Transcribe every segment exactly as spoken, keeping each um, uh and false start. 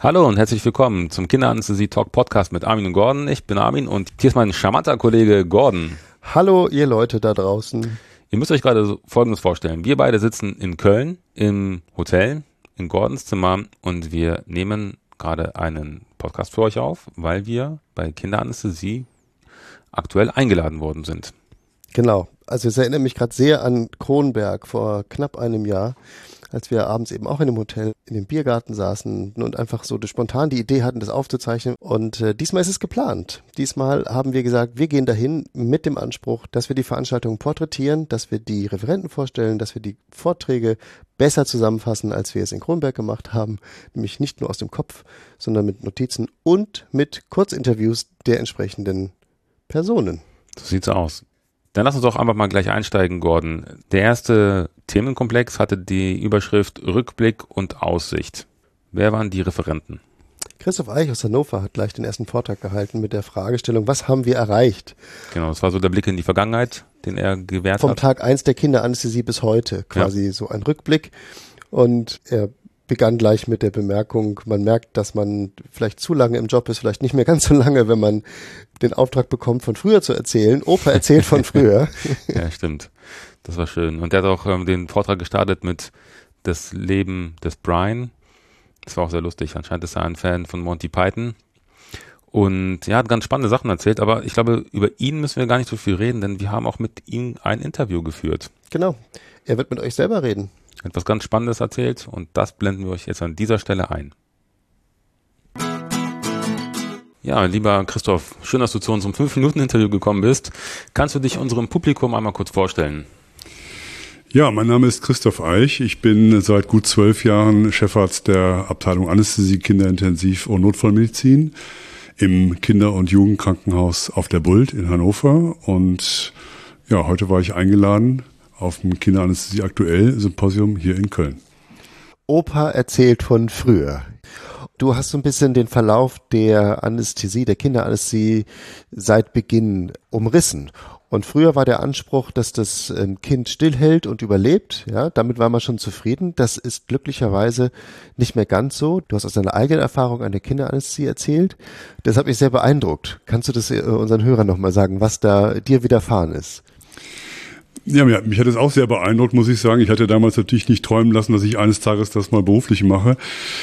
Hallo und herzlich willkommen zum Kinderanästhesie Talk Podcast mit Armin und Gordon. Ich bin Armin und hier ist mein charmanter Kollege Gordon. Hallo ihr Leute da draußen. Ihr müsst euch gerade so Folgendes vorstellen. Wir beide sitzen in Köln im Hotel in Gordons Zimmer und wir nehmen gerade einen Podcast für euch auf, weil wir bei Kinderanästhesie aktuell eingeladen worden sind. Genau, also es erinnert mich gerade sehr an Kronberg vor knapp einem Jahr, als wir abends eben auch in dem Hotel in dem Biergarten saßen und einfach so spontan die Idee hatten, das aufzuzeichnen. Und äh, diesmal ist es geplant. Diesmal haben wir gesagt, wir gehen dahin mit dem Anspruch, dass wir die Veranstaltung porträtieren, dass wir die Referenten vorstellen, dass wir die Vorträge besser zusammenfassen, als wir es in Kronberg gemacht haben. Nämlich nicht nur aus dem Kopf, sondern mit Notizen und mit Kurzinterviews der entsprechenden Personen. So sieht's aus. Dann lass uns doch einfach mal gleich einsteigen, Gordon. Der erste Themenkomplex hatte die Überschrift Rückblick und Aussicht. Wer waren die Referenten? Christoph Eich aus Hannover hat gleich den ersten Vortrag gehalten mit der Fragestellung, was haben wir erreicht? Genau, das war so der Blick in die Vergangenheit, den er gewährt Vom hat. Vom Tag eins der Kinderanästhesie bis heute, quasi ja. So ein Rückblick. Und er begann gleich mit der Bemerkung, man merkt, dass man vielleicht zu lange im Job ist, vielleicht nicht mehr ganz so lange, wenn man den Auftrag bekommt, von früher zu erzählen. Opa erzählt von früher. Ja, stimmt. Das war schön. Und er hat auch ähm, den Vortrag gestartet mit das Leben des Brian. Das war auch sehr lustig. Anscheinend ist er ein Fan von Monty Python. Und er hat ganz spannende Sachen erzählt, aber ich glaube, über ihn müssen wir gar nicht so viel reden, denn wir haben auch mit ihm ein Interview geführt. Genau. Er wird mit euch selber reden. Etwas ganz Spannendes erzählt und das blenden wir euch jetzt an dieser Stelle ein. Ja, lieber Christoph, schön, dass du zu unserem fünf Minuten Interview gekommen bist. Kannst du dich unserem Publikum einmal kurz vorstellen? Ja, mein Name ist Christoph Eich. Ich bin seit gut zwölf Jahren Chefarzt der Abteilung Anästhesie, Kinderintensiv- und Notfallmedizin im Kinder- und Jugendkrankenhaus auf der Bult in Hannover. Und ja, heute war ich eingeladen auf dem Kinderanästhesie aktuell Symposium hier in Köln. Opa erzählt von früher. Du hast so ein bisschen den Verlauf der Anästhesie, der Kinderanästhesie seit Beginn umrissen. Und früher war der Anspruch, dass das Kind stillhält und überlebt. Ja, damit war man schon zufrieden. Das ist glücklicherweise nicht mehr ganz so. Du hast aus deiner eigenen Erfahrung an der Kinderanästhesie erzählt. Das hat mich sehr beeindruckt. Kannst du das unseren Hörern nochmal sagen, was da dir widerfahren ist? Ja, mich hat es auch sehr beeindruckt, muss ich sagen. Ich hatte damals natürlich nicht träumen lassen, dass ich eines Tages das mal beruflich mache.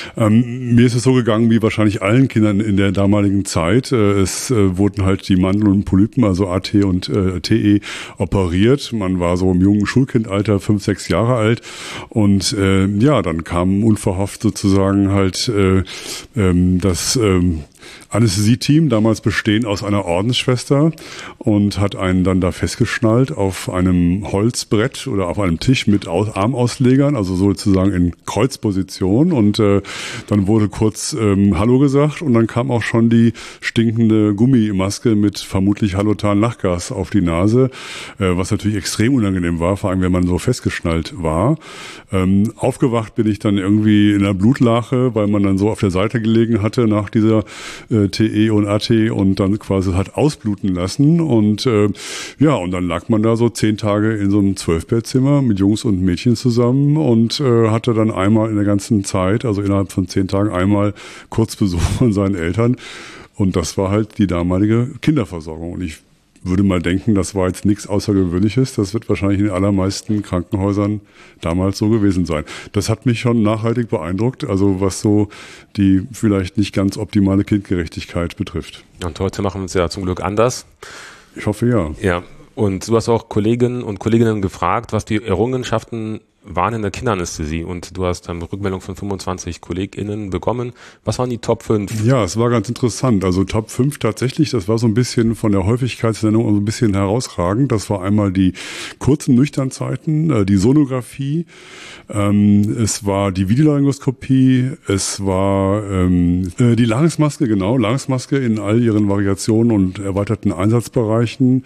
Ähm, mir ist es so gegangen, wie wahrscheinlich allen Kindern in der damaligen Zeit. Äh, es äh, wurden halt die Mandeln und Polypen, also A T und äh, T E, operiert. Man war so im jungen Schulkindalter, fünf, sechs Jahre alt. Und äh, ja, dann kam unverhofft sozusagen halt äh, ähm, das ähm, Anästhesie-Team, damals bestehend aus einer Ordensschwester, und hat einen dann da festgeschnallt auf einem Holzbrett oder auf einem Tisch mit Aus- Armauslegern, also sozusagen in Kreuzposition, und äh, dann wurde kurz ähm, Hallo gesagt und dann kam auch schon die stinkende Gummimaske mit vermutlich Halotan-Lachgas auf die Nase, äh, was natürlich extrem unangenehm war, vor allem wenn man so festgeschnallt war. Ähm, aufgewacht bin ich dann irgendwie in der Blutlache, weil man dann so auf der Seite gelegen hatte nach dieser äh, T E und A T und dann quasi hat ausbluten lassen, und äh, ja, und dann lag man da so zehn Tage in so einem Zwölfbettzimmer mit Jungs und Mädchen zusammen und äh, hatte dann einmal in der ganzen Zeit, also innerhalb von zehn Tagen, einmal Kurzbesuch von seinen Eltern, und das war halt die damalige Kinderversorgung. Und ich würde mal denken, das war jetzt nichts Außergewöhnliches. Das wird wahrscheinlich in den allermeisten Krankenhäusern damals so gewesen sein. Das hat mich schon nachhaltig beeindruckt, also was so die vielleicht nicht ganz optimale Kindgerechtigkeit betrifft. Und heute machen wir es ja zum Glück anders. Ich hoffe, ja. Ja, und du hast auch Kolleginnen und Kolleginnen gefragt, was die Errungenschaften waren in der Kinderanästhesie, und du hast eine Rückmeldung von fünfundzwanzig KollegInnen bekommen. Was waren die Top fünf? Ja, es war ganz interessant. Also Top fünf tatsächlich, das war so ein bisschen von der Häufigkeitsnennung so ein bisschen herausragend. Das war einmal die kurzen Nüchternzeiten, die Sonographie, ähm, es war die Videolaryngoskopie, es war ähm, die Larynxmaske, genau, Larynxmaske in all ihren Variationen und erweiterten Einsatzbereichen.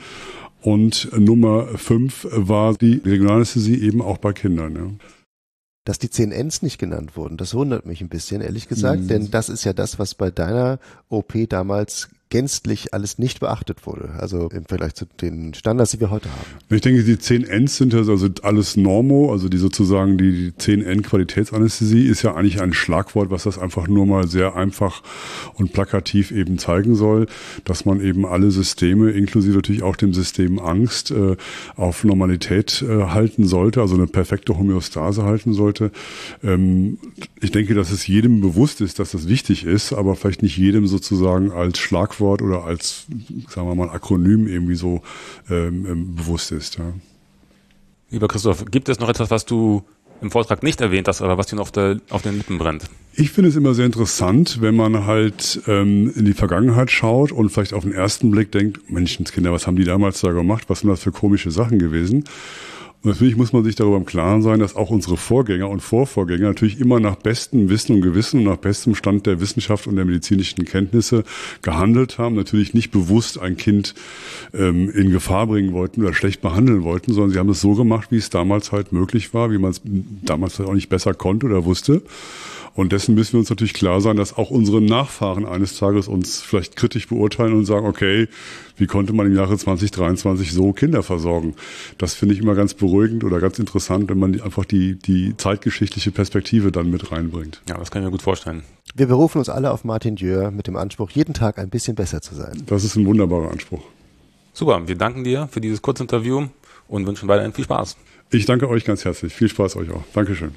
Und Nummer fünf war die Regionalanästhesie eben auch bei Kindern. Ja. Dass die zehn Ns nicht genannt wurden, das wundert mich ein bisschen, ehrlich gesagt, mhm. denn das ist ja das, was bei deiner O P damals gänzlich alles nicht beachtet wurde, also im Vergleich zu den Standards, die wir heute haben. Ich denke, die zehn Ns sind also alles Normo, also die sozusagen die, die zehn N Qualitätsanästhesie ist ja eigentlich ein Schlagwort, was das einfach nur mal sehr einfach und plakativ eben zeigen soll, dass man eben alle Systeme, inklusive natürlich auch dem System Angst, äh, auf Normalität äh, halten sollte, also eine perfekte Homöostase halten sollte. Ähm, ich denke, dass es jedem bewusst ist, dass das wichtig ist, aber vielleicht nicht jedem sozusagen als Schlagwort oder als, sagen wir mal, Akronym irgendwie so ähm, bewusst ist. Ja. Lieber Christoph, gibt es noch etwas, was du im Vortrag nicht erwähnt hast, aber was dir noch auf, der, auf den Lippen brennt? Ich finde es immer sehr interessant, wenn man halt ähm, in die Vergangenheit schaut und vielleicht auf den ersten Blick denkt, Menschenskinder, was haben die damals da gemacht? Was sind das für komische Sachen gewesen? Und natürlich muss man sich darüber im Klaren sein, dass auch unsere Vorgänger und Vorvorgänger natürlich immer nach bestem Wissen und Gewissen und nach bestem Stand der Wissenschaft und der medizinischen Kenntnisse gehandelt haben. Natürlich nicht bewusst ein Kind ähm, in Gefahr bringen wollten oder schlecht behandeln wollten, sondern sie haben es so gemacht, wie es damals halt möglich war, wie man es damals halt auch nicht besser konnte oder wusste. Und dessen müssen wir uns natürlich klar sein, dass auch unsere Nachfahren eines Tages uns vielleicht kritisch beurteilen und sagen, okay, wie konnte man im Jahre zwanzig dreiundzwanzig so Kinder versorgen? Das finde ich immer ganz beruhigend oder ganz interessant, wenn man die, einfach die, die zeitgeschichtliche Perspektive dann mit reinbringt. Ja, das kann ich mir gut vorstellen. Wir berufen uns alle auf Martin Dieur mit dem Anspruch, jeden Tag ein bisschen besser zu sein. Das ist ein wunderbarer Anspruch. Super, wir danken dir für dieses Kurzinterview und wünschen weiterhin viel Spaß. Ich danke euch ganz herzlich. Viel Spaß euch auch. Dankeschön.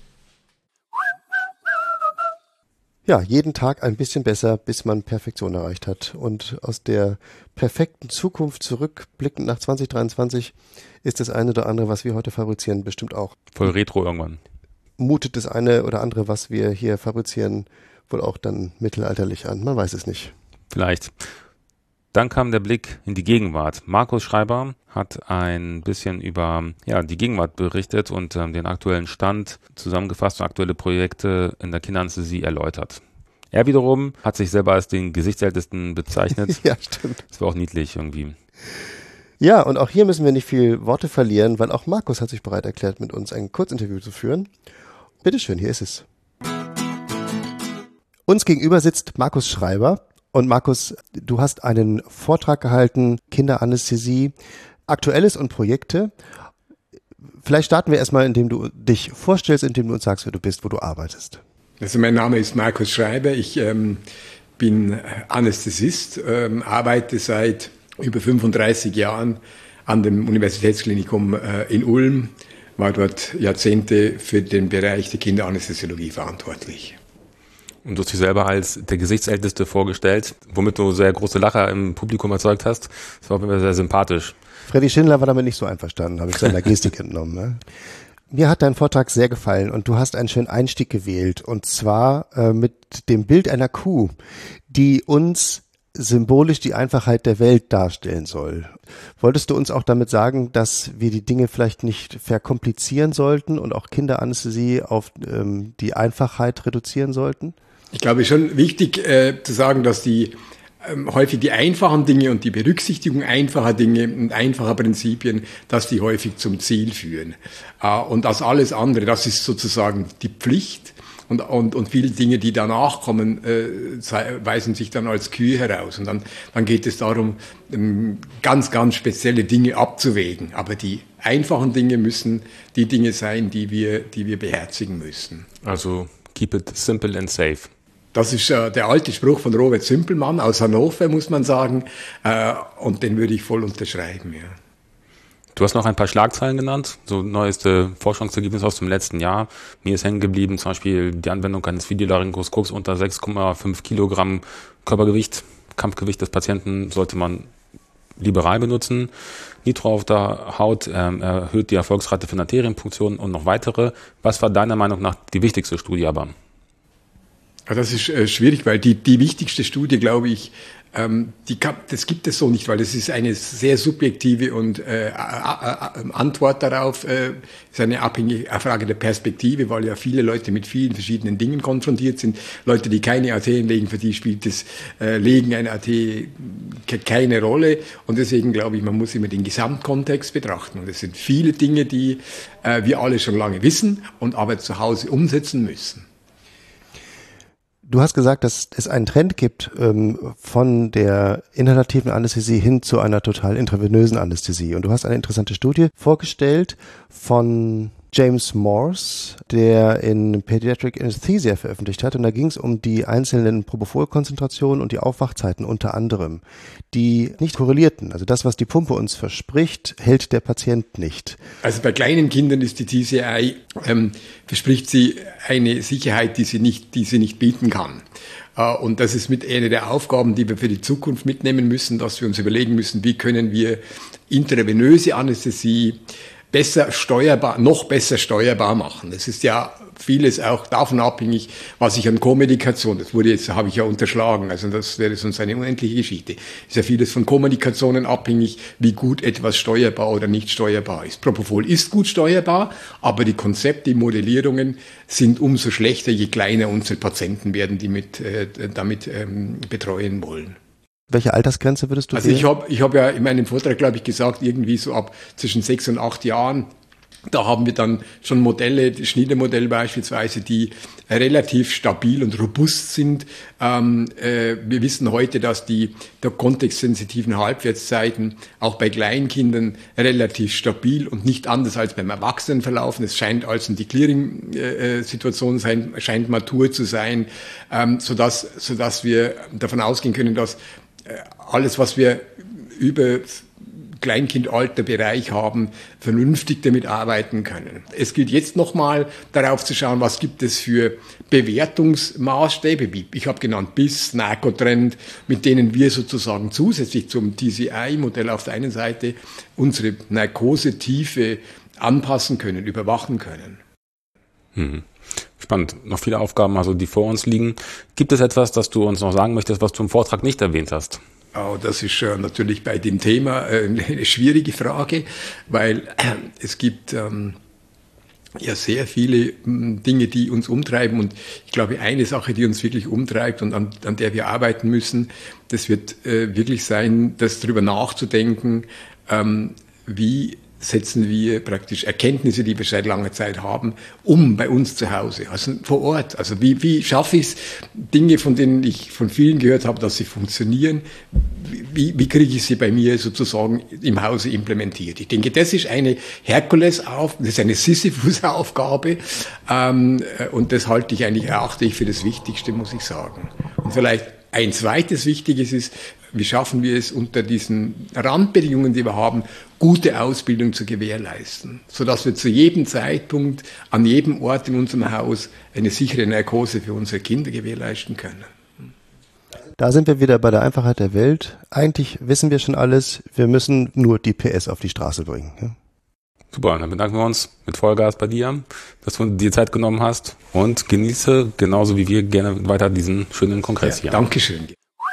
Ja, jeden Tag ein bisschen besser, bis man Perfektion erreicht hat. Und aus der perfekten Zukunft zurückblickend nach zwanzig dreiundzwanzig ist das eine oder andere, was wir heute fabrizieren, bestimmt auch. Voll retro irgendwann. Mutet das eine oder andere, was wir hier fabrizieren, wohl auch dann mittelalterlich an. Man weiß es nicht. Vielleicht. Dann kam der Blick in die Gegenwart. Markus Schreiber hat ein bisschen über ja, die Gegenwart berichtet und ähm, den aktuellen Stand zusammengefasst und aktuelle Projekte in der Kinderanästhesie erläutert. Er wiederum hat sich selber als den Gesichtsältesten bezeichnet. Ja, stimmt. Das war auch niedlich irgendwie. Ja, und auch hier müssen wir nicht viel Worte verlieren, weil auch Markus hat sich bereit erklärt, mit uns ein Kurzinterview zu führen. Bitteschön, hier ist es. Uns gegenüber sitzt Markus Schreiber. Und Markus, du hast einen Vortrag gehalten, Kinderanästhesie, Aktuelles und Projekte. Vielleicht starten wir erstmal, indem du dich vorstellst, indem du uns sagst, wer du bist, wo du arbeitest. Also mein Name ist Markus Schreiber, ich ähm, bin Anästhesist, ähm, arbeite seit über fünfunddreißig Jahren an dem Universitätsklinikum äh, in Ulm, war dort Jahrzehnte für den Bereich der Kinderanästhesiologie verantwortlich. Und du hast dich selber als der Gesichtsälteste vorgestellt, womit du sehr große Lacher im Publikum erzeugt hast. Das war auf jeden Fall sehr sympathisch. Freddy Schindler war damit nicht so einverstanden, habe ich seiner Gestik entnommen. Ne? Mir hat dein Vortrag sehr gefallen und du hast einen schönen Einstieg gewählt. Und zwar äh, mit dem Bild einer Kuh, die uns symbolisch die Einfachheit der Welt darstellen soll. Wolltest du uns auch damit sagen, dass wir die Dinge vielleicht nicht verkomplizieren sollten und auch Kinderanästhesie auf ähm, die Einfachheit reduzieren sollten? Ich glaube, es ist schon wichtig äh, zu sagen, dass die ähm, häufig die einfachen Dinge und die Berücksichtigung einfacher Dinge und einfacher Prinzipien, dass die häufig zum Ziel führen. Äh, und das alles andere, das ist sozusagen die Pflicht. Und, und, und viele Dinge, die danach kommen, äh, weisen sich dann als Kühe heraus. Und dann, dann geht es darum, ähm, ganz, ganz spezielle Dinge abzuwägen. Aber die einfachen Dinge müssen die Dinge sein, die wir, die wir beherzigen müssen. Also keep it simple and safe. Das ist äh, der alte Spruch von Robert Zimpelmann aus Hannover, muss man sagen. Äh, und den würde ich voll unterschreiben, ja. Du hast noch ein paar Schlagzeilen genannt, so neueste Forschungsergebnisse aus dem letzten Jahr. Mir ist hängen geblieben, zum Beispiel die Anwendung eines Videolaryngoskops unter sechs Komma fünf Kilogramm Körpergewicht, Kampfgewicht des Patienten sollte man liberal benutzen. Nitro auf der Haut ähm, erhöht die Erfolgsrate für Arterienpunktionen und noch weitere. Was war deiner Meinung nach die wichtigste Studie aber? Ja, das ist äh, schwierig, weil die, die wichtigste Studie, glaube ich, ähm, die kann, das gibt es so nicht, weil das ist eine sehr subjektive und äh, Antwort darauf äh, ist eine abhängige Frage der Perspektive, weil ja viele Leute mit vielen verschiedenen Dingen konfrontiert sind. Leute, die keine A T legen, für die spielt das äh, Legen einer A T keine Rolle. Und deswegen glaube ich, man muss immer den Gesamtkontext betrachten. Und es sind viele Dinge, die äh, wir alle schon lange wissen und aber zu Hause umsetzen müssen. Du hast gesagt, dass es einen Trend gibt ähm, von der inhalativen Anästhesie hin zu einer total intravenösen Anästhesie. Und du hast eine interessante Studie vorgestellt von James Morse, der in Pediatric Anesthesia veröffentlicht hat. Und da ging es um die einzelnen Propofol-Konzentrationen und die Aufwachzeiten unter anderem, die nicht korrelierten. Also das, was die Pumpe uns verspricht, hält der Patient nicht. Also bei kleinen Kindern ist die T C I, ähm, verspricht sie eine Sicherheit, die sie nicht, die sie nicht bieten kann. Uh, und das ist mit einer der Aufgaben, die wir für die Zukunft mitnehmen müssen, dass wir uns überlegen müssen, wie können wir intravenöse Anästhesie besser steuerbar, noch besser steuerbar machen. Es ist ja vieles auch davon abhängig, was ich an Co-Medikation, das wurde jetzt, habe ich ja unterschlagen, also das wäre sonst eine unendliche Geschichte. Ist ja vieles von Co-Medikationen abhängig, wie gut etwas steuerbar oder nicht steuerbar ist. Propofol ist gut steuerbar, aber die Konzepte, die Modellierungen sind umso schlechter, je kleiner unsere Patienten werden, die mit, äh, damit ähm, betreuen wollen. Welche Altersgrenze würdest du Also ich habe ich hab ja in meinem Vortrag, glaube ich, gesagt, irgendwie so ab zwischen sechs und acht Jahren, da haben wir dann schon Modelle, das Schniedermodell beispielsweise, die relativ stabil und robust sind. Ähm, äh, wir wissen heute, dass die der kontextsensitiven Halbwertszeiten auch bei Kleinkindern relativ stabil und nicht anders als beim Erwachsenen verlaufen. Es scheint also die Clearing-Situation sein, scheint matur zu sein, ähm, sodass, sodass wir davon ausgehen können, dass alles, was wir über Kleinkindalterbereich haben, vernünftig damit arbeiten können. Es gilt jetzt nochmal darauf zu schauen, was gibt es für Bewertungsmaßstäbe, wie ich habe genannt B I S, Narcotrend, mit denen wir sozusagen zusätzlich zum T C I-Modell auf der einen Seite unsere Narkosetiefe anpassen können, überwachen können. Hm. Spannend. Noch viele Aufgaben, also die vor uns liegen. Gibt es etwas, das du uns noch sagen möchtest, was du im Vortrag nicht erwähnt hast? Oh, das ist äh, natürlich bei dem Thema äh, eine schwierige Frage, weil äh, es gibt ähm, ja sehr viele m, Dinge, die uns umtreiben. Und ich glaube, eine Sache, die uns wirklich umtreibt und an, an der wir arbeiten müssen, das wird äh, wirklich sein, das darüber nachzudenken, ähm, wie setzen wir praktisch Erkenntnisse, die wir seit langer Zeit haben, um bei uns zu Hause, also vor Ort. Also wie, wie schaffe ich es, Dinge, von denen ich von vielen gehört habe, dass sie funktionieren, wie, wie kriege ich sie bei mir sozusagen im Hause implementiert? Ich denke, das ist eine Herkulesaufgabe, das ist eine Sisyphus-Aufgabe, ähm, und das halte ich eigentlich, erachte ich für das Wichtigste, muss ich sagen. Und vielleicht ein zweites Wichtiges ist, wie schaffen wir es unter diesen Randbedingungen, die wir haben, gute Ausbildung zu gewährleisten, sodass wir zu jedem Zeitpunkt, an jedem Ort in unserem Haus eine sichere Narkose für unsere Kinder gewährleisten können. Da sind wir wieder bei der Einfachheit der Welt. Eigentlich wissen wir schon alles, wir müssen nur die P S auf die Straße bringen. Ja? Super, dann bedanken wir uns mit Vollgas bei dir, dass du dir Zeit genommen hast und genieße genauso wie wir gerne weiter diesen schönen Kongress ja, hier. Dankeschön.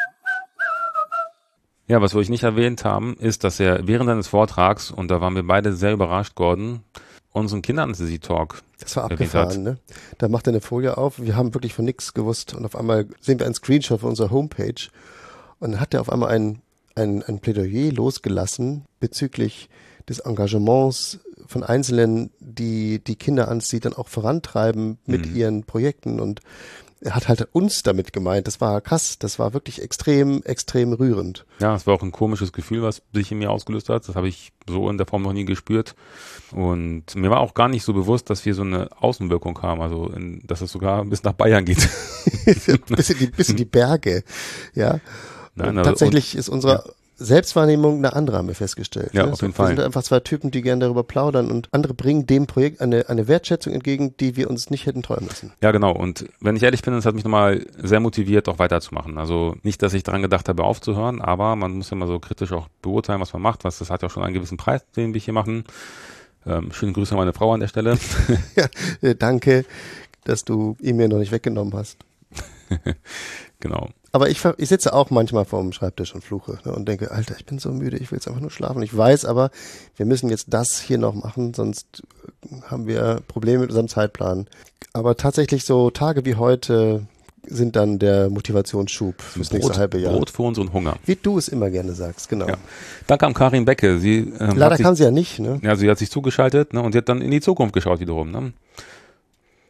Ja, was wir euch nicht erwähnt haben, ist, dass er während seines Vortrags, und da waren wir beide sehr überrascht, Gordon, unseren Kinderanästhesie-Talk. Das war abgefahren, ne? Da macht er eine Folie auf, wir haben wirklich von nichts gewusst und auf einmal sehen wir einen Screenshot von unserer Homepage und dann hat er auf einmal ein, ein, ein Plädoyer losgelassen bezüglich des Engagements von Einzelnen, die die Kinderanästhesie dann auch vorantreiben mit mhm. ihren Projekten, und er hat halt uns damit gemeint. Das war krass, das war wirklich extrem, extrem rührend. Ja, es war auch ein komisches Gefühl, was sich in mir ausgelöst hat. Das habe ich so in der Form noch nie gespürt. Und mir war auch gar nicht so bewusst, dass wir so eine Außenwirkung haben, also in, dass es sogar bis nach Bayern geht. bis, in die, bis in die Berge, ja. Nein, also, tatsächlich und, ist unsere ja. Selbstwahrnehmung eine andere, haben wir festgestellt. Ja, ne? auf jeden wir Fall. Wir sind einfach zwei Typen, die gerne darüber plaudern, und andere bringen dem Projekt eine, eine Wertschätzung entgegen, die wir uns nicht hätten träumen lassen. Ja, genau. Und wenn ich ehrlich bin, das hat mich nochmal sehr motiviert, auch weiterzumachen. Also nicht, dass ich daran gedacht habe, aufzuhören, aber man muss ja mal so kritisch auch beurteilen, was man macht. Was, das hat ja auch schon einen gewissen Preis, den wir hier machen. Ähm, schöne Grüße an meine Frau an der Stelle. ja, danke, dass du ihn mir noch nicht weggenommen hast. Genau. Aber ich, ich sitze auch manchmal vorm Schreibtisch und fluche, ne, und denke, Alter, ich bin so müde, ich will jetzt einfach nur schlafen. Ich weiß aber, wir müssen jetzt das hier noch machen, sonst haben wir Probleme mit unserem Zeitplan. Aber tatsächlich so Tage wie heute sind dann der Motivationsschub fürs nächste halbe Jahr. Brot für unseren Hunger. Wie du es immer gerne sagst, genau. Ja. Danke an Karin Becke. Sie, ähm, Leider sich, kann sie ja nicht, ne? Ja, sie hat sich zugeschaltet, ne, und sie hat dann in die Zukunft geschaut wiederum, ne?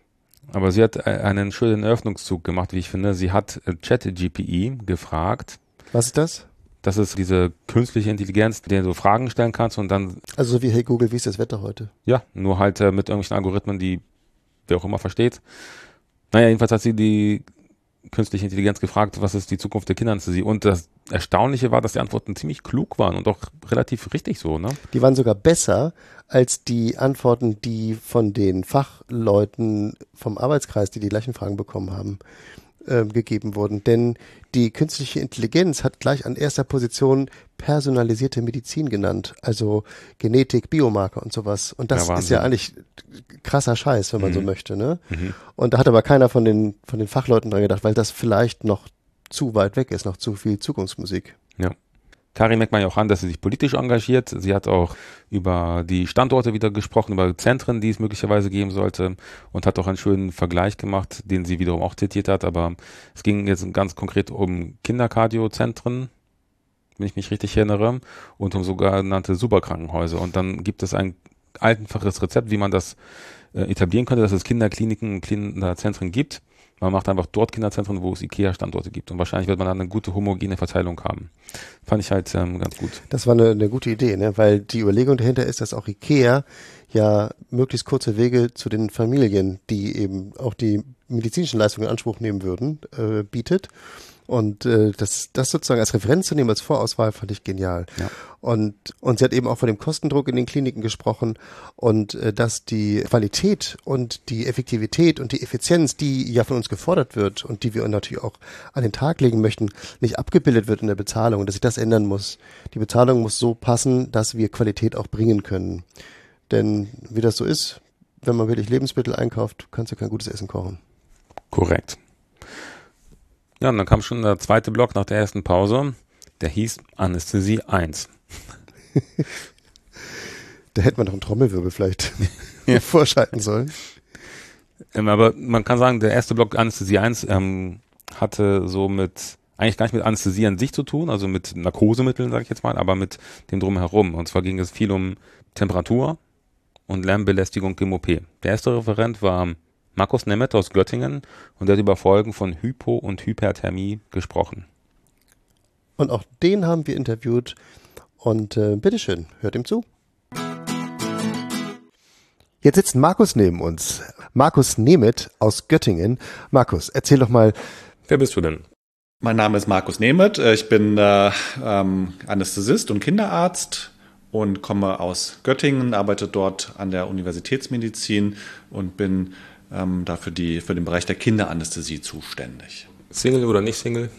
Aber sie hat einen schönen Eröffnungszug gemacht, wie ich finde. Sie hat ChatGPT gefragt. Was ist das? Das ist diese künstliche Intelligenz, der du Fragen stellen kannst und dann... Also so wie, hey Google, wie ist das Wetter heute? Ja, nur halt äh, mit irgendwelchen Algorithmen, die wer auch immer versteht. Naja, jedenfalls hat sie die künstliche Intelligenz gefragt, was ist die Zukunft der Kinderanästhesie? Und das Erstaunliche war, dass die Antworten ziemlich klug waren und auch relativ richtig so, ne? Die waren sogar besser als die Antworten, die von den Fachleuten vom Arbeitskreis, die die gleichen Fragen bekommen haben, äh, gegeben wurden. Denn die künstliche Intelligenz hat gleich an erster Position personalisierte Medizin genannt, also Genetik, Biomarker und sowas. Und das Ja, ist ja eigentlich krasser Scheiß, wenn man Mhm. so möchte, ne? Mhm. Und da hat aber keiner von den, von den Fachleuten dran gedacht, weil das vielleicht noch zu weit weg ist, noch zu viel Zukunftsmusik. Ja. Karin merkt man ja auch an, dass sie sich politisch engagiert. Sie hat auch über die Standorte wieder gesprochen, über Zentren, die es möglicherweise geben sollte und hat auch einen schönen Vergleich gemacht, den sie wiederum auch zitiert hat. Aber es ging jetzt ganz konkret um Kinderkardiozentren, wenn ich mich richtig erinnere, und um sogenannte Superkrankenhäuser. Und dann gibt es ein einfaches Rezept, wie man das äh, etablieren könnte, dass es Kinderkliniken und Kinderzentren gibt. Man macht einfach dort Kinderzentren, wo es IKEA-Standorte gibt. Und wahrscheinlich wird man dann eine gute homogene Verteilung haben. Fand ich halt ähm, ganz gut. Das war eine, eine gute Idee, ne? Weil die Überlegung dahinter ist, dass auch IKEA ja möglichst kurze Wege zu den Familien, die eben auch die medizinischen Leistungen in Anspruch nehmen würden, äh, bietet. Und äh, das, das sozusagen als Referenz zu nehmen, als Vorauswahl, fand ich genial. Ja. Und, und sie hat eben auch von dem Kostendruck in den Kliniken gesprochen und äh, dass die Qualität und die Effektivität und die Effizienz, die ja von uns gefordert wird und die wir natürlich auch an den Tag legen möchten, nicht abgebildet wird in der Bezahlung und dass sich das ändern muss. Die Bezahlung muss so passen, dass wir Qualität auch bringen können. Denn wie das so ist, wenn man wirklich Lebensmittel einkauft, kannst du kein gutes Essen kochen. Korrekt. Ja, und dann kam schon der zweite Block nach der ersten Pause. Der hieß Anästhesie eins. Da hätte man doch einen Trommelwirbel vielleicht ja. vorschalten sollen. Ähm, aber man kann sagen, der erste Block Anästhesie eins ähm, hatte so mit, eigentlich gar nicht mit Anästhesie an sich zu tun, also mit Narkosemitteln, sage ich jetzt mal, aber mit dem Drumherum. Und zwar ging es viel um Temperatur und Lärmbelästigung im O P. Der erste Referent war Markus Nemeth aus Göttingen und der hat über Folgen von Hypo- und Hyperthermie gesprochen. Und auch den haben wir interviewt und äh, bitteschön, hört ihm zu. Jetzt sitzt Markus neben uns. Markus Nemeth aus Göttingen. Markus, erzähl doch mal. Wer bist du denn? Mein Name ist Markus Nemeth. Ich bin äh, ähm, Anästhesist und Kinderarzt und komme aus Göttingen, arbeite dort an der Universitätsmedizin und bin ähm, dafür die, für den Bereich der Kinderanästhesie zuständig. Single oder nicht Single?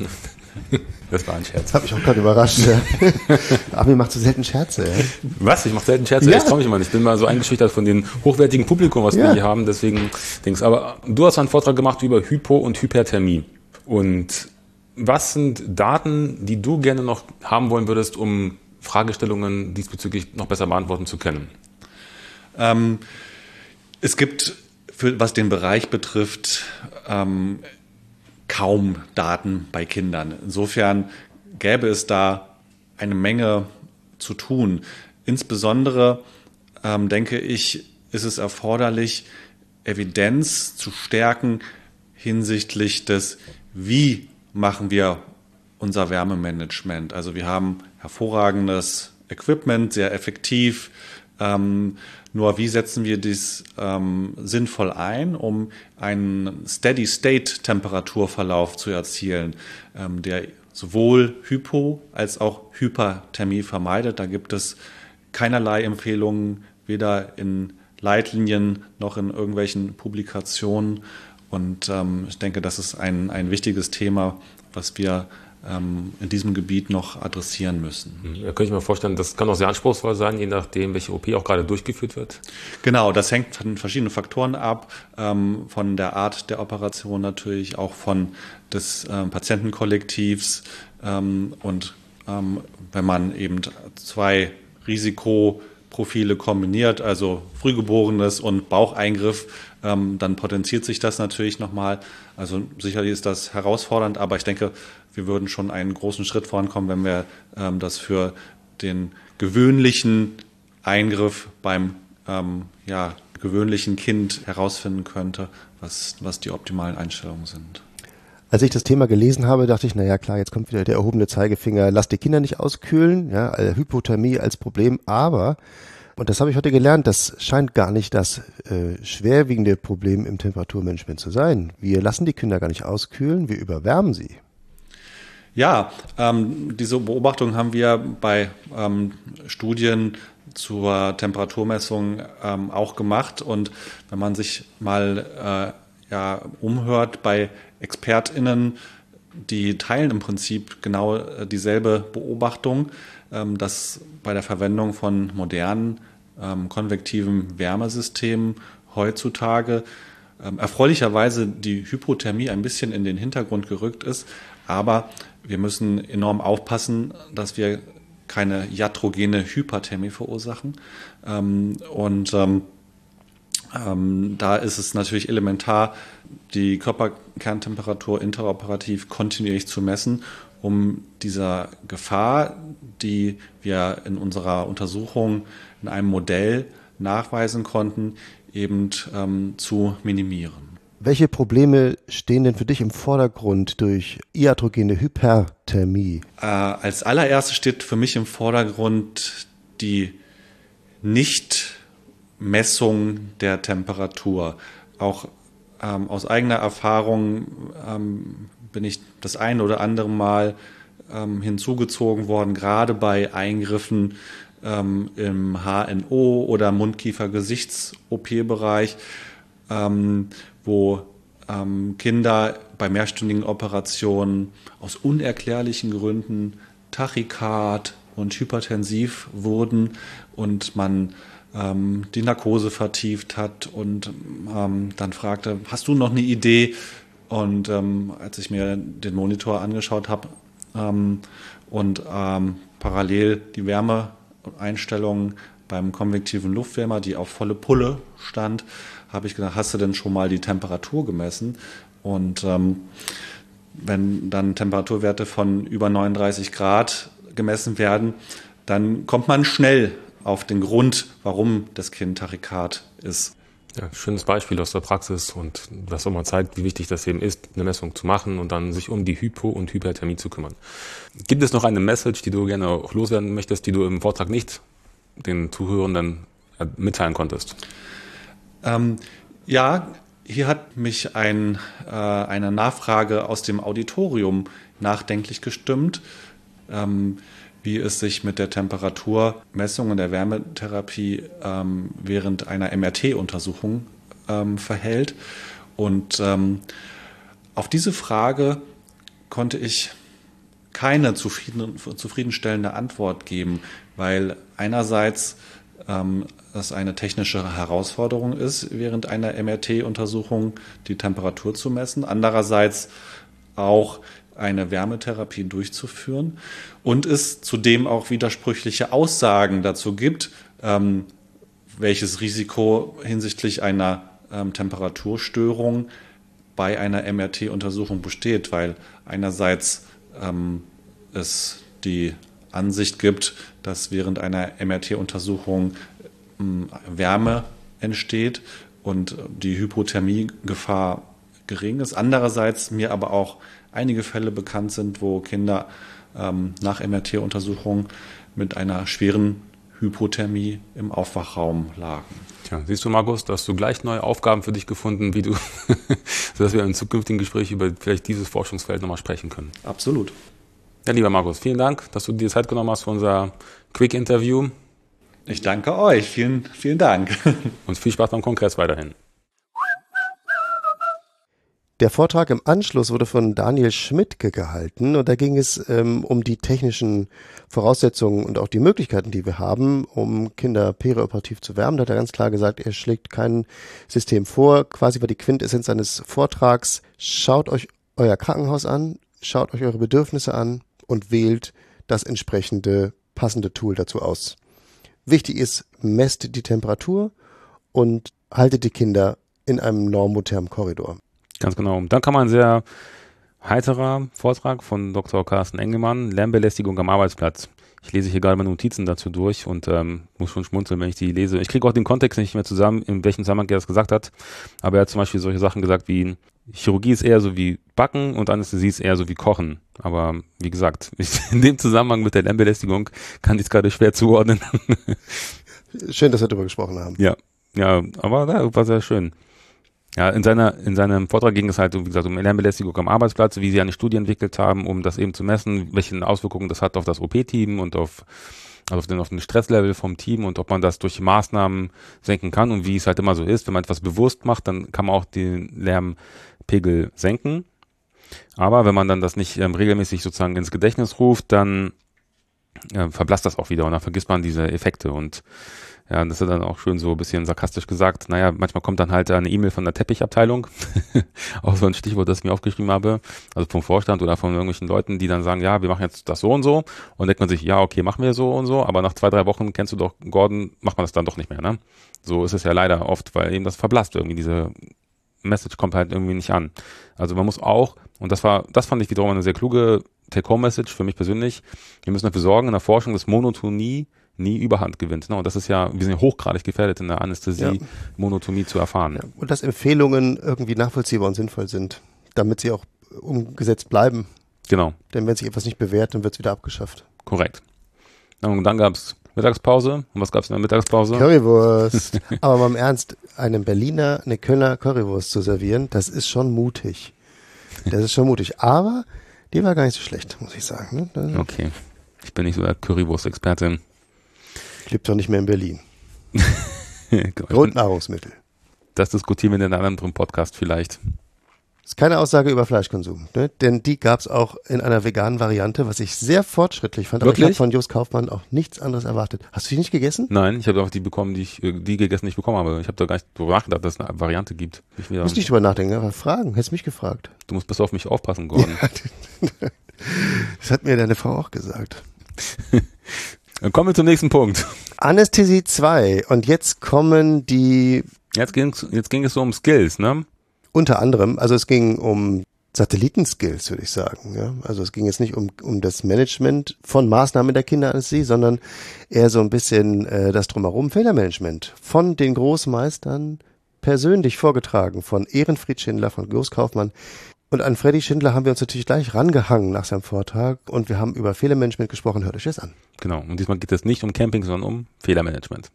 Das war ein Scherz. Das hat mich auch gerade überrascht. Ja. Aber mir macht so selten Scherze. Ja. Was? Ich mache selten Scherze? Ja. Ich traue mich immer nicht. Ich bin mal so eingeschüchtert von dem hochwertigen Publikum, was Ja. wir hier haben. Deswegen Dings. Aber du hast einen Vortrag gemacht über Hypo- und Hyperthermie. Und was sind Daten, die du gerne noch haben wollen würdest, um Fragestellungen diesbezüglich noch besser beantworten zu können? Ähm, es gibt, für, was den Bereich betrifft, ähm, kaum Daten bei Kindern. Insofern gäbe es da eine Menge zu tun. Insbesondere, ähm, denke ich, ist es erforderlich, Evidenz zu stärken hinsichtlich des, wie machen wir unser Wärmemanagement. Also wir haben hervorragendes Equipment, sehr effektiv. Ähm, nur wie setzen wir dies ähm, sinnvoll ein, um einen Steady-State-Temperaturverlauf zu erzielen, ähm, der sowohl Hypo- als auch Hyperthermie vermeidet. Da gibt es keinerlei Empfehlungen, weder in Leitlinien noch in irgendwelchen Publikationen. Und ähm, ich denke, das ist ein, ein wichtiges Thema, was wir ähm, in diesem Gebiet noch adressieren müssen. Da könnte ich mir vorstellen, das kann auch sehr anspruchsvoll sein, je nachdem, welche O P auch gerade durchgeführt wird. Genau, das hängt von verschiedenen Faktoren ab, ähm, von der Art der Operation natürlich, auch von des ähm, Patientenkollektivs. Ähm, und ähm, wenn man eben zwei Risikoprofile kombiniert, also Frühgeborenes und Baucheingriff, ähm, dann potenziert sich das natürlich nochmal. Also sicherlich ist das herausfordernd, aber ich denke, wir würden schon einen großen Schritt vorankommen, wenn wir ähm, das für den gewöhnlichen Eingriff beim ähm, ja, gewöhnlichen Kind herausfinden könnte, was, was die optimalen Einstellungen sind. Als ich das Thema gelesen habe, dachte ich, naja klar, jetzt kommt wieder der erhobene Zeigefinger, lass die Kinder nicht auskühlen, ja, Hypothermie als Problem, aber, und das habe ich heute gelernt, das scheint gar nicht das äh, schwerwiegende Problem im Temperaturmanagement zu sein. Wir lassen die Kinder gar nicht auskühlen, wir überwärmen sie. Ja, ähm, diese Beobachtung haben wir bei ähm, Studien zur Temperaturmessung ähm, auch gemacht. Und wenn man sich mal äh, ja, umhört bei ExpertInnen, die teilen im Prinzip genau äh, dieselbe Beobachtung, ähm, dass bei der Verwendung von modernen ähm, konvektiven Wärmesystemen heutzutage ähm, erfreulicherweise die Hypothermie ein bisschen in den Hintergrund gerückt ist. Aber wir müssen enorm aufpassen, dass wir keine iatrogene Hyperthermie verursachen. Ähm, und ähm, ähm, da ist es natürlich elementar, die Körperkerntemperatur interoperativ kontinuierlich zu messen, um dieser Gefahr, die wir in unserer Untersuchung in einem Modell nachweisen konnten, eben ähm, zu minimieren. Welche Probleme stehen denn für dich im Vordergrund durch iatrogene Hyperthermie? Äh, als allererstes steht für mich im Vordergrund die Nichtmessung der Temperatur. Auch ähm, aus eigener Erfahrung ähm, bin ich das ein oder andere Mal ähm, hinzugezogen worden, gerade bei Eingriffen ähm, im H N O oder Mundkiefer-Gesichts-O P-Bereich, ähm, wo ähm, Kinder bei mehrstündigen Operationen aus unerklärlichen Gründen tachykard und hypertensiv wurden und man ähm, die Narkose vertieft hat und ähm, dann fragte, hast du noch eine Idee? Und ähm, als ich mir den Monitor angeschaut habe ähm, und ähm, parallel die Wärmeeinstellungen beim konvektiven Luftwärmer, die auf volle Pulle stand, habe ich gedacht, hast du denn schon mal die Temperatur gemessen? Und ähm, wenn dann Temperaturwerte von über neununddreißig Grad gemessen werden, dann kommt man schnell auf den Grund, warum das Kind tachykard ist. Ja, schönes Beispiel aus der Praxis und das auch mal zeigt, wie wichtig das eben ist, eine Messung zu machen und dann sich um die Hypo- und Hyperthermie zu kümmern. Gibt es noch eine Message, die du gerne auch loswerden möchtest, die du im Vortrag nicht den Zuhörenden mitteilen konntest? Ähm, ja, hier hat mich ein, äh, eine Nachfrage aus dem Auditorium nachdenklich gestimmt, ähm, wie es sich mit der Temperaturmessung und der Wärmetherapie ähm, während einer M R T-Untersuchung ähm, verhält. Und ähm, auf diese Frage konnte ich keine zufrieden, zufriedenstellende Antwort geben, weil einerseits ähm, es eine technische Herausforderung ist, während einer M R T-Untersuchung die Temperatur zu messen, andererseits auch eine Wärmetherapie durchzuführen und es zudem auch widersprüchliche Aussagen dazu gibt, ähm, welches Risiko hinsichtlich einer ähm, Temperaturstörung bei einer M R T-Untersuchung besteht, weil einerseits ähm, es die Ansicht gibt, dass während einer M R T-Untersuchung ähm, Wärme entsteht und die Hypothermiegefahr gering ist. Andererseits mir aber auch einige Fälle bekannt sind, wo Kinder ähm, nach M R T-Untersuchungen mit einer schweren Hypothermie im Aufwachraum lagen. Tja, siehst du, Markus, da hast du gleich neue Aufgaben für dich gefunden, wie du, sodass wir im zukünftigen Gespräch über vielleicht dieses Forschungsfeld nochmal sprechen können. Absolut. Ja, lieber Markus, vielen Dank, dass du dir Zeit genommen hast für unser Quick-Interview. Ich danke euch. Vielen, vielen Dank. Und viel Spaß beim Kongress weiterhin. Der Vortrag im Anschluss wurde von Daniel Schmidtke gehalten und da ging es ähm, um die technischen Voraussetzungen und auch die Möglichkeiten, die wir haben, um Kinder perioperativ zu wärmen. Da hat er ganz klar gesagt, er schlägt kein System vor. Quasi war die Quintessenz seines Vortrags, schaut euch euer Krankenhaus an, schaut euch eure Bedürfnisse an und wählt das entsprechende passende Tool dazu aus. Wichtig ist, messt die Temperatur und haltet die Kinder in einem normothermen Korridor. Ganz genau. Dann kann man sehr heiterer Vortrag von Doktor Carsten Engelmann, Lärmbelästigung am Arbeitsplatz. Ich lese hier gerade meine Notizen dazu durch und ähm, muss schon schmunzeln, wenn ich die lese. Ich kriege auch den Kontext nicht mehr zusammen, in welchem Zusammenhang er das gesagt hat. Aber er hat zum Beispiel solche Sachen gesagt wie, Chirurgie ist eher so wie Backen und Anästhesie ist eher so wie Kochen. Aber wie gesagt, in dem Zusammenhang mit der Lärmbelästigung kann ich es gerade schwer zuordnen. Schön, dass wir darüber gesprochen haben. Ja, ja, aber ja, war sehr schön. Ja, in seiner, in seinem Vortrag ging es halt, wie gesagt, um Lärmbelästigung am Arbeitsplatz, wie sie eine Studie entwickelt haben, um das eben zu messen, welche Auswirkungen das hat auf das O P-Team und auf, also auf den, auf den Stresslevel vom Team und ob man das durch Maßnahmen senken kann und wie es halt immer so ist, wenn man etwas bewusst macht, dann kann man auch den Lärmpegel senken. Aber wenn man dann das nicht ähm, regelmäßig sozusagen ins Gedächtnis ruft, dann äh, verblasst das auch wieder und dann vergisst man diese Effekte und ja, das ist dann auch schön so ein bisschen sarkastisch gesagt. Naja, manchmal kommt dann halt eine E-Mail von der Teppichabteilung, auch so ein Stichwort, das ich mir aufgeschrieben habe, also vom Vorstand oder von irgendwelchen Leuten, die dann sagen, ja, wir machen jetzt das so und so und denkt man sich, ja, okay, machen wir so und so, aber nach zwei, drei Wochen, kennst du doch Gordon, macht man das dann doch nicht mehr, ne? So ist es ja leider oft, weil eben das verblasst irgendwie, diese Message kommt halt irgendwie nicht an. Also man muss auch, und das war, das fand ich wiederum eine sehr kluge Take-Home-Message für mich persönlich, wir müssen dafür sorgen in der Forschung, dass Monotonie nie Überhand gewinnt. Ne? Und das ist ja, wir sind ja hochgradig gefährdet in der Anästhesie, ja. Monotonie zu erfahren. Ja. Und dass Empfehlungen irgendwie nachvollziehbar und sinnvoll sind, damit sie auch umgesetzt bleiben. Genau. Denn wenn sich etwas nicht bewährt, dann wird es wieder abgeschafft. Korrekt. Und dann gab es Mittagspause. Und was gab es in der Mittagspause? Currywurst. Aber mal im Ernst, einem Berliner eine Kölner Currywurst zu servieren, das ist schon mutig. Das ist schon mutig. Aber die war gar nicht so schlecht, muss ich sagen. Ne? Okay. Ich bin nicht so der Currywurst-Experte. Ich lebe doch nicht mehr in Berlin. Grundnahrungsmittel. Das diskutieren wir in einem anderen Podcast vielleicht. Das ist keine Aussage über Fleischkonsum, ne? Denn die gab es auch in einer veganen Variante, was ich sehr fortschrittlich fand. Aber Wirklich? ich habe von Jost Kaufmann auch nichts anderes erwartet. Hast du die nicht gegessen? Nein, ich habe auch die bekommen, die ich die gegessen, die ich bekommen habe. Ich habe da gar nicht drüber nachgedacht, dass es eine Variante gibt. Ich wieder, du musst nicht drüber nachdenken, aber fragen. Hättest mich gefragt. Du musst besser auf mich aufpassen, Gordon. Ja, das hat mir deine Frau auch gesagt. Dann kommen wir zum nächsten Punkt. Anästhesie zwei. Und jetzt kommen die... Jetzt, ging's, jetzt ging es so um Skills, ne? Unter anderem. Also es ging um Satellitenskills, würde ich sagen. Ja? Also es ging jetzt nicht um, um das Management von Maßnahmen in der Kinderanästhesie, sondern eher so ein bisschen äh, das Drumherum, Fehlermanagement. Von den Großmeistern persönlich vorgetragen. Von Ehrenfried Schindler, von Jost Kaufmann. Und an Freddy Schindler haben wir uns natürlich gleich rangehangen nach seinem Vortrag und wir haben über Fehlermanagement gesprochen. Hört euch das an. Genau. Und diesmal geht es nicht um Camping, sondern um Fehlermanagement.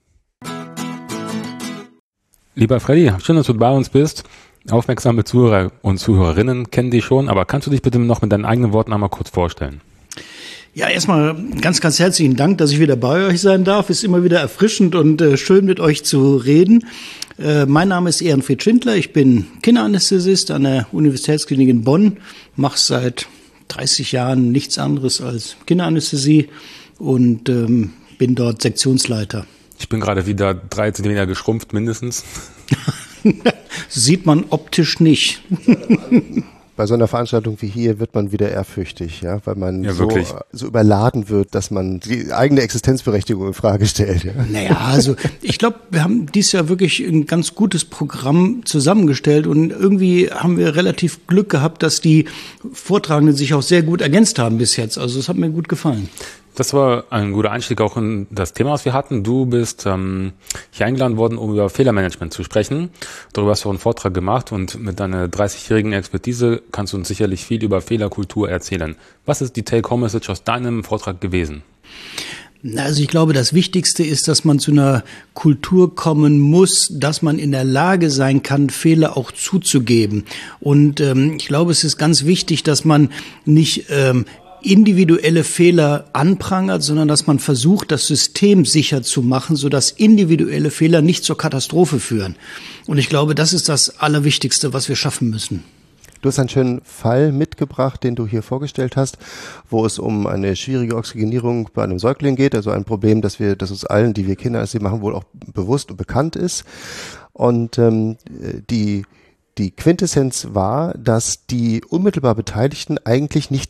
Lieber Freddy, schön, dass du bei uns bist. Aufmerksame Zuhörer und Zuhörerinnen kennen dich schon, aber kannst du dich bitte noch mit deinen eigenen Worten einmal kurz vorstellen? Ja, erstmal ganz, ganz herzlichen Dank, dass ich wieder bei euch sein darf. Ist immer wieder erfrischend und äh, schön, mit euch zu reden. Äh, mein Name ist Ehrenfried Schindler. Ich bin Kinderanästhesist an der Universitätsklinik in Bonn. Mache seit dreißig Jahren nichts anderes als Kinderanästhesie und ähm, bin dort Sektionsleiter. Ich bin gerade wieder drei Zentimeter geschrumpft, mindestens. Sieht man optisch nicht. Bei so einer Veranstaltung wie hier wird man wieder ehrfürchtig, ja, weil man ja, so, so überladen wird, dass man die eigene Existenzberechtigung in Frage stellt. Ja. Naja, also ich glaube, wir haben dieses Jahr wirklich ein ganz gutes Programm zusammengestellt und irgendwie haben wir relativ Glück gehabt, dass die Vortragenden sich auch sehr gut ergänzt haben bis jetzt. Also es hat mir gut gefallen. Das war ein guter Einstieg auch in das Thema, was wir hatten. Du bist ähm, hier eingeladen worden, um über Fehlermanagement zu sprechen. Darüber hast du auch einen Vortrag gemacht und mit deiner dreißigjährigen Expertise kannst du uns sicherlich viel über Fehlerkultur erzählen. Was ist die Take-Home-Message aus deinem Vortrag gewesen? Also ich glaube, das Wichtigste ist, dass man zu einer Kultur kommen muss, dass man in der Lage sein kann, Fehler auch zuzugeben. Und ähm, ich glaube, es ist ganz wichtig, dass man nicht ähm, individuelle Fehler anprangert, sondern dass man versucht, das System sicher zu machen, sodass individuelle Fehler nicht zur Katastrophe führen. Und ich glaube, das ist das Allerwichtigste, was wir schaffen müssen. Du hast einen schönen Fall mitgebracht, den du hier vorgestellt hast, wo es um eine schwierige Oxygenierung bei einem Säugling geht, also ein Problem, das wir, das uns allen, die wir Kinderanästhesie machen, wohl auch bewusst und bekannt ist. Und ähm, die die Quintessenz war, dass die unmittelbar Beteiligten eigentlich nichts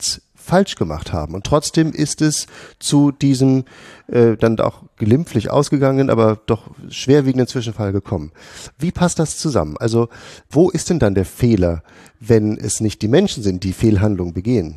falsch gemacht haben. Und trotzdem ist es zu diesem äh, dann auch glimpflich ausgegangen, aber doch schwerwiegenden Zwischenfall gekommen. Wie passt das zusammen? Also wo ist denn dann der Fehler, wenn es nicht die Menschen sind, die Fehlhandlungen begehen?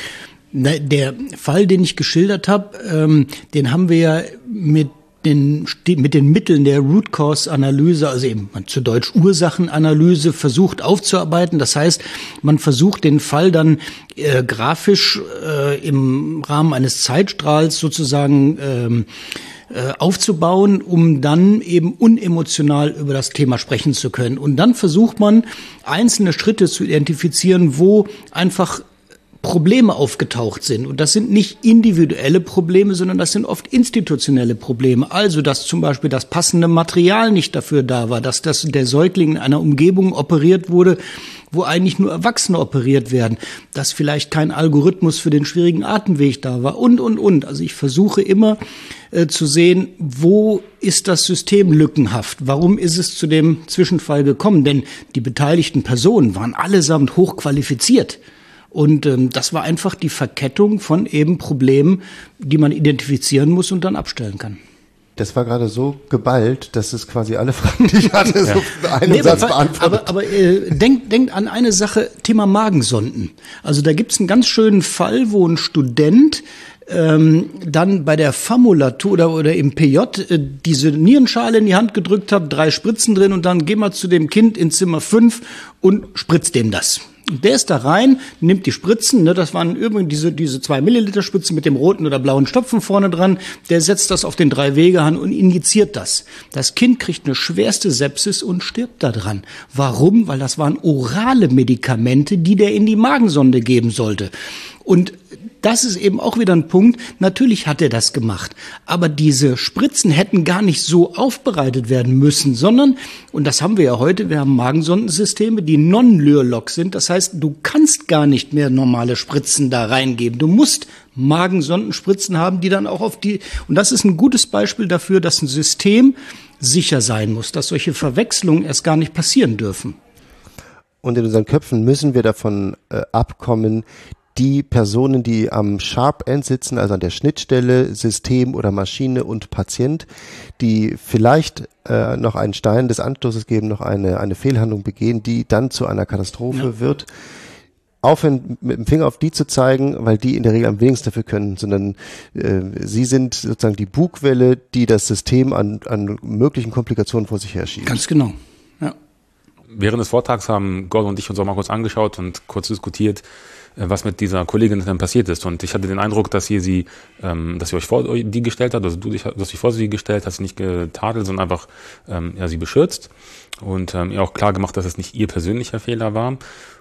Na, der Fall, den ich geschildert habe, ähm, den haben wir ja mit den, mit den Mitteln der Root Cause Analyse, also eben zu Deutsch Ursachenanalyse, versucht aufzuarbeiten. Das heißt, man versucht den Fall dann äh, grafisch äh, im Rahmen eines Zeitstrahls sozusagen ähm, äh, aufzubauen, um dann eben unemotional über das Thema sprechen zu können. Und dann versucht man, einzelne Schritte zu identifizieren, wo einfach Probleme aufgetaucht sind. Und das sind nicht individuelle Probleme, sondern das sind oft institutionelle Probleme. Also, dass zum Beispiel das passende Material nicht dafür da war, dass das, der Säugling in einer Umgebung operiert wurde, wo eigentlich nur Erwachsene operiert werden, dass vielleicht kein Algorithmus für den schwierigen Atemweg da war und, und, und. Also ich versuche immer äh, zu sehen, wo ist das System lückenhaft? Warum ist es zu dem Zwischenfall gekommen? Denn die beteiligten Personen waren allesamt hochqualifiziert. Und ähm, das war einfach die Verkettung von eben Problemen, die man identifizieren muss und dann abstellen kann. Das war gerade so geballt, dass es quasi alle Fragen, die ich hatte, ja. so für einen nee, Satz aber, beantwortet. Aber, aber äh, denkt denkt an eine Sache, Thema Magensonden. Also da gibt's einen ganz schönen Fall, wo ein Student ähm, dann bei der Formulatur oder, oder im P J äh, diese Nierenschale in die Hand gedrückt hat, drei Spritzen drin und dann geh mal zu dem Kind in Zimmer fünf und spritzt dem das. Der ist da rein, nimmt die Spritzen, ne, das waren übrigens diese, diese zwei Milliliter Spritzen mit dem roten oder blauen Stopfen vorne dran, der setzt das auf den Drei-Wege-Hahn und injiziert das. Das Kind kriegt eine schwerste Sepsis und stirbt da dran. Warum? Weil das waren orale Medikamente, die der in die Magensonde geben sollte. Und das ist eben auch wieder ein Punkt. Natürlich hat er das gemacht. Aber diese Spritzen hätten gar nicht so aufbereitet werden müssen, sondern, und das haben wir ja heute, wir haben Magensondensysteme, die non-Lyolog sind. Das heißt, du kannst gar nicht mehr normale Spritzen da reingeben. Du musst Magensondenspritzen haben, die dann auch auf die, und das ist ein gutes Beispiel dafür, dass ein System sicher sein muss, dass solche Verwechslungen erst gar nicht passieren dürfen. Und in unseren Köpfen müssen wir davon äh, abkommen, die Personen, die am Sharp End sitzen, also an der Schnittstelle System oder Maschine und Patient, die vielleicht äh, noch einen Stein des Anstoßes geben, noch eine, eine Fehlhandlung begehen, die dann zu einer Katastrophe ja. wird, aufhören, mit dem Finger auf die zu zeigen, weil die in der Regel am wenigsten dafür können, sondern äh, sie sind sozusagen die Bugwelle, die das System an, an möglichen Komplikationen vor sich her schiebt. Ganz genau. Ja. Während des Vortrags haben Gordon und ich uns auch mal kurz angeschaut und kurz diskutiert, was mit dieser Kollegin dann passiert ist. Und ich hatte den Eindruck, dass ihr sie, ähm, dass sie euch vor die gestellt hat, also du dich, du hast dich vor sie gestellt, hast sie nicht getadelt, sondern einfach ähm, ja, sie beschützt und ähm, ihr auch klar gemacht, dass es nicht ihr persönlicher Fehler war.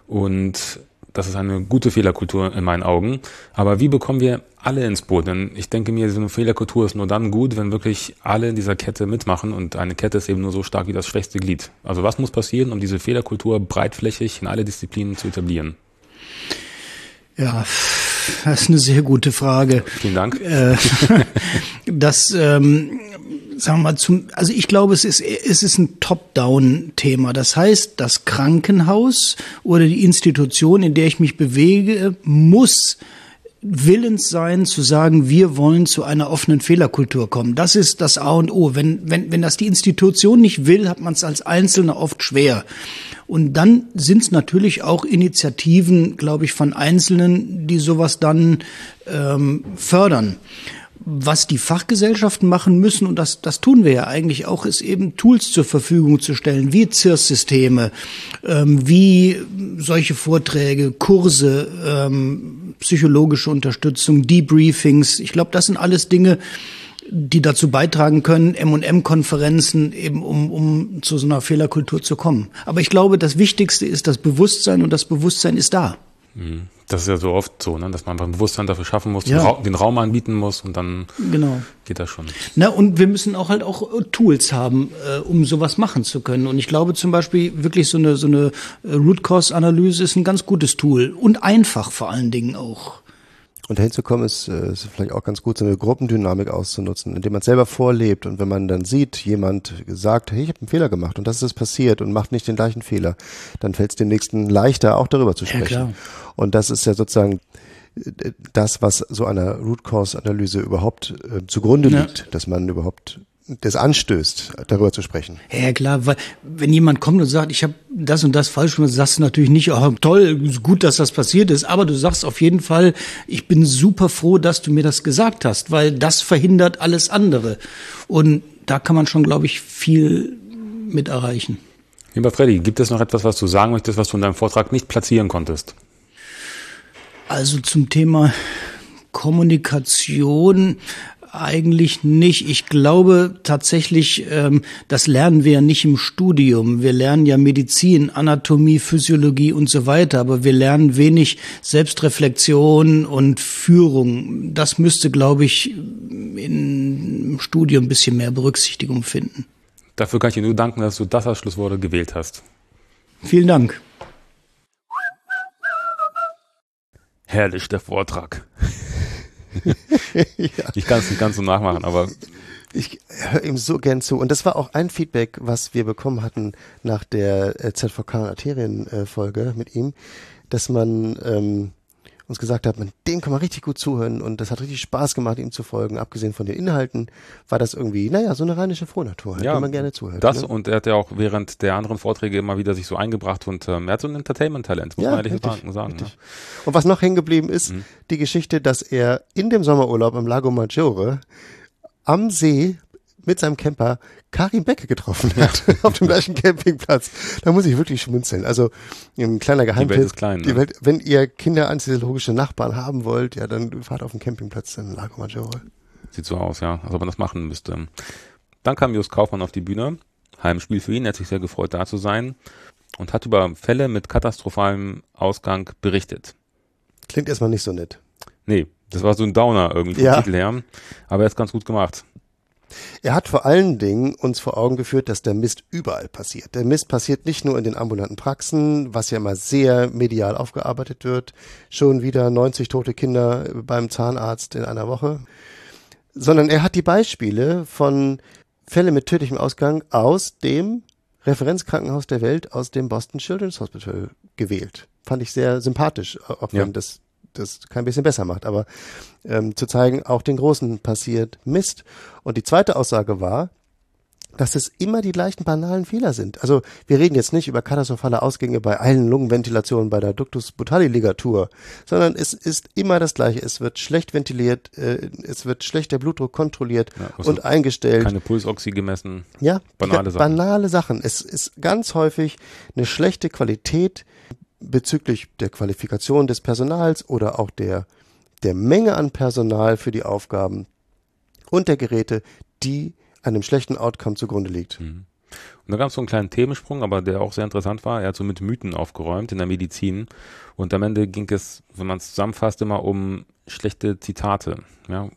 Und das ist eine gute Fehlerkultur in meinen Augen. Aber wie bekommen wir alle ins Boot? Denn ich denke mir, so eine Fehlerkultur ist nur dann gut, wenn wirklich alle in dieser Kette mitmachen. Und eine Kette ist eben nur so stark wie das schwächste Glied. Also was muss passieren, um diese Fehlerkultur breitflächig in alle Disziplinen zu etablieren? Ja, das ist eine sehr gute Frage. Vielen Dank. Äh, das, ähm, sagen wir mal, zum, also ich glaube, es ist, es ist ein Top-Down-Thema. Das heißt, das Krankenhaus oder die Institution, in der ich mich bewege, muss willens sein zu sagen, wir wollen zu einer offenen Fehlerkultur kommen. Das ist das A und O. Wenn, wenn, wenn das die Institution nicht will, hat man es als Einzelner oft schwer. Und dann sind es natürlich auch Initiativen, glaube ich, von Einzelnen, die sowas dann ähm, fördern. Was die Fachgesellschaften machen müssen, und das, das tun wir ja eigentlich auch, ist eben Tools zur Verfügung zu stellen, wie C I R S-Systeme, ähm, wie solche Vorträge, Kurse, ähm, psychologische Unterstützung, Debriefings. Ich glaube, das sind alles Dinge, die dazu beitragen können, M und M-Konferenzen eben, um, um zu so einer Fehlerkultur zu kommen. Aber ich glaube, das Wichtigste ist das Bewusstsein, und das Bewusstsein ist da. Das ist ja so oft so, ne? Dass man einfach ein Bewusstsein dafür schaffen muss, ja. den, Ra- den Raum anbieten muss, und dann genau. geht das schon. Na, und wir müssen auch halt auch Tools haben, äh, um sowas machen zu können. Und ich glaube zum Beispiel wirklich so eine, so eine Root Cause Analyse ist ein ganz gutes Tool und einfach vor allen Dingen auch. Und dahin zu kommen, ist, äh, ist vielleicht auch ganz gut, so eine Gruppendynamik auszunutzen, indem man es selber vorlebt. Und wenn man dann sieht, jemand sagt, hey, ich habe einen Fehler gemacht und das ist passiert und macht nicht den gleichen Fehler, dann fällt es dem Nächsten leichter, auch darüber zu sprechen. Ja, klar. Und das ist ja sozusagen das, was so einer Root-Cause-Analyse überhaupt äh, zugrunde Ja. liegt, dass man überhaupt das anstößt, darüber zu sprechen. Ja, klar, weil wenn jemand kommt und sagt, ich habe das und das falsch gemacht, sagst du natürlich nicht, oh, toll, gut, dass das passiert ist, aber du sagst auf jeden Fall, ich bin super froh, dass du mir das gesagt hast, weil das verhindert alles andere. Und da kann man schon, glaube ich, viel mit erreichen. Lieber Freddy, gibt es noch etwas, was du sagen möchtest, was du in deinem Vortrag nicht platzieren konntest? Also zum Thema Kommunikation eigentlich nicht. Ich glaube tatsächlich, ähm, das lernen wir ja nicht im Studium. Wir lernen ja Medizin, Anatomie, Physiologie und so weiter, aber wir lernen wenig Selbstreflexion und Führung. Das müsste, glaube ich, im Studium ein bisschen mehr Berücksichtigung finden. Dafür kann ich dir nur danken, dass du das als Schlussworte gewählt hast. Vielen Dank. Herrlich, der Vortrag. Ja. Ich kann es nicht ganz so nachmachen, aber Ich höre ihm so gern zu. Und das war auch ein Feedback, was wir bekommen hatten nach der äh, Z V K-Arterien-Folge mit ihm, dass man ähm, uns gesagt hat, man, dem kann man richtig gut zuhören und das hat richtig Spaß gemacht, ihm zu folgen. Abgesehen von den Inhalten war das irgendwie, naja, so eine rheinische Frohnatur, halt, ja, dem man gerne zuhört. das ne? und er hat ja auch während der anderen Vorträge immer wieder sich so eingebracht und ähm, er hat so ein Entertainment-Talent, muss Ja, man ehrlich richtig, sagen. sagen ne? Und was noch hängen geblieben ist, Mhm. die Geschichte, dass er in dem Sommerurlaub am Lago Maggiore am See mit seinem Camper Karin Becke getroffen hat, auf dem gleichen Campingplatz. Da muss ich wirklich schmunzeln. Also ein kleiner Geheimtipp. Die Welt ist klein, ne? Die Welt, wenn ihr kinderanästhesiologische Nachbarn haben wollt, ja, dann fahrt auf den Campingplatz in Lago Maggiore. Sieht so aus, ja, als ob man das machen müsste. Dann kam Just Kaufmann auf die Bühne, Heimspiel für ihn, er hat sich sehr gefreut, da zu sein und hat über Fälle mit katastrophalem Ausgang berichtet. Klingt erstmal nicht so nett. Nee, das war so ein Downer irgendwie vom Ja. Titel her, aber er ist ganz gut gemacht. Er hat vor allen Dingen uns vor Augen geführt, dass der Mist überall passiert. Der Mist passiert nicht nur in den ambulanten Praxen, was ja mal sehr medial aufgearbeitet wird. Schon wieder neunzig tote Kinder beim Zahnarzt in einer Woche. Sondern er hat die Beispiele von Fällen mit tödlichem Ausgang aus dem Referenzkrankenhaus der Welt, aus dem Boston Children's Hospital gewählt. Fand ich sehr sympathisch, auch wenn Ja. das das kein bisschen besser macht, aber ähm, zu zeigen, auch den Großen passiert Mist. Und die zweite Aussage war, dass es immer die gleichen banalen Fehler sind. Also wir reden jetzt nicht über katastrophale Ausgänge bei allen Lungenventilationen bei der Ductus Butali-Ligatur, sondern es ist immer das Gleiche. Es wird schlecht ventiliert, äh, es wird schlecht der Blutdruck kontrolliert Ja, also und eingestellt. Keine Pulsoxy gemessen. Ja, Banale die, Sachen. banale Sachen. Es ist ganz häufig eine schlechte Qualität bezüglich der Qualifikation des Personals oder auch der, der Menge an Personal für die Aufgaben und der Geräte, die einem schlechten Outcome zugrunde liegt. Mhm. Und da gab es so einen kleinen Themensprung, aber der auch sehr interessant war. Er hat so mit Mythen aufgeräumt in der Medizin. Und am Ende ging es, wenn man es zusammenfasst, immer um schlechte Zitate. Ja.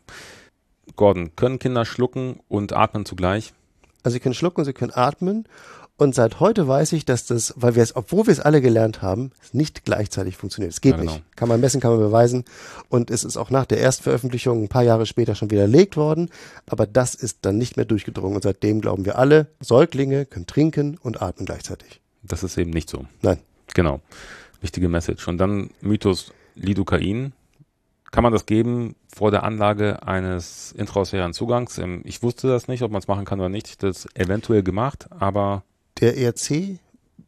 Gordon, können Kinder schlucken und atmen zugleich? Also sie können schlucken, sie können atmen. Und seit heute weiß ich, dass das, weil wir es, obwohl wir es alle gelernt haben, nicht gleichzeitig funktioniert. Es geht Ja, genau. nicht. Kann man messen, kann man beweisen. Und es ist auch nach der Erstveröffentlichung ein paar Jahre später schon widerlegt worden. Aber das ist dann nicht mehr durchgedrungen. Und seitdem glauben wir alle, Säuglinge können trinken und atmen gleichzeitig. Das ist eben nicht so. Nein. Genau. Wichtige Message. Und dann Mythos Lidocain. Kann man das geben vor der Anlage eines intraosären Zugangs? Ähm, Ich wusste das nicht, ob man es machen kann oder nicht. Ich habe das eventuell gemacht, aber Der E R C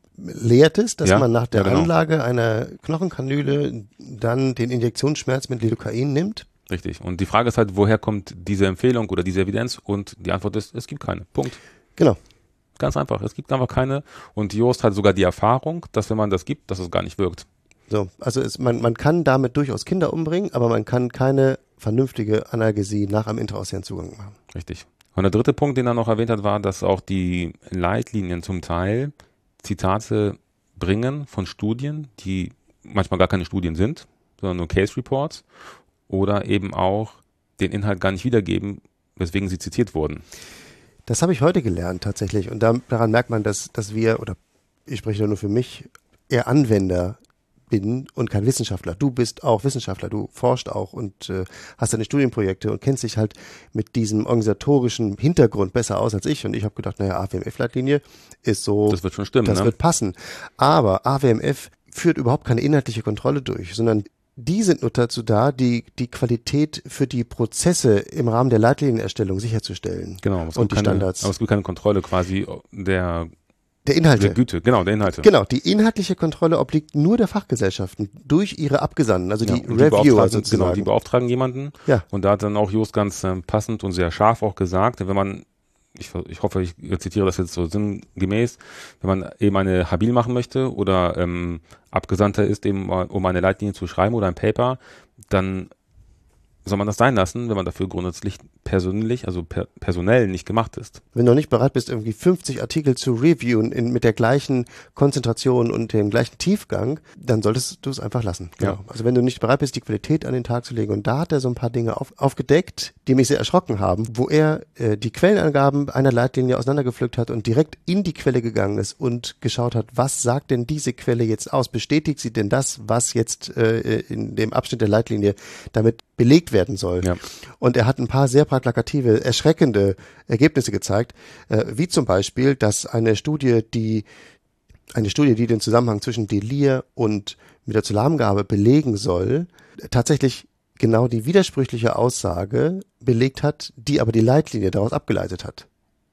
lehrt es, dass Ja, man nach der ja, genau. Anlage einer Knochenkanüle dann den Injektionsschmerz mit Lidocain nimmt. richtig. Und die Frage ist halt, woher kommt diese Empfehlung oder diese Evidenz? Und die Antwort ist, es gibt keine. Punkt. Genau. Ganz einfach. Es gibt einfach keine. Und Jost hat sogar die Erfahrung, dass wenn man das gibt, dass es gar nicht wirkt. So, also es, man, man kann damit durchaus Kinder umbringen, aber man kann keine vernünftige Analgesie nach einem intraosären Zugang machen. Richtig. Und der dritte Punkt, den er noch erwähnt hat, war, dass auch die Leitlinien zum Teil Zitate bringen von Studien, die manchmal gar keine Studien sind, sondern nur Case Reports oder eben auch den Inhalt gar nicht wiedergeben, weswegen sie zitiert wurden. Das habe ich heute gelernt tatsächlich und da, daran merkt man, dass, dass wir, oder ich spreche da nur für mich, eher Anwender bin und kein Wissenschaftler. Du bist auch Wissenschaftler, du forscht auch und äh, hast deine Studienprojekte und kennst dich halt mit diesem organisatorischen Hintergrund besser aus als ich. Und ich habe gedacht, naja, A W M F-Leitlinie ist so, Das wird schon stimmen, das ne? wird passen. Aber A W M F führt überhaupt keine inhaltliche Kontrolle durch, sondern die sind nur dazu da, die, die Qualität für die Prozesse im Rahmen der Leitlinienerstellung sicherzustellen. Genau, es und gibt die keine, Standards. aber es gibt keine Kontrolle quasi der, Der Inhalte. der Güte, genau, der Inhalte. Genau, die inhaltliche Kontrolle obliegt nur der Fachgesellschaften durch ihre Abgesandten, also Ja, die und die Reviewer beauftragen- sozusagen. Genau, die beauftragen jemanden. Ja. Und da hat dann auch Jost ganz ähm, passend und sehr scharf auch gesagt, wenn man, ich, ich hoffe, ich zitiere das jetzt so sinngemäß, wenn man eben eine Habil machen möchte oder ähm, Abgesandter ist, eben um eine Leitlinie zu schreiben oder ein Paper, dann soll man das sein lassen, wenn man dafür grundsätzlich persönlich, also per, personell nicht gemacht ist. Wenn du nicht bereit bist, irgendwie fünfzig Artikel zu reviewen in, mit der gleichen Konzentration und dem gleichen Tiefgang, dann solltest du es einfach lassen. Genau. Ja. Also wenn du nicht bereit bist, die Qualität an den Tag zu legen. Und da hat er so ein paar Dinge auf, aufgedeckt, die mich sehr erschrocken haben, wo er äh, die Quellenangaben einer Leitlinie auseinandergepflückt hat und direkt in die Quelle gegangen ist und geschaut hat, was sagt denn diese Quelle jetzt aus? Bestätigt sie denn das, was jetzt äh, in dem Abschnitt der Leitlinie damit belegt werden soll? Ja. Und er hat ein paar sehr plakative, erschreckende Ergebnisse gezeigt, äh, wie zum Beispiel, dass eine Studie, die eine Studie, die den Zusammenhang zwischen Delir und Midazolamgabe belegen soll, tatsächlich genau die widersprüchliche Aussage belegt hat, die aber die Leitlinie daraus abgeleitet hat.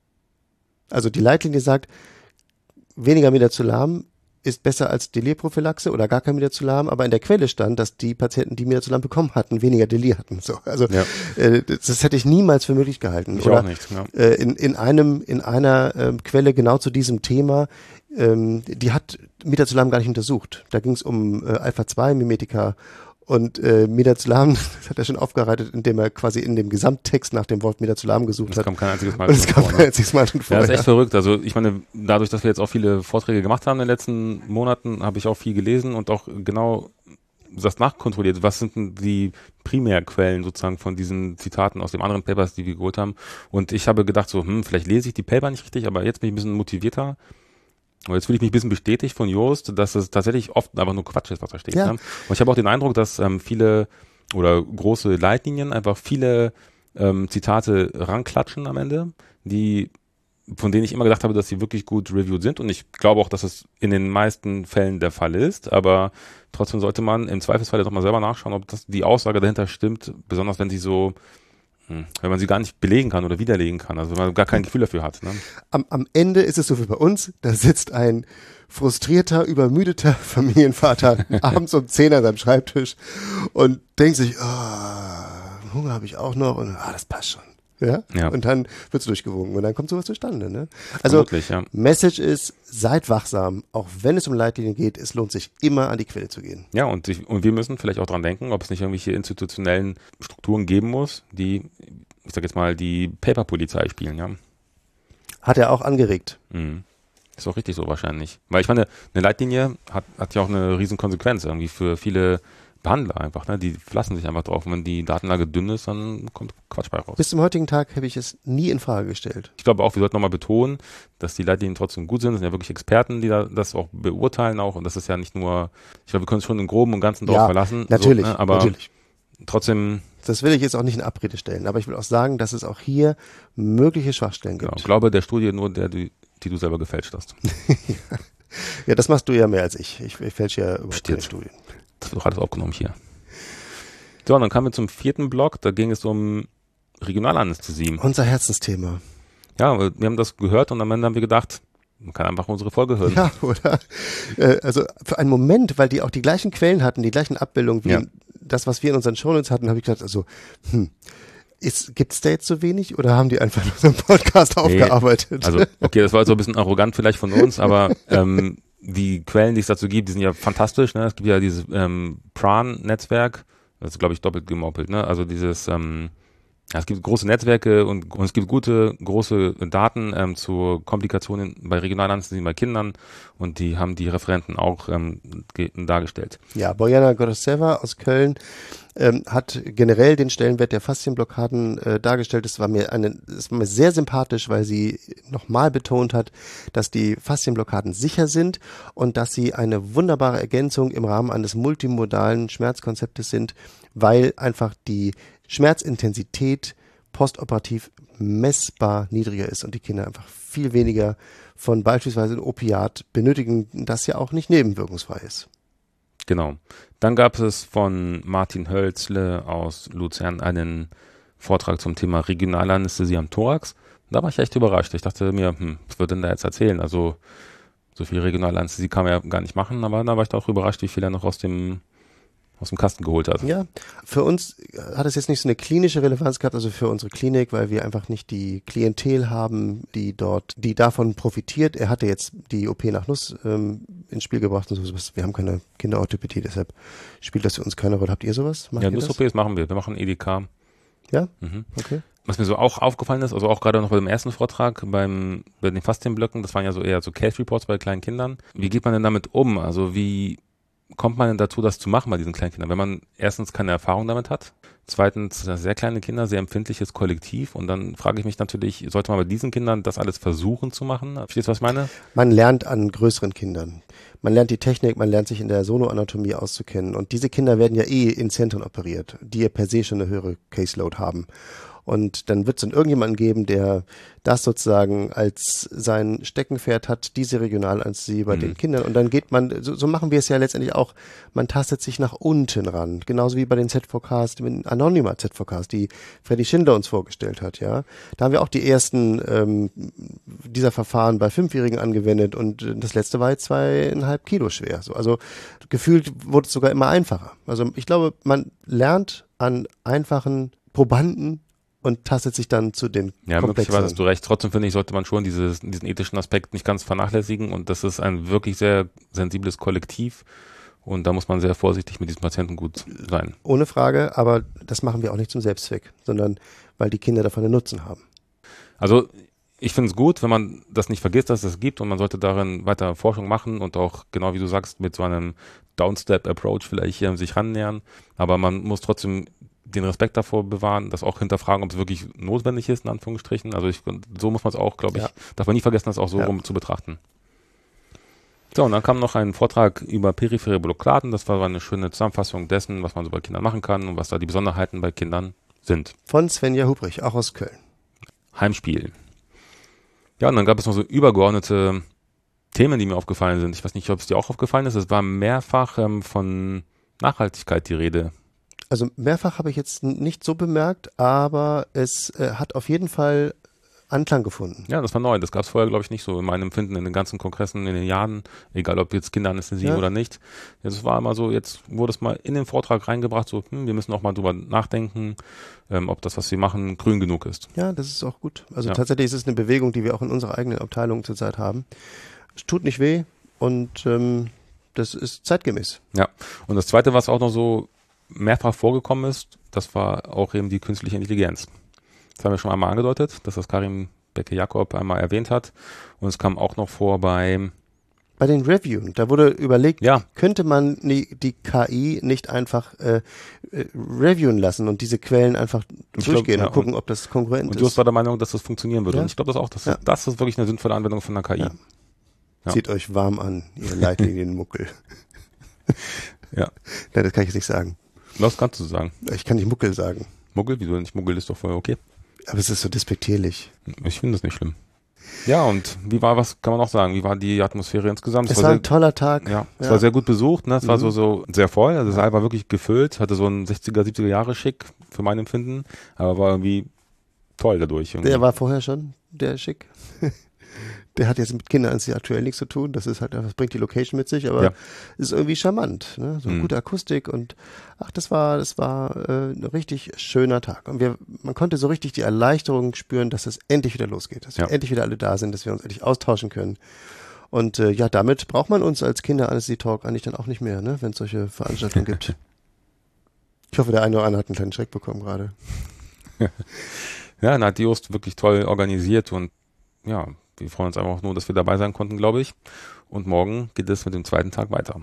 Also die Leitlinie sagt, weniger Midazolam ist besser als Delirprophylaxe oder gar kein Midazolam, aber in der Quelle stand, dass die Patienten, die Midazolam bekommen hatten, weniger Delir hatten. So, also Ja. äh, das, das hätte ich niemals für möglich gehalten. Ich oder auch nicht, ja. äh, in, in einem in einer ähm, Quelle genau zu diesem Thema, ähm, die hat Midazolam gar nicht untersucht. Da ging es um äh, Alpha zwei Mimetika. Und äh, Midazolam, das hat er schon aufgearbeitet, indem er quasi in dem Gesamttext nach dem Wort Midazolam gesucht Das hat. kam kein einziges Mal Und es drin kam vor, kein ne? einziges Mal schon Ja, vorher. das ist echt verrückt. Also ich meine, dadurch, dass wir jetzt auch viele Vorträge gemacht haben in den letzten Monaten, habe ich auch viel gelesen und auch genau das nachkontrolliert. Was sind denn die Primärquellen sozusagen von diesen Zitaten aus den anderen Papers, die wir geholt haben? Und ich habe gedacht so, hm, vielleicht lese ich die Paper nicht richtig, aber jetzt bin ich ein bisschen motivierter. Aber jetzt fühle ich mich ein bisschen bestätigt von Jost, dass es tatsächlich oft einfach nur Quatsch ist, was da steht. Ja. Ne? Und ich habe auch den Eindruck, dass ähm, viele oder große Leitlinien einfach viele ähm, Zitate ranklatschen am Ende, die von denen ich immer gedacht habe, dass sie wirklich gut reviewed sind. Und ich glaube auch, dass es in den meisten Fällen der Fall ist. Aber trotzdem sollte man im Zweifelsfall doch mal selber nachschauen, ob das die Aussage dahinter stimmt, besonders wenn sie so, hm, wenn man sie gar nicht belegen kann oder widerlegen kann, also wenn man gar kein Gefühl dafür hat. Ne? Am, am Ende ist es so wie bei uns, da sitzt ein frustrierter, übermüdeter Familienvater abends um zehn an seinem Schreibtisch und denkt sich, oh, Hunger habe ich auch noch und ah, das passt schon. Ja? Ja. Und dann wird's durchgewunken und dann kommt sowas zustande. Ne? Also Vermutlich, ja. Message ist, seid wachsam, auch wenn es um Leitlinien geht, es lohnt sich immer an die Quelle zu gehen. Ja, und, ich, und wir müssen vielleicht auch dran denken, ob es nicht irgendwelche institutionellen Strukturen geben muss, die, ich sag jetzt mal, die Paper-Polizei spielen, ja. Hat er auch angeregt. Mhm. Ist auch richtig so wahrscheinlich. Weil ich meine, eine Leitlinie hat, hat ja auch eine riesen Konsequenz irgendwie für viele Behandler einfach, ne? Die verlassen sich einfach drauf. Und wenn die Datenlage dünn ist, dann kommt Quatsch bei raus. Bis zum heutigen Tag habe ich es nie in Frage gestellt. Ich glaube auch, wir sollten nochmal betonen, dass die Leitlinien trotzdem gut sind. Das sind ja wirklich Experten, die da, das auch beurteilen auch. Und das ist ja nicht nur, ich glaube, wir können uns schon im Groben und Ganzen drauf Ja, verlassen. natürlich, so, ne? Aber natürlich. trotzdem, Das will ich jetzt auch nicht in Abrede stellen, aber ich will auch sagen, dass es auch hier mögliche Schwachstellen genau, gibt. glaube der Studie nur, der, die, die du selber gefälscht hast. Ja, das machst du ja mehr als ich. Ich, ich fälsche ja überhaupt keine Stimmt. Studien. Das wird doch alles aufgenommen hier. So, und dann kamen wir zum vierten Block. Da ging es um Regionalanästhesie. Unser Herzensthema. Ja, wir haben das gehört und am Ende haben wir gedacht, man kann einfach unsere Folge hören. Ja, oder? Äh, Also für einen Moment, weil die auch die gleichen Quellen hatten, die gleichen Abbildungen wie Ja. das, was wir in unseren Shownotes hatten, habe ich gedacht, also, hm, gibt es da jetzt so wenig oder haben die einfach nur so einen Podcast Nee, aufgearbeitet? Also, okay, das war jetzt so ein bisschen arrogant vielleicht von uns, aber ähm, die Quellen, die es dazu gibt, die sind ja fantastisch. Ne? Es gibt ja dieses ähm, Pran-Netzwerk, das ist, glaube ich, doppelt gemoppelt. Ne? Also dieses, ähm, ja, es gibt große Netzwerke und, und es gibt gute, große Daten ähm, zu Komplikationen bei Regionalanästhesie bei Kindern und die haben die Referenten auch ähm, ge- dargestellt. Ja, Bojana Goroseva aus Köln ähm, hat generell den Stellenwert der Faszienblockaden äh, dargestellt. Es war mir eine, es war mir sehr sympathisch, weil sie nochmal betont hat, dass die Faszienblockaden sicher sind und dass sie eine wunderbare Ergänzung im Rahmen eines multimodalen Schmerzkonzeptes sind, weil einfach die Schmerzintensität postoperativ messbar niedriger ist und die Kinder einfach viel weniger von beispielsweise einem Opiat benötigen, das ja auch nicht nebenwirkungsfrei ist. Genau. Dann gab es von Martin Hölzle aus Luzern einen Vortrag zum Thema regionale Anästhesie am Thorax. Da war ich echt überrascht. Ich dachte mir, hm, was wird denn da jetzt erzählen? Also so viel regionale Anästhesie kann man ja gar nicht machen, aber da war ich auch überrascht, wie viel er noch aus dem aus dem Kasten geholt hat. Ja, für uns hat es jetzt nicht so eine klinische Relevanz gehabt, also für unsere Klinik, weil wir einfach nicht die Klientel haben, die dort, die davon profitiert. Er hatte jetzt die O P nach Nuss ähm, ins Spiel gebracht und sowas. Wir haben keine Kinderorthopädie, deshalb spielt das für uns keine Rolle. Habt ihr sowas? Macht ja, ihr Nuss-O Ps machen wir. Wir machen E D K. Ja? Mhm. Okay. Was mir so auch aufgefallen ist, also auch gerade noch bei dem ersten Vortrag, beim, bei den Faszienblöcken, das waren ja so eher so Case Reports bei kleinen Kindern. Wie geht man denn damit um? Also wie kommt man denn dazu, das zu machen bei diesen kleinen Kindern? Wenn man erstens keine Erfahrung damit hat, zweitens sehr kleine Kinder, sehr empfindliches Kollektiv und dann frage ich mich natürlich, sollte man bei diesen Kindern das alles versuchen zu machen? Verstehst du, was ich meine? Man lernt an größeren Kindern. Man lernt die Technik, man lernt sich in der Sonoanatomie auszukennen und diese Kinder werden ja eh in Zentren operiert, die ja per se schon eine höhere Caseload haben. Und dann wird es dann irgendjemanden geben, der das sozusagen als sein Steckenpferd hat, diese Regionalanästhesie bei mhm. den Kindern. Und dann geht man, so, so machen wir es ja letztendlich auch, man tastet sich nach unten ran. Genauso wie bei den Z V Ks, den Anonyma Z V Ks, die Freddy Schindler uns vorgestellt hat. Ja, da haben wir auch die ersten ähm, dieser Verfahren bei Fünfjährigen angewendet und das letzte war jetzt zweieinhalb Kilo schwer. So, also gefühlt wurde es sogar immer einfacher. Also ich glaube, man lernt an einfachen Probanden und tastet sich dann zu den Ja, möglicherweise hast du recht. Trotzdem finde ich, sollte man schon dieses, diesen ethischen Aspekt nicht ganz vernachlässigen und das ist ein wirklich sehr sensibles Kollektiv und da muss man sehr vorsichtig mit diesen Patienten gut sein. Ohne Frage, aber das machen wir auch nicht zum Selbstzweck, sondern weil die Kinder davon einen Nutzen haben. Also ich finde es gut, wenn man das nicht vergisst, dass es das gibt und man sollte darin weiter Forschung machen und auch, genau wie du sagst, mit so einem Downstep-Approach vielleicht hier sich rannähern, aber man muss trotzdem den Respekt davor bewahren, das auch hinterfragen, ob es wirklich notwendig ist, in Anführungsstrichen. Also ich, so muss man es auch, glaube ich, ja. darf man nie vergessen, das auch so ja. rum zu betrachten. So, und dann kam noch ein Vortrag über periphere Blockaden. Das war eine schöne Zusammenfassung dessen, was man so bei Kindern machen kann und was da die Besonderheiten bei Kindern sind. Von Svenja Hubrich, auch aus Köln. Heimspiel. Ja, und dann gab es noch so übergeordnete Themen, die mir aufgefallen sind. Ich weiß nicht, ob es dir auch aufgefallen ist. Es war mehrfach ähm, von Nachhaltigkeit die Rede. Also mehrfach habe ich jetzt nicht so bemerkt, aber es äh, hat auf jeden Fall Anklang gefunden. Ja, das war neu. Das gab es vorher, glaube ich, nicht so in meinem Empfinden in den ganzen Kongressen in den Jahren, egal ob jetzt Kinderanästhesie ja. oder nicht. Es war immer so, jetzt wurde es mal in den Vortrag reingebracht, so, hm, wir müssen auch mal drüber nachdenken, ähm, ob das, was wir machen, grün genug ist. Ja, das ist auch gut. Also ja. tatsächlich ist es eine Bewegung, die wir auch in unserer eigenen Abteilung zurzeit haben. Es tut nicht weh und ähm, das ist zeitgemäß. Ja, und das Zweite, was auch noch so mehrfach vorgekommen ist, das war auch eben die künstliche Intelligenz. Das haben wir schon einmal angedeutet, dass das Karim Becke-Jakob einmal erwähnt hat. Und es kam auch noch vor bei... Bei den Reviewen, da wurde überlegt, ja. könnte man die, die K I nicht einfach äh, äh, reviewen lassen und diese Quellen einfach ich durchgehen glaub, ja, und gucken, und, ob das kongruent und ist. Und du war der Meinung, dass das funktionieren würde. Ja. Und ich glaube das auch. Das, ja. ist, das ist wirklich eine sinnvolle Anwendung von einer K I. Ja. Ja. Zieht euch warm an, ihr Leitlinienmuckel. ja. Nein, das kann ich jetzt nicht sagen. Was kannst du sagen? Ich kann nicht Muckel sagen. Muckel? Wieso nicht? Muckel ist doch voll okay. Aber es ist so despektierlich. Ich finde das nicht schlimm. Ja, und wie war, was kann man noch sagen? Wie war die Atmosphäre insgesamt? Es, es war, war ein sehr, toller Tag. Ja, es ja. war sehr gut besucht, ne? Es mhm. war so, so sehr voll. Also, der Saal war wirklich gefüllt, hatte so ein sechziger, siebziger Jahre Schick für mein Empfinden, aber war irgendwie toll dadurch. Irgendwie. Der war vorher schon, der Schick. Der hat jetzt mit Kindern aktuell nichts zu tun. Das ist halt, das bringt die Location mit sich, aber ja. ist irgendwie charmant. Ne? So eine mhm. gute Akustik und ach, das war, das war äh, ein richtig schöner Tag. Und wir, man konnte so richtig die Erleichterung spüren, dass es endlich wieder losgeht, dass ja. wir endlich wieder alle da sind, dass wir uns endlich austauschen können. Und äh, ja, damit braucht man uns als Kinderanästhesie-Talk eigentlich dann auch nicht mehr, ne? Wenn es solche Veranstaltungen gibt. Ich hoffe, der eine oder andere hat einen kleinen Schreck bekommen gerade. Ja, dann hat die Just wirklich toll organisiert und ja, wir freuen uns einfach nur, dass wir dabei sein konnten, glaube ich. Und morgen geht es mit dem zweiten Tag weiter.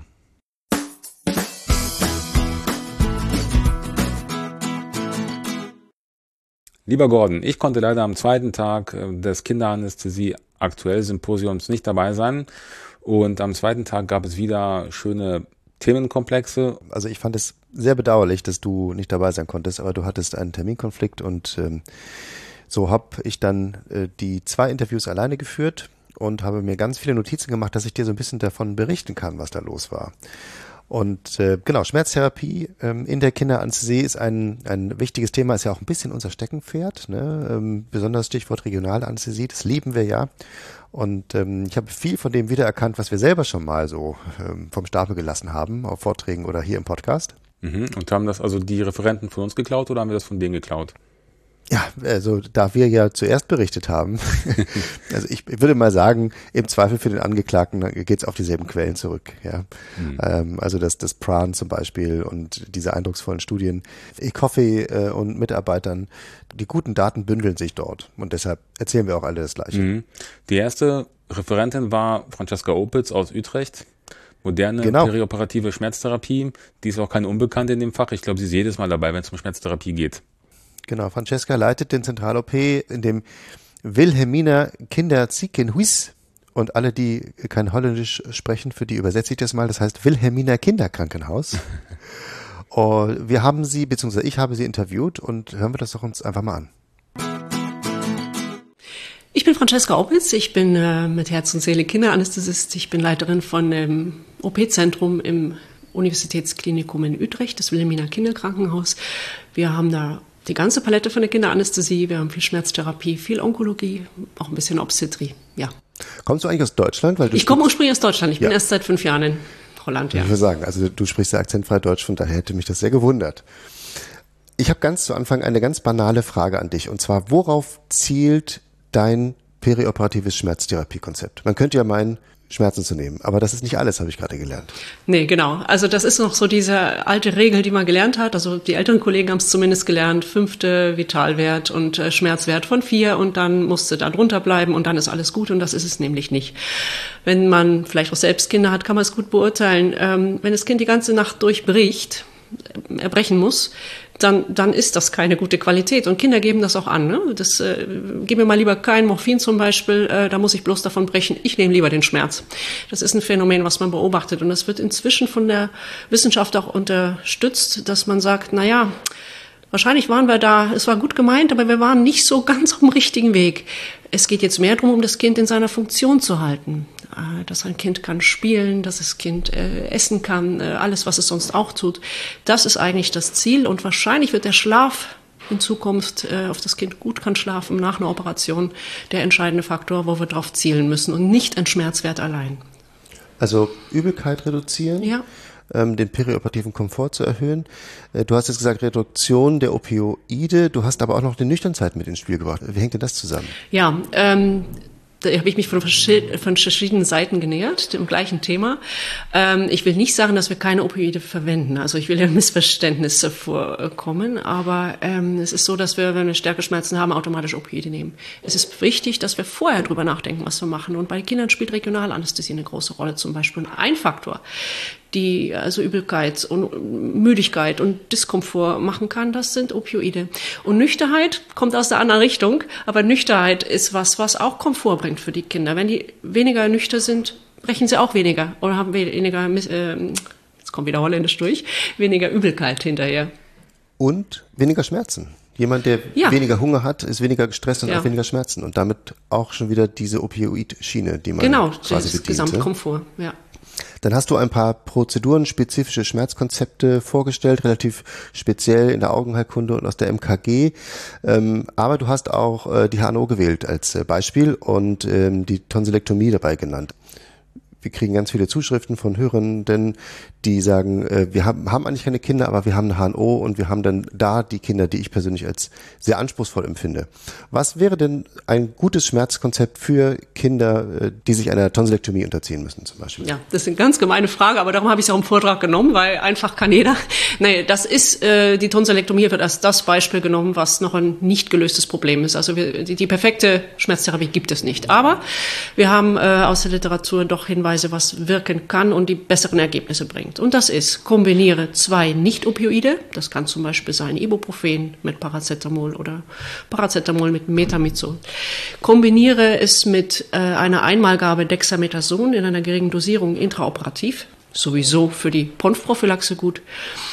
Lieber Gordon, ich konnte leider am zweiten Tag des Kinderanästhesie-Aktuell-Symposiums nicht dabei sein. Und am zweiten Tag gab es wieder schöne Themenkomplexe. Also ich fand es sehr bedauerlich, dass du nicht dabei sein konntest, aber du hattest einen Terminkonflikt und ähm, so habe ich dann äh, die zwei Interviews alleine geführt und habe mir ganz viele Notizen gemacht, dass ich dir so ein bisschen davon berichten kann, was da los war. Und äh, genau, Schmerztherapie ähm, in der Kinderanästhesie ist ein, ein wichtiges Thema, ist ja auch ein bisschen unser Steckenpferd, ne? ähm, besonders Stichwort regionale Anästhesie, das lieben wir ja. Und ähm, ich habe viel von dem wiedererkannt, was wir selber schon mal so ähm, vom Stapel gelassen haben, auf Vorträgen oder hier im Podcast. Mhm. Und haben das also die Referenten von uns geklaut oder haben wir das von denen geklaut? Ja, also da wir ja zuerst berichtet haben, also ich würde mal sagen, im Zweifel für den Angeklagten geht es auf dieselben Quellen zurück. Ja, mhm. ähm, also das, das Pran zum Beispiel und diese eindrucksvollen Studien. Ich hoffe äh, und Mitarbeitern, die guten Daten bündeln sich dort und deshalb erzählen wir auch alle das Gleiche. Mhm. Die erste Referentin war Francesca Opitz aus Utrecht. Moderne genau. perioperative Schmerztherapie. Die ist auch keine Unbekannte in dem Fach. Ich glaube, sie ist jedes Mal dabei, wenn es um Schmerztherapie geht. Genau, Francesca leitet den Zentral-O P in dem Wilhelminer Kinderziekenhuis. Und alle, die kein Holländisch sprechen, für die übersetze ich das mal. Das heißt Wilhelminer Kinderkrankenhaus. Und wir haben sie, beziehungsweise ich habe sie interviewt und hören wir das doch uns einfach mal an. Ich bin Francesca Opitz, ich bin äh, mit Herz und Seele Kinderanästhesist. Ich bin Leiterin von dem O P-Zentrum im Universitätsklinikum in Utrecht, das Wilhelminer Kinderkrankenhaus. Wir haben da die ganze Palette von der Kinderanästhesie. Wir haben viel Schmerztherapie, viel Onkologie, auch ein bisschen Obstetrie, ja. Kommst du eigentlich aus Deutschland? Weil du ich komme ursprünglich aus Deutschland. Ich ja. bin erst seit fünf Jahren in Holland, ja. Ich würde sagen, also du sprichst ja akzentfrei Deutsch, von daher hätte mich das sehr gewundert. Ich habe ganz zu Anfang eine ganz banale Frage an dich. Und zwar, worauf zielt dein perioperatives Schmerztherapiekonzept? Man könnte ja meinen, Schmerzen zu nehmen. Aber das ist nicht alles, habe ich gerade gelernt. Nee, genau. Also das ist noch so diese alte Regel, die man gelernt hat. Also die älteren Kollegen haben es zumindest gelernt. Fünfte Vitalwert und äh, Schmerzwert von vier und dann musste da drunter bleiben und dann ist alles gut und das ist es nämlich nicht. Wenn man vielleicht auch selbst Kinder hat, kann man es gut beurteilen. Ähm, wenn das Kind die ganze Nacht durchbricht, erbrechen muss, dann, dann ist das keine gute Qualität. Und Kinder geben das auch an. Ne? Das, äh, gib mir mal lieber kein Morphin zum Beispiel, äh, da muss ich bloß davon brechen. Ich nehme lieber den Schmerz. Das ist ein Phänomen, was man beobachtet. Und das wird inzwischen von der Wissenschaft auch unterstützt, dass man sagt, na ja, wahrscheinlich waren wir da, es war gut gemeint, aber wir waren nicht so ganz auf dem richtigen Weg. Es geht jetzt mehr darum, um das Kind in seiner Funktion zu halten. Dass ein Kind kann spielen, dass das Kind äh, essen kann, äh, alles, was es sonst auch tut. Das ist eigentlich das Ziel und wahrscheinlich wird der Schlaf in Zukunft, äh, auf das Kind gut kann schlafen nach einer Operation, der entscheidende Faktor, wo wir drauf zielen müssen und nicht ein Schmerzwert allein. Also Übelkeit reduzieren, ja. ähm, den perioperativen Komfort zu erhöhen. Äh, du hast jetzt gesagt Reduktion der Opioide, du hast aber auch noch die Nüchternzeit mit ins Spiel gebracht. Wie hängt denn das zusammen? Ja, ähm, da habe ich mich von, von verschiedenen Seiten genähert, dem gleichen Thema. Ähm, ich will nicht sagen, dass wir keine Opioide verwenden. Also ich will ja Missverständnisse vorkommen. Aber ähm, es ist so, dass wir, wenn wir Stärkeschmerzen haben, automatisch Opioide nehmen. Es ist wichtig, dass wir vorher drüber nachdenken, was wir machen. Und bei Kindern spielt Regionalanästhesie eine große Rolle zum Beispiel. Und ein Faktor, die also Übelkeit und Müdigkeit und Diskomfort machen kann, das sind Opioide. Und Nüchternheit kommt aus der anderen Richtung, aber Nüchternheit ist was, was auch Komfort bringt für die Kinder. Wenn die weniger nüchtern sind, brechen sie auch weniger oder haben weniger, äh, jetzt kommt wieder Holländisch durch, weniger Übelkeit hinterher. Und weniger Schmerzen. Jemand, der ja. weniger Hunger hat, ist weniger gestresst und ja. auch weniger Schmerzen. Und damit auch schon wieder diese Opioid-Schiene, die man genau, quasi bedient. Genau, Gesamtkomfort, ja. Dann hast du ein paar prozedurenspezifische Schmerzkonzepte vorgestellt, relativ speziell in der Augenheilkunde und aus der M K G. Ähm, aber du hast auch äh, die H N O gewählt als äh, Beispiel und ähm, die Tonsillektomie dabei genannt. Wir kriegen ganz viele Zuschriften von Hörenden, die sagen, äh, wir haben, haben eigentlich keine Kinder, aber wir haben eine H N O und wir haben dann da die Kinder, die ich persönlich als sehr anspruchsvoll empfinde. Was wäre denn ein gutes Schmerzkonzept für Kinder, äh, die sich einer Tonsillektomie unterziehen müssen zum Beispiel? Ja, das ist eine ganz gemeine Frage, aber darum habe ich es auch im Vortrag genommen, weil einfach kann jeder. Nee, das ist, äh, die Tonsillektomie wird als das Beispiel genommen, was noch ein nicht gelöstes Problem ist. Also wir, die, die perfekte Schmerztherapie gibt es nicht. Aber wir haben äh, aus der Literatur doch Hinweise, was wirken kann und die besseren Ergebnisse bringt. Und das ist, kombiniere zwei Nicht-Opioide, das kann zum Beispiel sein Ibuprofen mit Paracetamol oder Paracetamol mit Metamizol. Kombiniere es mit äh, einer Einmalgabe Dexamethason in einer geringen Dosierung intraoperativ, sowieso für die Ponf-Prophylaxe gut.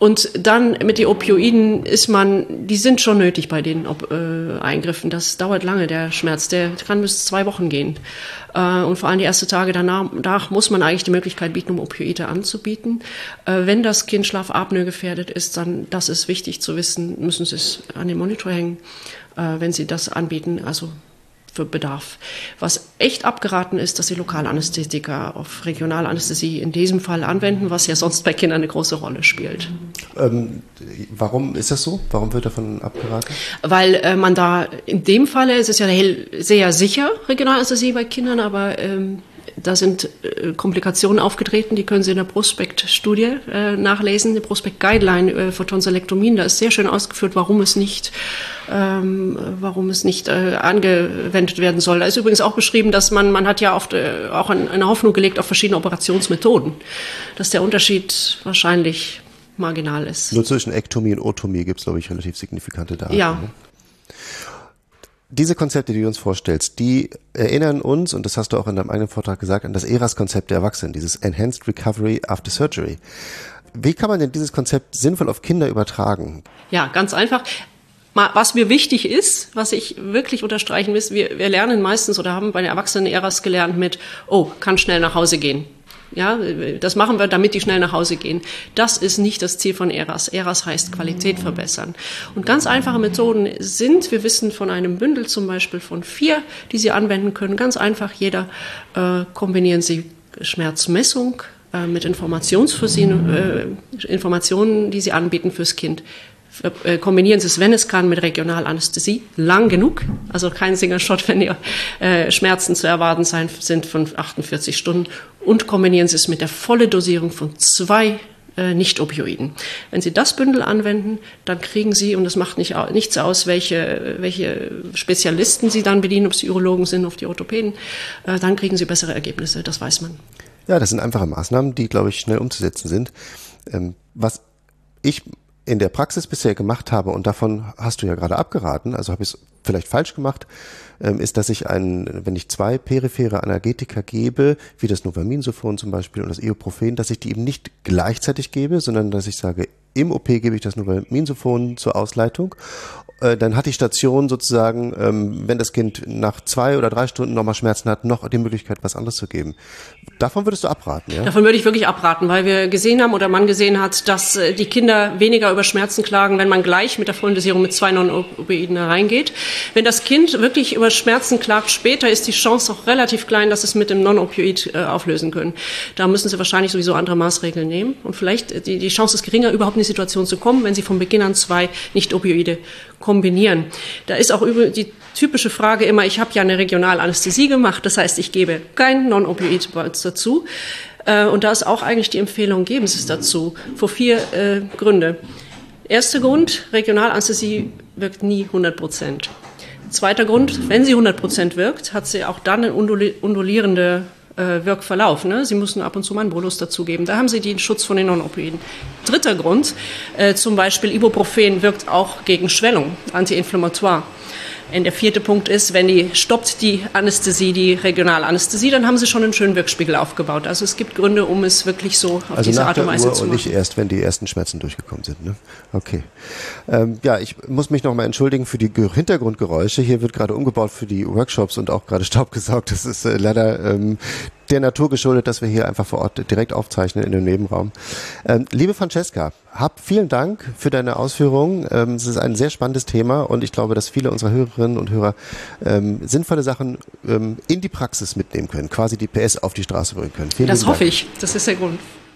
Und dann mit den Opioiden ist man, die sind schon nötig bei den äh, Eingriffen. Das dauert lange, der Schmerz. Der kann bis zwei Wochen gehen. Äh, und vor allem die ersten Tage danach, danach muss man eigentlich die Möglichkeit bieten, um Opioide anzubieten. Äh, wenn das Kind Schlafapnoe gefährdet ist, dann, das ist wichtig zu wissen, müssen Sie es an den Monitor hängen, äh, wenn Sie das anbieten. Also für Bedarf. Was echt abgeraten ist, dass die Lokalanästhetiker auf Regionalanästhesie in diesem Fall anwenden, was ja sonst bei Kindern eine große Rolle spielt. Ähm, warum ist das so? Warum wird davon abgeraten? Weil äh, man da, in dem Falle ist es ja sehr sicher, Regionalanästhesie bei Kindern, aber ähm, da sind äh, Komplikationen aufgetreten, die können Sie in der Prospekt-Studie äh, nachlesen, die Prospekt-Guideline äh, für Tonsilektomien. Da ist sehr schön ausgeführt, warum es nicht, ähm, warum es nicht äh, angewendet werden soll. Da ist übrigens auch beschrieben, dass man, man hat ja oft äh, auch ein, eine Hoffnung gelegt auf verschiedene Operationsmethoden, dass der Unterschied wahrscheinlich marginal ist. Nur zwischen Ektomie und Otomie gibt es, glaube ich, relativ signifikante Daten. Ja. Ne? Diese Konzepte, die du uns vorstellst, die erinnern uns, und das hast du auch in deinem eigenen Vortrag gesagt, an das E R A S-Konzept der Erwachsenen, dieses Enhanced Recovery After Surgery. Wie kann man denn dieses Konzept sinnvoll auf Kinder übertragen? Ja, ganz einfach. Was mir wichtig ist, was ich wirklich unterstreichen will, wir, wir lernen meistens oder haben bei den Erwachsenen E R A S gelernt mit, oh, kann schnell nach Hause gehen. Ja, das machen wir, damit die schnell nach Hause gehen. Das ist nicht das Ziel von E R A S. E R A S heißt Qualität verbessern. Und ganz einfache Methoden sind, wir wissen von einem Bündel zum Beispiel von vier, die Sie anwenden können. Ganz einfach, jeder äh, kombinieren Sie Schmerzmessung äh, mit Informationsversehen, äh, Informationen, die Sie anbieten fürs Kind. Kombinieren Sie es, wenn es kann, mit Regionalanästhesie, lang genug, also kein Single-Shot, wenn die äh, Schmerzen zu erwarten sein, sind von achtundvierzig Stunden, und kombinieren Sie es mit der vollen Dosierung von zwei äh, Nicht-Opioiden. Wenn Sie das Bündel anwenden, dann kriegen Sie, und das macht nicht, nichts aus, welche, welche Spezialisten Sie dann bedienen, ob Sie Urologen sind, ob die Orthopäden, äh, dann kriegen Sie bessere Ergebnisse, das weiß man. Ja, das sind einfache Maßnahmen, die, glaube ich, schnell umzusetzen sind. Ähm, was ich in der Praxis bisher gemacht habe, und davon hast du ja gerade abgeraten, also habe ich es vielleicht falsch gemacht, ähm, ist, dass ich einen, wenn ich zwei periphere Analgetika gebe, wie das Novaminsofon zum Beispiel und das Ibuprofen, dass ich die eben nicht gleichzeitig gebe, sondern dass ich sage, im O P gebe ich das Novaminsofon zur Ausleitung. Äh, dann hat die Station sozusagen, ähm, wenn das Kind nach zwei oder drei Stunden nochmal Schmerzen hat, noch die Möglichkeit, was anderes zu geben. Davon würdest du abraten, ja? Davon würde ich wirklich abraten, weil wir gesehen haben oder man gesehen hat, dass äh, die Kinder weniger über Schmerzen klagen, wenn man gleich mit der vollen Dosierung mit zwei Non-Opioiden reingeht. Wenn das Kind wirklich über Schmerzen klagt später, ist die Chance auch relativ klein, dass es mit dem Non-Opioid äh, auflösen können. Da müssen Sie wahrscheinlich sowieso andere Maßregeln nehmen. Und vielleicht, äh, die, die Chance ist geringer, überhaupt in die Situation zu kommen, wenn Sie von Beginn an zwei Nicht-Opioide kombinieren. Da ist auch über die typische Frage immer, ich habe ja eine Regionalanästhesie gemacht, das heißt, ich gebe kein Non-Opioid dazu. Äh, und da ist auch eigentlich die Empfehlung, geben Sie es dazu, für vier äh, Gründe. Erster Grund, Regionalanästhesie wirkt nie hundert Prozent. Zweiter Grund, wenn sie hundert Prozent wirkt, hat sie auch dann einen undulierende äh, Wirkverlauf. Ne? Sie müssen ab und zu mal einen Bolus dazugeben. Da haben Sie den Schutz von den Non-Opioiden. Dritter Grund, äh, zum Beispiel Ibuprofen wirkt auch gegen Schwellung, antiinflammatoire. Und der vierte Punkt ist, wenn die stoppt die Anästhesie, die Regionalanästhesie, dann haben Sie schon einen schönen Wirkspiegel aufgebaut. Also es gibt Gründe, um es wirklich so auf also diese Art und Weise Uhr zu machen. Und nicht erst, wenn die ersten Schmerzen durchgekommen sind. Ne? Okay. Ähm, ja, ich muss mich nochmal entschuldigen für die Hintergrundgeräusche. Hier wird gerade umgebaut für die Workshops und auch gerade Staub gesaugt. Das ist äh, leider ähm, der Natur geschuldet, dass wir hier einfach vor Ort direkt aufzeichnen in dem Nebenraum. Ähm, liebe Francesca, hab vielen Dank für deine Ausführungen. Ähm, es ist ein sehr spannendes Thema und ich glaube, dass viele unserer Hörerinnen und Hörer ähm, sinnvolle Sachen ähm, in die Praxis mitnehmen können, quasi die P S auf die Straße bringen können. Vielen das hoffe Dank. ich. Das ist der Grund.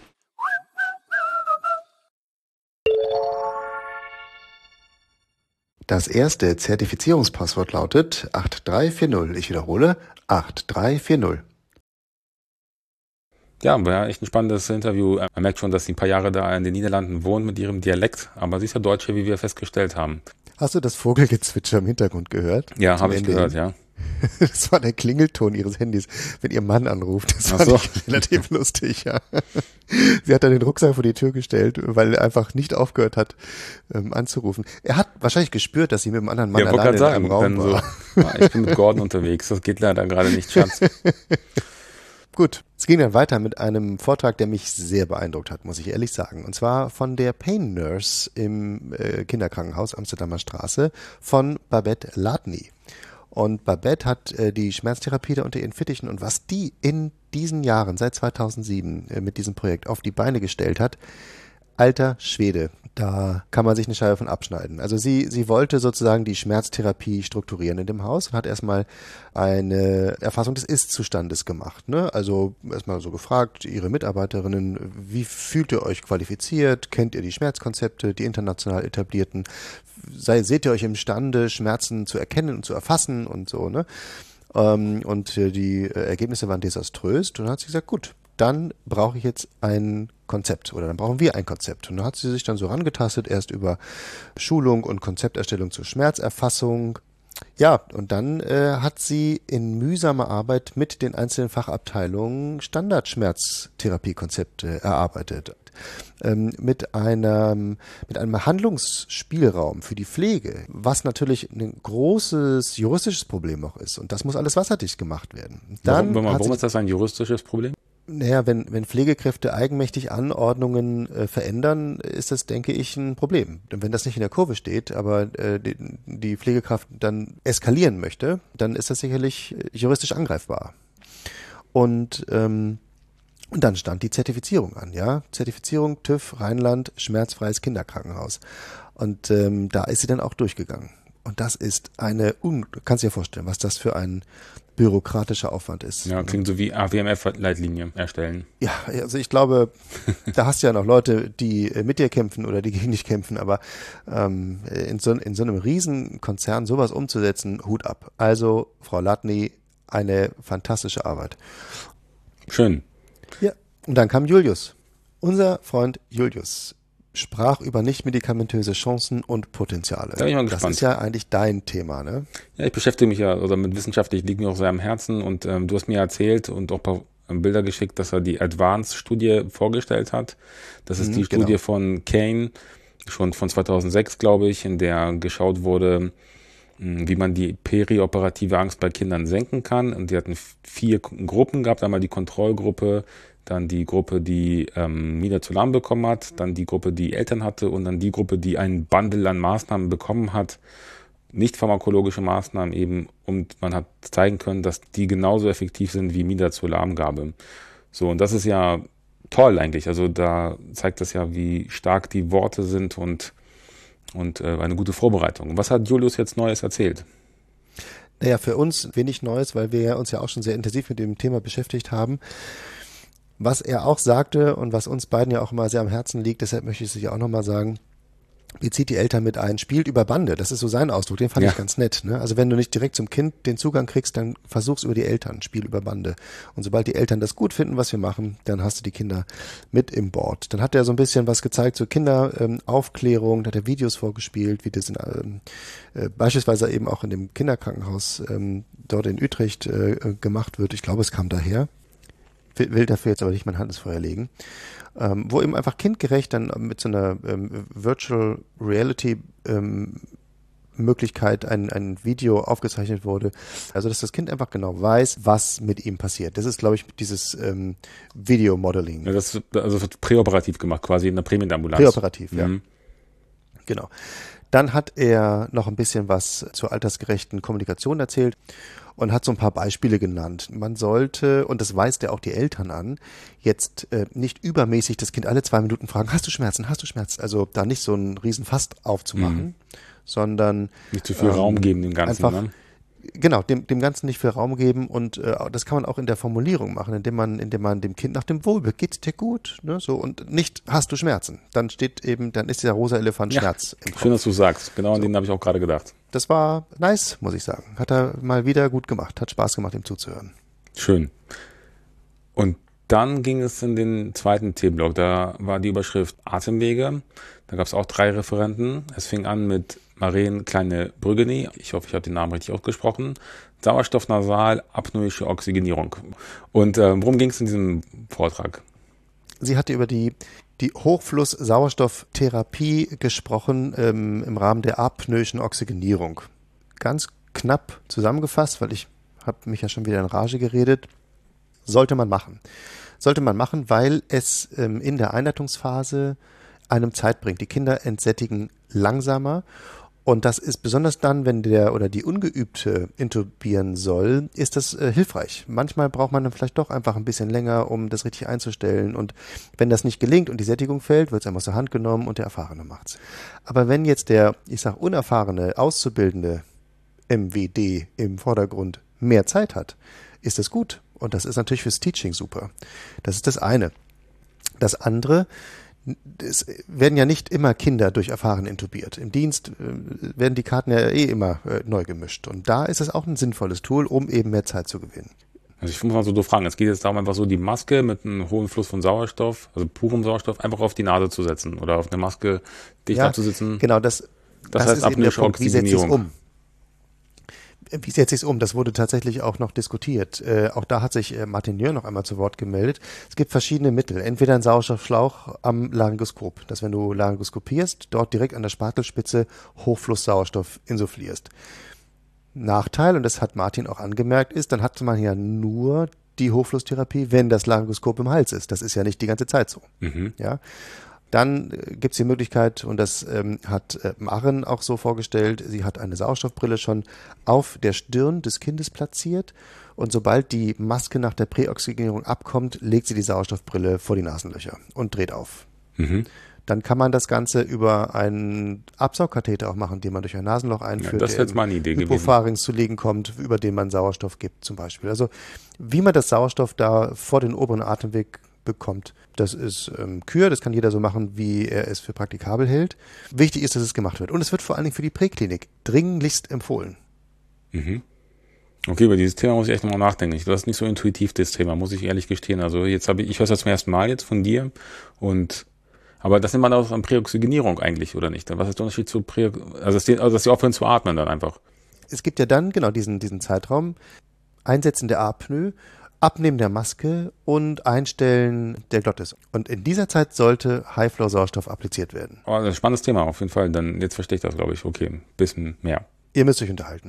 Das erste Zertifizierungspasswort lautet acht drei vier null. Ich wiederhole, acht drei vier null. Ja, war echt ein spannendes Interview. Man merkt schon, dass sie ein paar Jahre da in den Niederlanden wohnt mit ihrem Dialekt, aber sie ist ja Deutsche, wie wir festgestellt haben. Hast du das Vogelgezwitscher im Hintergrund gehört? Ja, habe ich gehört, ja. Das war der Klingelton ihres Handys, wenn ihr Mann anruft. Das Ach fand so. ich relativ lustig, ja. Sie hat dann den Rucksack vor die Tür gestellt, weil er einfach nicht aufgehört hat, ähm, anzurufen. Er hat wahrscheinlich gespürt, dass sie mit einem anderen Mann Ja, alleine in sagen, einem Raum dann war. So, ja, ich bin mit Gordon unterwegs, das geht leider gerade nicht, Schatz. Gut, es ging dann weiter mit einem Vortrag, der mich sehr beeindruckt hat, muss ich ehrlich sagen. Und zwar von der Pain Nurse im äh, Kinderkrankenhaus Amsterdamer Straße von Babette Latny. Und Babette hat äh, die Schmerztherapie da unter ihren Fittichen und was die in diesen Jahren, seit zweitausendsieben, äh, mit diesem Projekt auf die Beine gestellt hat, alter Schwede, da kann man sich eine Scheibe von abschneiden. Also sie, sie wollte sozusagen die Schmerztherapie strukturieren in dem Haus und hat erstmal eine Erfassung des Ist-Zustandes gemacht. Ne? Also erstmal so gefragt, ihre Mitarbeiterinnen, wie fühlt ihr euch qualifiziert? Kennt ihr die Schmerzkonzepte, die international etablierten? Sei, seht ihr euch imstande, Schmerzen zu erkennen und zu erfassen und so, ne? Ähm, und die Ergebnisse waren desaströs. Und dann hat sie gesagt, gut, dann brauche ich jetzt ein Konzept oder dann brauchen wir ein Konzept. Und dann hat sie sich dann so rangetastet, erst über Schulung und Konzepterstellung zur Schmerzerfassung. Ja, und dann äh, hat sie in mühsamer Arbeit mit den einzelnen Fachabteilungen Standardschmerztherapiekonzepte erarbeitet. Ähm, mit einem, mit einem Handlungsspielraum für die Pflege, was natürlich ein großes juristisches Problem auch ist. Und das muss alles wasserdicht gemacht werden. Dann warum warum hat sie, ist das ein juristisches Problem? Naja, wenn, wenn Pflegekräfte eigenmächtig Anordnungen äh, verändern, ist das, denke ich, ein Problem. Und wenn das nicht in der Kurve steht, aber äh, die, die Pflegekraft dann eskalieren möchte, dann ist das sicherlich juristisch angreifbar. Und, ähm, und dann stand die Zertifizierung an, ja. Zertifizierung TÜV Rheinland, schmerzfreies Kinderkrankenhaus. Und ähm, da ist sie dann auch durchgegangen. Und das ist eine, un- kannst dir ja vorstellen, was das für ein bürokratischer Aufwand ist. Ja, klingt so wie A W M F-Leitlinie erstellen. Ja, also ich glaube, da hast du ja noch Leute, die mit dir kämpfen oder die gegen dich kämpfen, aber ähm, in, so, in so einem Riesenkonzern sowas umzusetzen, Hut ab. Also, Frau Latny, eine fantastische Arbeit. Schön. Ja, und dann kam Julius. Unser Freund Julius sprach über nicht-medikamentöse Chancen und Potenziale. Da bin ich mal das gespannt. ist ja eigentlich dein Thema, ne? Ja, ich beschäftige mich ja, oder mit wissenschaftlich liegt mir auch sehr am Herzen und ähm, du hast mir erzählt und auch ein paar Bilder geschickt, dass er die Advance-Studie vorgestellt hat. Das ist Mhm, die genau. Studie von Kane, schon von zweitausendsechs, glaube ich, in der geschaut wurde, mh, wie man die perioperative Angst bei Kindern senken kann. Und die hatten vier Gruppen gehabt, einmal die Kontrollgruppe, dann die Gruppe, die ähm, Midazolam bekommen hat, dann die Gruppe, die Eltern hatte und dann die Gruppe, die einen Bundle an Maßnahmen bekommen hat, nicht pharmakologische Maßnahmen eben, und man hat zeigen können, dass die genauso effektiv sind wie Midazolamgabe. So, und das ist ja toll eigentlich. Also da zeigt das ja, wie stark die Worte sind und, und äh, eine gute Vorbereitung. Was hat Julius jetzt Neues erzählt? Naja, für uns wenig Neues, weil wir ja uns ja auch schon sehr intensiv mit dem Thema beschäftigt haben. Was er auch sagte und was uns beiden ja auch immer sehr am Herzen liegt, deshalb möchte ich es ja auch nochmal sagen, bezieht die Eltern mit ein, spielt über Bande, das ist so sein Ausdruck, den fand Ja. ich ganz nett. Ne? Also wenn du nicht direkt zum Kind den Zugang kriegst, dann versuch's über die Eltern, spiel über Bande. Und sobald die Eltern das gut finden, was wir machen, dann hast du die Kinder mit im Board. Dann hat er so ein bisschen was gezeigt zur Kinderaufklärung, da hat er Videos vorgespielt, wie das in, ähm, äh, beispielsweise eben auch in dem Kinderkrankenhaus ähm, dort in Utrecht äh, gemacht wird. Ich glaube, es kam daher. Will, will dafür jetzt aber nicht mein Hand ins Feuer legen. Ähm, wo eben einfach kindgerecht dann mit so einer ähm, Virtual Reality ähm, Möglichkeit ein, ein Video aufgezeichnet wurde. Also, dass das Kind einfach genau weiß, was mit ihm passiert. Das ist, glaube ich, dieses ähm, Video-Modeling. Ja, das wird, also wird präoperativ gemacht, quasi in der Prämienambulanz. Präoperativ, ja. Mhm. Genau. Dann hat er noch ein bisschen was zur altersgerechten Kommunikation erzählt und hat so ein paar Beispiele genannt. Man sollte, und das weist er auch die Eltern an, jetzt äh, nicht übermäßig das Kind alle zwei Minuten fragen, hast du Schmerzen, hast du Schmerzen? Also da nicht so einen riesen Fass aufzumachen, Mhm. sondern Nicht zu viel ähm, Raum geben dem Ganzen. einfach, Ne? genau, dem, dem Ganzen nicht viel Raum geben und äh, das kann man auch in der Formulierung machen, indem man, indem man dem Kind nach dem Wohlbefinden, geht's dir gut? Ne, so, und nicht, hast du Schmerzen? Dann steht eben, dann ist dieser rosa Elefant Ja, Schmerz im Kopf. Schön, dass du sagst. Genau an So. den habe ich auch gerade gedacht. Das war nice, muss ich sagen. Hat er mal wieder gut gemacht, hat Spaß gemacht, ihm zuzuhören. Schön. Und dann ging es in den zweiten Themenblock. Da war die Überschrift Atemwege. Da gab es auch drei Referenten. Es fing an mit Maren Kleine-Brüggeny. Ich hoffe, ich habe den Namen richtig ausgesprochen. Sauerstoffnasal, apnoische Oxygenierung. Und äh, worum ging es in diesem Vortrag? Sie hatte über die, die Hochfluss-Sauerstofftherapie gesprochen ähm, im Rahmen der apnoischen Oxygenierung. Ganz knapp zusammengefasst, weil ich habe mich ja schon wieder in Rage geredet. Sollte man machen. Sollte man machen, weil es ähm, in der Einleitungsphase einem Zeit bringt. Die Kinder entsättigen langsamer. Und das ist besonders dann, wenn der oder die Ungeübte intubieren soll, ist das äh, hilfreich. Manchmal braucht man dann vielleicht doch einfach ein bisschen länger, um das richtig einzustellen. Und wenn das nicht gelingt und die Sättigung fällt, wird es einem aus der Hand genommen und der Erfahrene macht's. Aber wenn jetzt der, ich sag, unerfahrene, auszubildende M W D im Vordergrund mehr Zeit hat, ist das gut. Und das ist natürlich fürs Teaching super. Das ist das eine. Das andere, es werden ja nicht immer Kinder durch Erfahrene intubiert. Im Dienst äh, werden die Karten ja eh immer äh, neu gemischt. Und da ist es auch ein sinnvolles Tool, um eben mehr Zeit zu gewinnen. Also ich muss mal so doof fragen, es geht jetzt darum, einfach so die Maske mit einem hohen Fluss von Sauerstoff, also purem Sauerstoff, einfach auf die Nase zu setzen oder auf eine Maske dicht ja, abzusitzen. Genau, das, das, das heißt ist eben der apnoische Punkt. Wie setze ich es Oxygenierung. um? Wie setze ich es um? Das wurde tatsächlich auch noch diskutiert. Äh, auch da hat sich äh, Martin Jör noch einmal zu Wort gemeldet. Es gibt verschiedene Mittel. Entweder ein Sauerstoffschlauch am Laryngoskop, dass wenn du laryngoskopierst, dort direkt an der Spatelspitze Hochfluss-Sauerstoff insufflierst. Nachteil, und das hat Martin auch angemerkt, ist, dann hat man ja nur die Hochflusstherapie, wenn das Laryngoskop im Hals ist. Das ist ja nicht die ganze Zeit so. Mhm. Ja. Dann äh, gibt es die Möglichkeit, und das ähm, hat äh, Maren auch so vorgestellt, sie hat eine Sauerstoffbrille schon auf der Stirn des Kindes platziert und sobald die Maske nach der Präoxygenierung abkommt, legt sie die Sauerstoffbrille vor die Nasenlöcher und dreht auf. Mhm. Dann kann man das Ganze über einen Absaugkatheter auch machen, den man durch ein Nasenloch einführt, Ja, das wäre jetzt meine Idee gewesen. Hypopharynx zu liegen kommt, über den man Sauerstoff gibt zum Beispiel. Also wie man das Sauerstoff da vor den oberen Atemweg bekommt, das ist ähm, Kür, das kann jeder so machen, wie er es für praktikabel hält. Wichtig ist, dass es gemacht wird. Und es wird vor allen Dingen für die Präklinik dringlichst empfohlen. Mhm. Okay, über dieses Thema muss ich echt nochmal nachdenken. Das ist nicht so intuitiv, das Thema, muss ich ehrlich gestehen. Also jetzt habe ich, ich höre es ja zum ersten Mal jetzt von dir und aber das nennt man auch an Präoxygenierung eigentlich, oder nicht? Was ist der Unterschied zu Prä, also dass die, also dass die aufhören zu atmen dann einfach? Es gibt ja dann genau diesen, diesen Zeitraum, Einsetzen der Apnoe, Abnehmen der Maske und Einstellen der Glottis. Und in dieser Zeit sollte High-Flow-Sauerstoff appliziert werden. Oh, das ist ein spannendes Thema auf jeden Fall. Dann jetzt verstehe ich das, glaube ich. Okay, ein bisschen mehr. Ihr müsst euch unterhalten.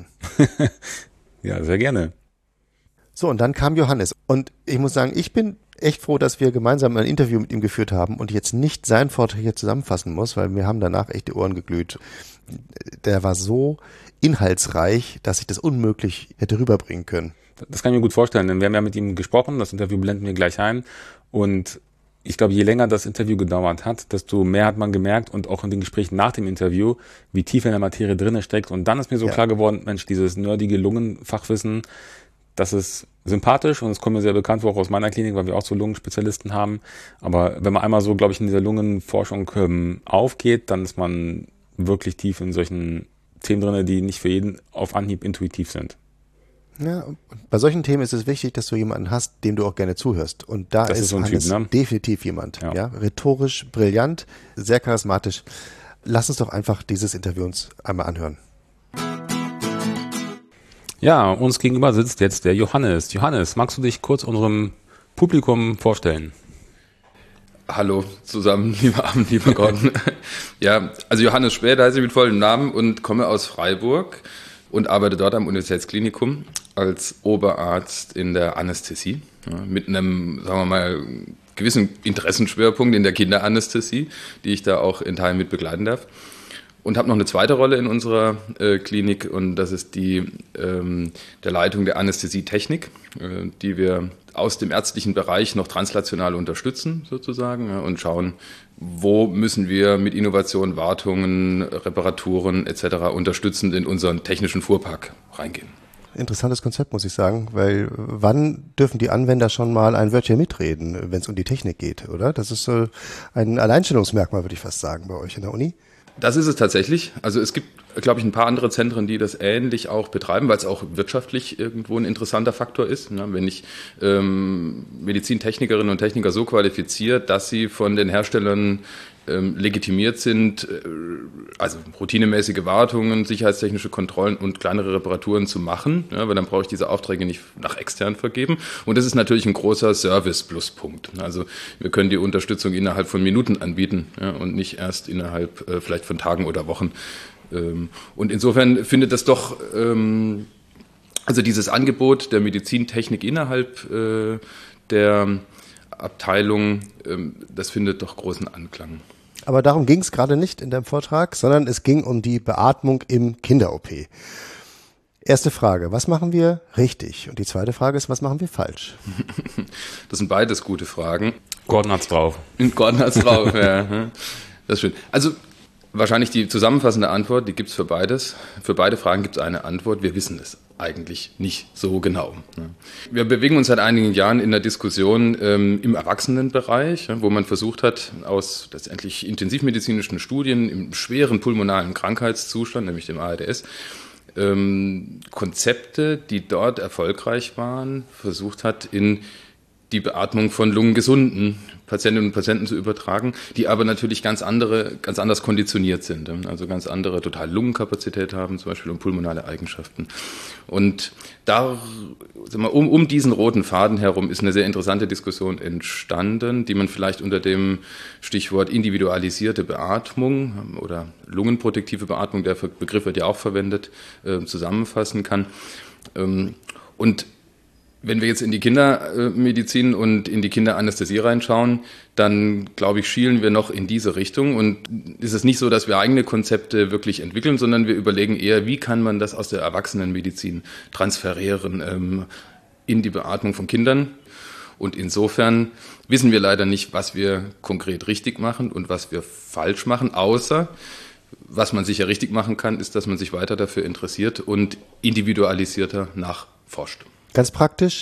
Ja, sehr gerne. So, und dann kam Johannes. Und ich muss sagen, ich bin echt froh, dass wir gemeinsam ein Interview mit ihm geführt haben und jetzt nicht seinen Vortrag hier zusammenfassen muss, weil mir haben danach echt die Ohren geglüht. Der war so inhaltsreich, dass ich das unmöglich hätte rüberbringen können. Das kann ich mir gut vorstellen, denn wir haben ja mit ihm gesprochen, das Interview blenden wir gleich ein und ich glaube, je länger das Interview gedauert hat, desto mehr hat man gemerkt und auch in den Gesprächen nach dem Interview, wie tief in der Materie drin steckt und dann ist mir so ja. klar geworden, Mensch, dieses nerdige Lungenfachwissen, das ist sympathisch und es kommt mir sehr bekannt vor, auch aus meiner Klinik, weil wir auch so Lungenspezialisten haben, aber wenn man einmal so, glaube ich, in dieser Lungenforschung ähm, aufgeht, dann ist man wirklich tief in solchen Themen drin, die nicht für jeden auf Anhieb intuitiv sind. Ja, und bei solchen Themen ist es wichtig, dass du jemanden hast, dem du auch gerne zuhörst. Und da das ist, ist so ein Hannes Typ, ne? definitiv jemand. Ja. ja, rhetorisch brillant, sehr charismatisch. Lass uns doch einfach dieses Interview uns einmal anhören. Ja, uns gegenüber sitzt jetzt der Johannes. Johannes, magst du dich kurz unserem Publikum vorstellen? Hallo zusammen, lieber Abend, lieber Gordon. Ja, also Johannes Späth heiße ich mit vollem Namen und komme aus Freiburg und arbeite dort am Universitätsklinikum als Oberarzt in der Anästhesie, ja, mit einem, sagen wir mal, gewissen Interessenschwerpunkt in der Kinderanästhesie, die ich da auch in Teilen mit begleiten darf. Und habe noch eine zweite Rolle in unserer äh, Klinik und das ist die ähm, der Leitung der Anästhesietechnik, äh, die wir aus dem ärztlichen Bereich noch translational unterstützen sozusagen, ja, und schauen, wo müssen wir mit Innovation, Wartungen, Reparaturen et cetera unterstützend in unseren technischen Fuhrpark reingehen. Interessantes Konzept, muss ich sagen, weil wann dürfen die Anwender schon mal ein Wörtchen mitreden, wenn es um die Technik geht, oder? Das ist äh, ein Alleinstellungsmerkmal, würde ich fast sagen, bei euch in der Uni. Das ist es tatsächlich. Also es gibt, glaube ich, ein paar andere Zentren, die das ähnlich auch betreiben, weil es auch wirtschaftlich irgendwo ein interessanter Faktor ist. Ne? Wenn ich ähm, Medizintechnikerinnen und Techniker so qualifiziert, dass sie von den Herstellern ähm, legitimiert sind, äh, also routinemäßige Wartungen, sicherheitstechnische Kontrollen und kleinere Reparaturen zu machen, ja, weil dann brauche ich diese Aufträge nicht nach extern vergeben. Und das ist natürlich ein großer Service-Pluspunkt. Also wir können die Unterstützung innerhalb von Minuten anbieten, ja, und nicht erst innerhalb äh, vielleicht von Tagen oder Wochen. Ähm, und insofern findet das doch, ähm, also dieses Angebot der Medizintechnik innerhalb äh, der Abteilung, das findet doch großen Anklang. Aber darum ging es gerade nicht in deinem Vortrag, sondern es ging um die Beatmung im Kinder-O P. Erste Frage, was machen wir richtig? Und die zweite Frage ist, was machen wir falsch? Das sind beides gute Fragen. Gordon hat's drauf. Gordon hat's drauf, ja. Das ist schön. Also wahrscheinlich die zusammenfassende Antwort, die gibt's für beides. Für beide Fragen gibt's eine Antwort. Wir wissen es eigentlich nicht so genau. Wir bewegen uns seit einigen Jahren in der Diskussion ähm, im Erwachsenenbereich, wo man versucht hat, aus letztendlich intensivmedizinischen Studien im schweren pulmonalen Krankheitszustand, nämlich dem A R D S, ähm, Konzepte, die dort erfolgreich waren, versucht hat, in die Beatmung von lungengesunden Patientinnen und Patienten zu übertragen, die aber natürlich ganz andere, ganz anders konditioniert sind, also ganz andere total Lungenkapazität haben, zum Beispiel und pulmonale Eigenschaften. Und da, sagen wir, um, um diesen roten Faden herum ist eine sehr interessante Diskussion entstanden, die man vielleicht unter dem Stichwort individualisierte Beatmung oder lungenprotektive Beatmung, der Begriff wird ja auch verwendet, äh, zusammenfassen kann. Ähm, und Wenn wir jetzt in die Kindermedizin und in die Kinderanästhesie reinschauen, dann, glaube ich, schielen wir noch in diese Richtung. Und ist es nicht so, dass wir eigene Konzepte wirklich entwickeln, sondern wir überlegen eher, wie kann man das aus der Erwachsenenmedizin transferieren ähm, in die Beatmung von Kindern. Und insofern wissen wir leider nicht, was wir konkret richtig machen und was wir falsch machen, außer was man sicher richtig machen kann, ist, dass man sich weiter dafür interessiert und individualisierter nachforscht. Ganz praktisch,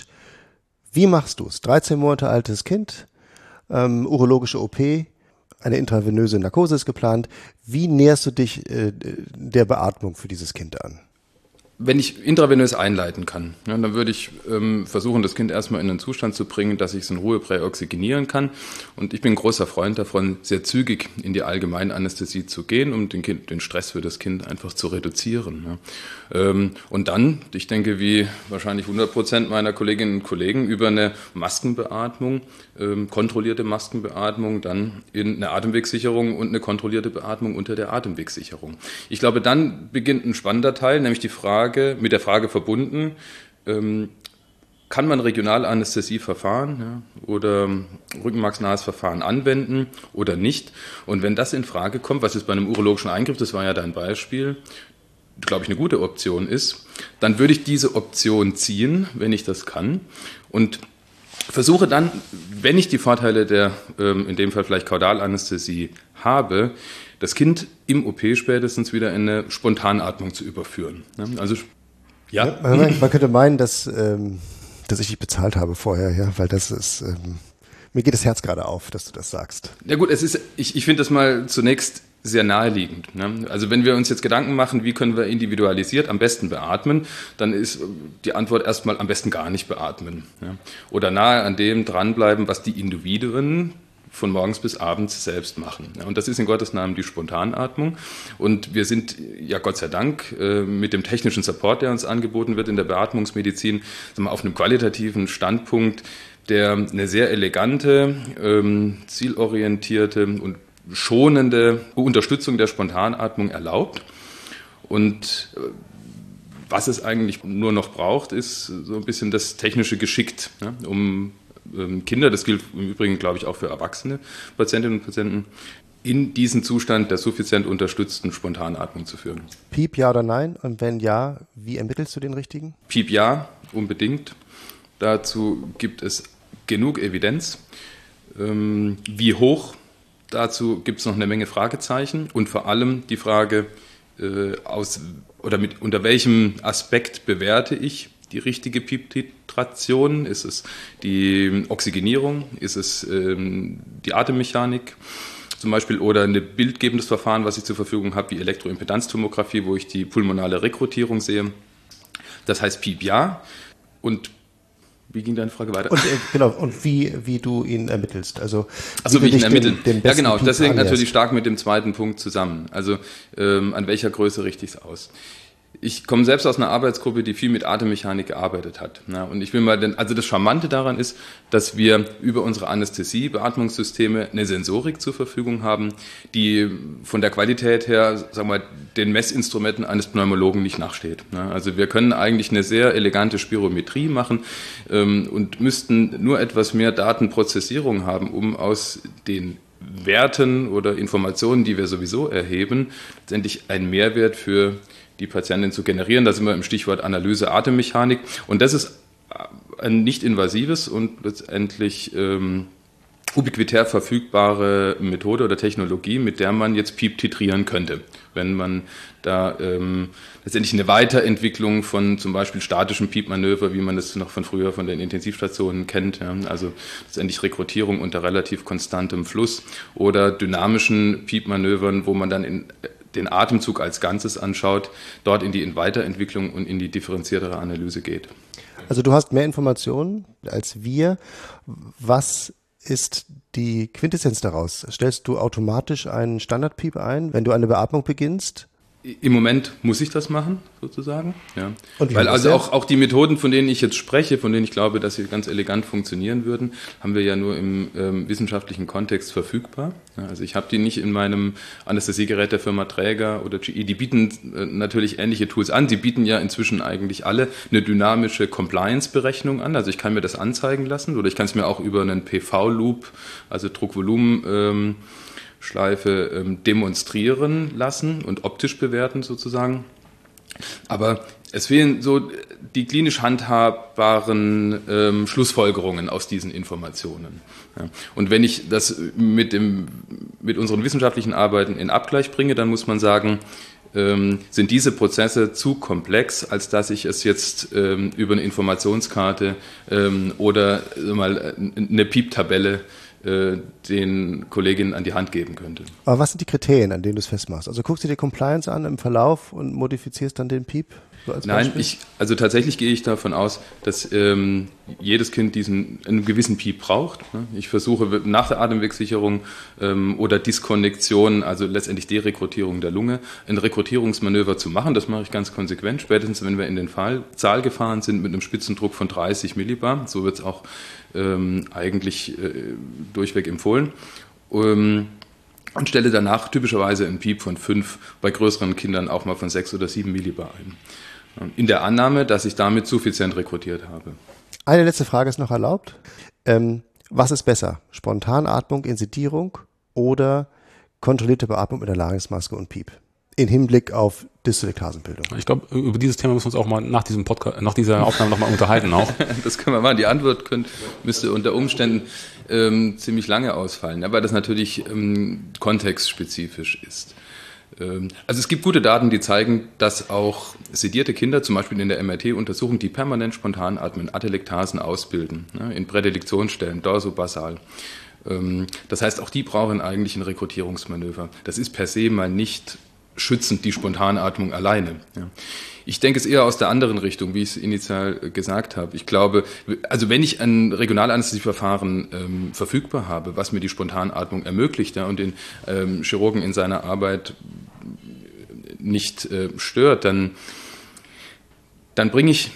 wie machst du es? dreizehn Monate altes Kind, ähm, urologische O P, eine intravenöse Narkose ist geplant. Wie näherst du dich äh, der Beatmung für dieses Kind an? Wenn ich intravenös einleiten kann, ja, dann würde ich ähm, versuchen, das Kind erstmal in einen Zustand zu bringen, dass ich es in Ruhe präoxygenieren kann. Und ich bin ein großer Freund davon, sehr zügig in die Allgemeinanästhesie zu gehen, um den, kind, den Stress für das Kind einfach zu reduzieren. Ja. Ähm, und dann, ich denke, wie wahrscheinlich hundert Prozent meiner Kolleginnen und Kollegen, über eine Maskenbeatmung, ähm, kontrollierte Maskenbeatmung, dann in eine Atemwegssicherung und eine kontrollierte Beatmung unter der Atemwegssicherung. Ich glaube, dann beginnt ein spannender Teil, nämlich die Frage, mit der Frage verbunden, ähm, kann man Regionalanästhesieverfahren ja, oder rückenmarksnahes Verfahren anwenden oder nicht? Und wenn das in Frage kommt, was jetzt bei einem urologischen Eingriff, das war ja dein Beispiel, glaube ich, eine gute Option ist, dann würde ich diese Option ziehen, wenn ich das kann, und versuche dann, wenn ich die Vorteile der, ähm, in dem Fall vielleicht Kaudalanästhesie habe, das Kind im O P spätestens wieder in eine Spontanatmung zu überführen. Also, ja. Man, man könnte meinen, dass, ähm, dass ich dich bezahlt habe vorher, ja, weil das ist, ähm, mir geht das Herz gerade auf, dass du das sagst. Ja gut, es ist, ich, ich finde das mal zunächst sehr naheliegend. Ne? Also wenn wir uns jetzt Gedanken machen, wie können wir individualisiert am besten beatmen, dann ist die Antwort erstmal am besten gar nicht beatmen. Ja? Oder nahe an dem dranbleiben, was die Individuen von morgens bis abends selbst machen. Ja, und das ist in Gottes Namen die Spontanatmung. Und wir sind ja Gott sei Dank äh, mit dem technischen Support, der uns angeboten wird in der Beatmungsmedizin, sagen wir, auf einem qualitativen Standpunkt, der eine sehr elegante, ähm, zielorientierte und schonende Unterstützung der Spontanatmung erlaubt. Und äh, was es eigentlich nur noch braucht, ist so ein bisschen das technische Geschick, ja, um Kinder, das gilt im Übrigen, glaube ich, auch für erwachsene Patientinnen und Patienten, in diesen Zustand der suffizient unterstützten Spontanatmung zu führen. Piep, ja oder nein? Und wenn ja, wie ermittelst du den richtigen? Piep, ja, unbedingt. Dazu gibt es genug Evidenz. Ähm, wie hoch? Dazu gibt es noch eine Menge Fragezeichen und vor allem die Frage, äh, aus, oder mit, unter welchem Aspekt bewerte ich die richtige Pieptitration? Ist es die Oxygenierung? Ist es ähm, die Atemmechanik zum Beispiel? Oder ein bildgebendes Verfahren, was ich zur Verfügung habe, wie Elektroimpedanztomographie, wo ich die pulmonale Rekrutierung sehe? Das heißt Piep ja. Und wie ging deine Frage weiter? Und, äh, genau, und wie, wie du ihn ermittelst. Also, also wie, wie ich ihn ermitteln. Den, den ja genau, Piep das hängt annäherst. natürlich stark mit dem zweiten Punkt zusammen. Also ähm, an welcher Größe richte ich es aus? Ich komme selbst aus einer Arbeitsgruppe, die viel mit Atemmechanik gearbeitet hat. Ja, und ich will mal, denn, also das Charmante daran ist, dass wir über unsere Anästhesie, Beatmungssysteme eine Sensorik zur Verfügung haben, die von der Qualität her, sagen wir mal, den Messinstrumenten eines Pneumologen nicht nachsteht. Also wir können eigentlich eine sehr elegante Spirometrie machen ähm, und müssten nur etwas mehr Datenprozessierung haben, um aus den Werten oder Informationen, die wir sowieso erheben, letztendlich einen Mehrwert für die Patientin zu generieren. Da sind wir im Stichwort Analyse, Atemmechanik. Und das ist ein nicht invasives und letztendlich ähm, ubiquitär verfügbare Methode oder Technologie, mit der man jetzt Piep titrieren könnte. Wenn man da ähm, letztendlich eine Weiterentwicklung von zum Beispiel statischen Piepmanöver, wie man das noch von früher von den Intensivstationen kennt, ja, also letztendlich Rekrutierung unter relativ konstantem Fluss oder dynamischen Piepmanövern, wo man dann in den Atemzug als Ganzes anschaut, dort in die Weiterentwicklung und in die differenziertere Analyse geht. Also du hast mehr Informationen als wir. Was ist die Quintessenz daraus? Stellst du automatisch einen Standard-Piep ein, wenn du eine Beatmung beginnst? Im Moment muss ich das machen, sozusagen. Ja. Und Weil also auch, auch die Methoden, von denen ich jetzt spreche, von denen ich glaube, dass sie ganz elegant funktionieren würden, haben wir ja nur im ähm, wissenschaftlichen Kontext verfügbar. Ja, also ich habe die nicht in meinem Anästhesiegerät der Firma Träger oder G E. Die bieten äh, natürlich ähnliche Tools an. Sie bieten ja inzwischen eigentlich alle eine dynamische Compliance-Berechnung an. Also ich kann mir das anzeigen lassen oder ich kann es mir auch über einen P V-Loop, also Druckvolumen, ähm, Schleife ähm, demonstrieren lassen und optisch bewerten sozusagen. Aber es fehlen so die klinisch handhabbaren ähm, Schlussfolgerungen aus diesen Informationen. Ja. Und wenn ich das mit, dem, mit unseren wissenschaftlichen Arbeiten in Abgleich bringe, dann muss man sagen, ähm, sind diese Prozesse zu komplex, als dass ich es jetzt ähm, über eine Informationskarte ähm, oder äh, mal eine Piep-Tabelle den Kolleginnen an die Hand geben könnte. Aber was sind die Kriterien, an denen du es festmachst? Also guckst du dir Compliance an im Verlauf und modifizierst dann den Piep? So als Nein, Beispiel? ich, also tatsächlich gehe ich davon aus, dass ähm, jedes Kind diesen einen gewissen Piep braucht. Ne? Ich versuche nach der Atemwegssicherung ähm, oder Diskonnektion, also letztendlich Derekrutierung der Lunge, ein Rekrutierungsmanöver zu machen. Das mache ich ganz konsequent, spätestens wenn wir in den Fall Saal gefahren sind mit einem Spitzendruck von dreißig Millibar. So wird es auch ähm, eigentlich äh, durchweg empfohlen. Ähm, und stelle danach typischerweise einen Piep von fünf, bei größeren Kindern auch mal von sechs oder sieben Millibar ein. In der Annahme, dass ich damit suffizient rekrutiert habe. Eine letzte Frage ist noch erlaubt. Ähm, was ist besser? Spontanatmung in Sedierung oder kontrollierte Beatmung mit der Larynxmaske und Piep? In Hinblick auf Dystole-Blasenbildung. Ich glaube, über dieses Thema müssen wir uns auch mal nach diesem Podcast, nach dieser Aufnahme nochmal unterhalten auch. Das können wir machen. Die Antwort könnt, müsste unter Umständen ähm, ziemlich lange ausfallen, ja, weil das natürlich ähm, kontextspezifisch ist. Ähm, also es gibt gute Daten, die zeigen, dass auch sedierte Kinder, zum Beispiel in der M R T-Untersuchung, die permanent spontan atmen, Atelektasen ausbilden, ne, in Prädilektionsstellen, dorsobasal. Ähm, das heißt, auch die brauchen eigentlich ein Rekrutierungsmanöver. Das ist per se mal nicht schützend, die Spontanatmung alleine. Ja. Ich denke es eher aus der anderen Richtung, wie ich es initial gesagt habe. Ich glaube, also wenn ich ein Regionalanästhesieverfahren ähm, verfügbar habe, was mir die Spontanatmung ermöglicht, ja, und den ähm, Chirurgen in seiner Arbeit nicht äh, stört, dann, dann bringe ich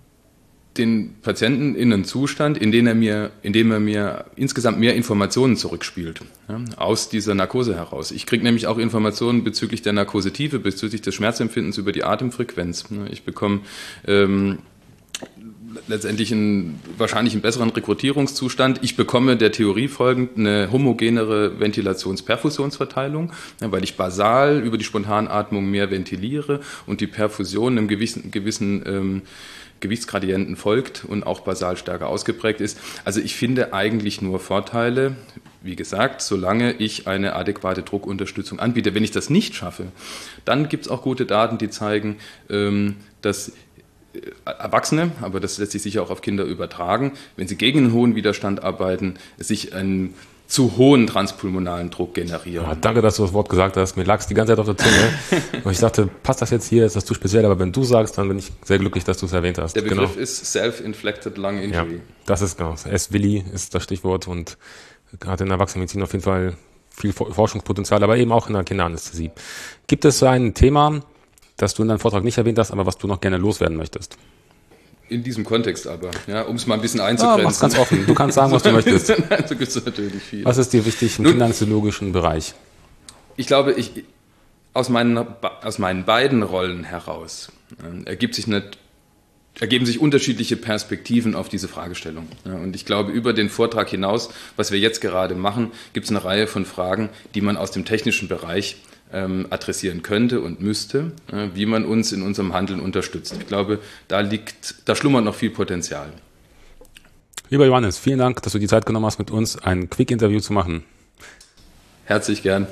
den Patienten in einen Zustand, in dem er mir, in dem er mir insgesamt mehr Informationen zurückspielt, ja, aus dieser Narkose heraus. Ich kriege nämlich auch Informationen bezüglich der Narkosetiefe, bezüglich des Schmerzempfindens über die Atemfrequenz. Ich bekomme ähm, letztendlich einen, wahrscheinlich einen besseren Rekrutierungszustand. Ich bekomme der Theorie folgend eine homogenere Ventilations-Perfusionsverteilung, ja, weil ich basal über die Spontanatmung mehr ventiliere und die Perfusion einem gewissen, gewissen ähm, Gewichtsgradienten folgt und auch basal stärker ausgeprägt ist. Also ich finde eigentlich nur Vorteile, wie gesagt, solange ich eine adäquate Druckunterstützung anbiete. Wenn ich das nicht schaffe, dann gibt es auch gute Daten, die zeigen, dass Erwachsene, aber das lässt sich sicher auch auf Kinder übertragen, wenn sie gegen einen hohen Widerstand arbeiten, sich einen zu hohen transpulmonalen Druck generieren. Ja, danke, dass du das Wort gesagt hast. Mir lag es die ganze Zeit auf der Zunge. Und ich dachte, passt das jetzt hier? Ist das zu speziell? Aber wenn du sagst, dann bin ich sehr glücklich, dass du es erwähnt hast. Der Begriff genau. ist Self-Inflicted Lung Injury. Ja, das ist genau. S-Willi ist das Stichwort und hat in der Erwachsenenmedizin auf jeden Fall viel Forschungspotenzial, aber eben auch in der Kinderanästhesie. Gibt es ein Thema, das du in deinem Vortrag nicht erwähnt hast, aber was du noch gerne loswerden möchtest? In diesem Kontext aber, ja, um es mal ein bisschen einzugrenzen. Ja, mach's ganz offen. Du kannst sagen, was du möchtest. Nein, so gibt es natürlich viel. Was ist dir wichtig im kinderanästhesiologischen Bereich? Ich glaube, ich, aus meinen, aus meinen beiden Rollen heraus äh, ergibt sich eine, ergeben sich unterschiedliche Perspektiven auf diese Fragestellung. Ja, und ich glaube, über den Vortrag hinaus, was wir jetzt gerade machen, gibt es eine Reihe von Fragen, die man aus dem technischen Bereich ähm, adressieren könnte und müsste, äh, wie man uns in unserem Handeln unterstützt. Ich glaube, da liegt, da schlummert noch viel Potenzial. Lieber Johannes, vielen Dank, dass du die Zeit genommen hast, mit uns ein Quick-Interview zu machen. Herzlich gern.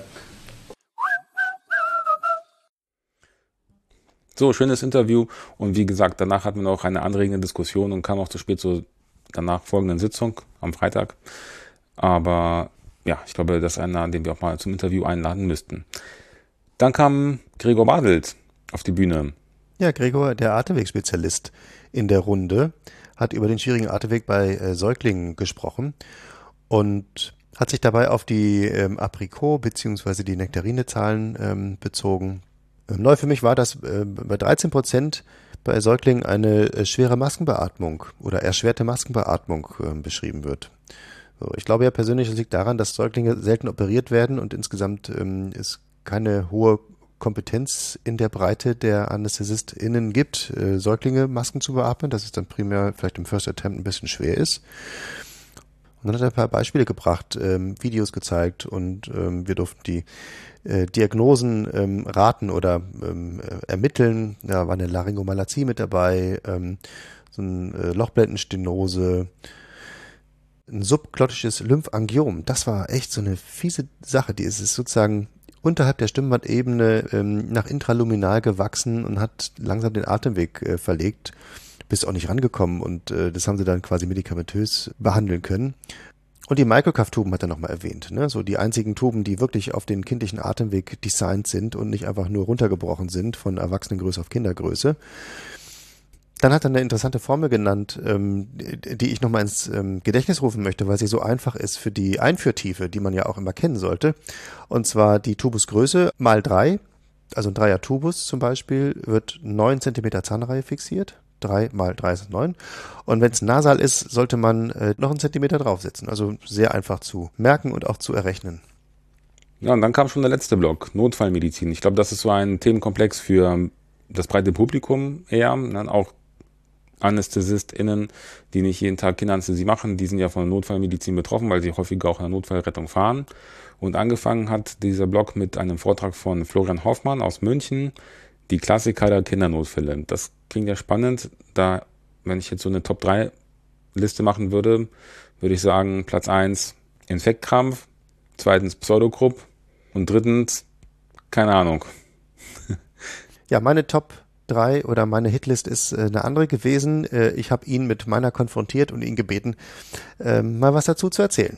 So, schönes Interview. Und wie gesagt, danach hatten wir noch eine anregende Diskussion und kamen auch zu spät zur danach folgenden Sitzung am Freitag. Aber ja, ich glaube, das ist einer, den wir auch mal zum Interview einladen müssten. Dann kam Gregor Badelt auf die Bühne. Ja, Gregor, der Atemwegsspezialist in der Runde, hat über den schwierigen Atemweg bei äh, Säuglingen gesprochen und hat sich dabei auf die ähm, Aprikot- bzw. die Nektarine-Zahlen ähm, bezogen. Ähm, neu für mich war, dass äh, bei dreizehn Prozent bei Säuglingen eine äh, schwere Maskenbeatmung oder erschwerte Maskenbeatmung äh, beschrieben wird. So, ich glaube ja persönlich, das liegt daran, dass Säuglinge selten operiert werden und insgesamt ähm, es keine hohe Kompetenz in der Breite der AnästhesistInnen gibt, äh, Säuglinge Masken zu beatmen, dass es dann primär vielleicht im First Attempt ein bisschen schwer ist. Und dann hat er ein paar Beispiele gebracht, ähm, Videos gezeigt und ähm, wir durften die äh, Diagnosen ähm, raten oder ähm, ermitteln. Da war eine Laryngomalazie mit dabei, ähm, so eine äh, Lochblendenstenose, ein subglottisches Lymphangiom. Das war echt so eine fiese Sache. Die ist es sozusagen unterhalb der Stimmbandebene ähm, nach intraluminal gewachsen und hat langsam den Atemweg äh, verlegt. Bist auch nicht rangekommen und äh, das haben sie dann quasi medikamentös behandeln können. Und die Microcuff-Tuben hat er nochmal erwähnt, ne? So die einzigen Tuben, die wirklich auf den kindlichen Atemweg designt sind und nicht einfach nur runtergebrochen sind von Erwachsenengröße auf Kindergröße. Dann hat er eine interessante Formel genannt, ähm, die ich nochmal ins ähm, Gedächtnis rufen möchte, weil sie so einfach ist für die Einführtiefe, die man ja auch immer kennen sollte. Und zwar die Tubusgröße mal drei, also ein Dreier-Tubus zum Beispiel, wird neun Zentimeter Zahnreihe fixiert. drei mal drei ist neun. Und wenn es nasal ist, sollte man äh, noch einen Zentimeter draufsetzen. Also sehr einfach zu merken und auch zu errechnen. Ja, und dann kam schon der letzte Block, Notfallmedizin. Ich glaube, das ist so ein Themenkomplex für das breite Publikum eher, dann auch AnästhesistInnen, die nicht jeden Tag Kinderanästhesie machen, die sind ja von Notfallmedizin betroffen, weil sie häufiger auch in der Notfallrettung fahren. Und angefangen hat dieser Blog mit einem Vortrag von Florian Hoffmann aus München, die Klassiker der Kindernotfälle. Das klingt ja spannend, da, wenn ich jetzt so eine Top drei Liste machen würde, würde ich sagen, Platz eins Infektkrampf, zweitens Pseudogrupp und drittens, keine Ahnung. Ja, meine Top drei oder meine Hitlist ist äh, eine andere gewesen. Äh, ich habe ihn mit meiner konfrontiert und ihn gebeten, äh, mal was dazu zu erzählen.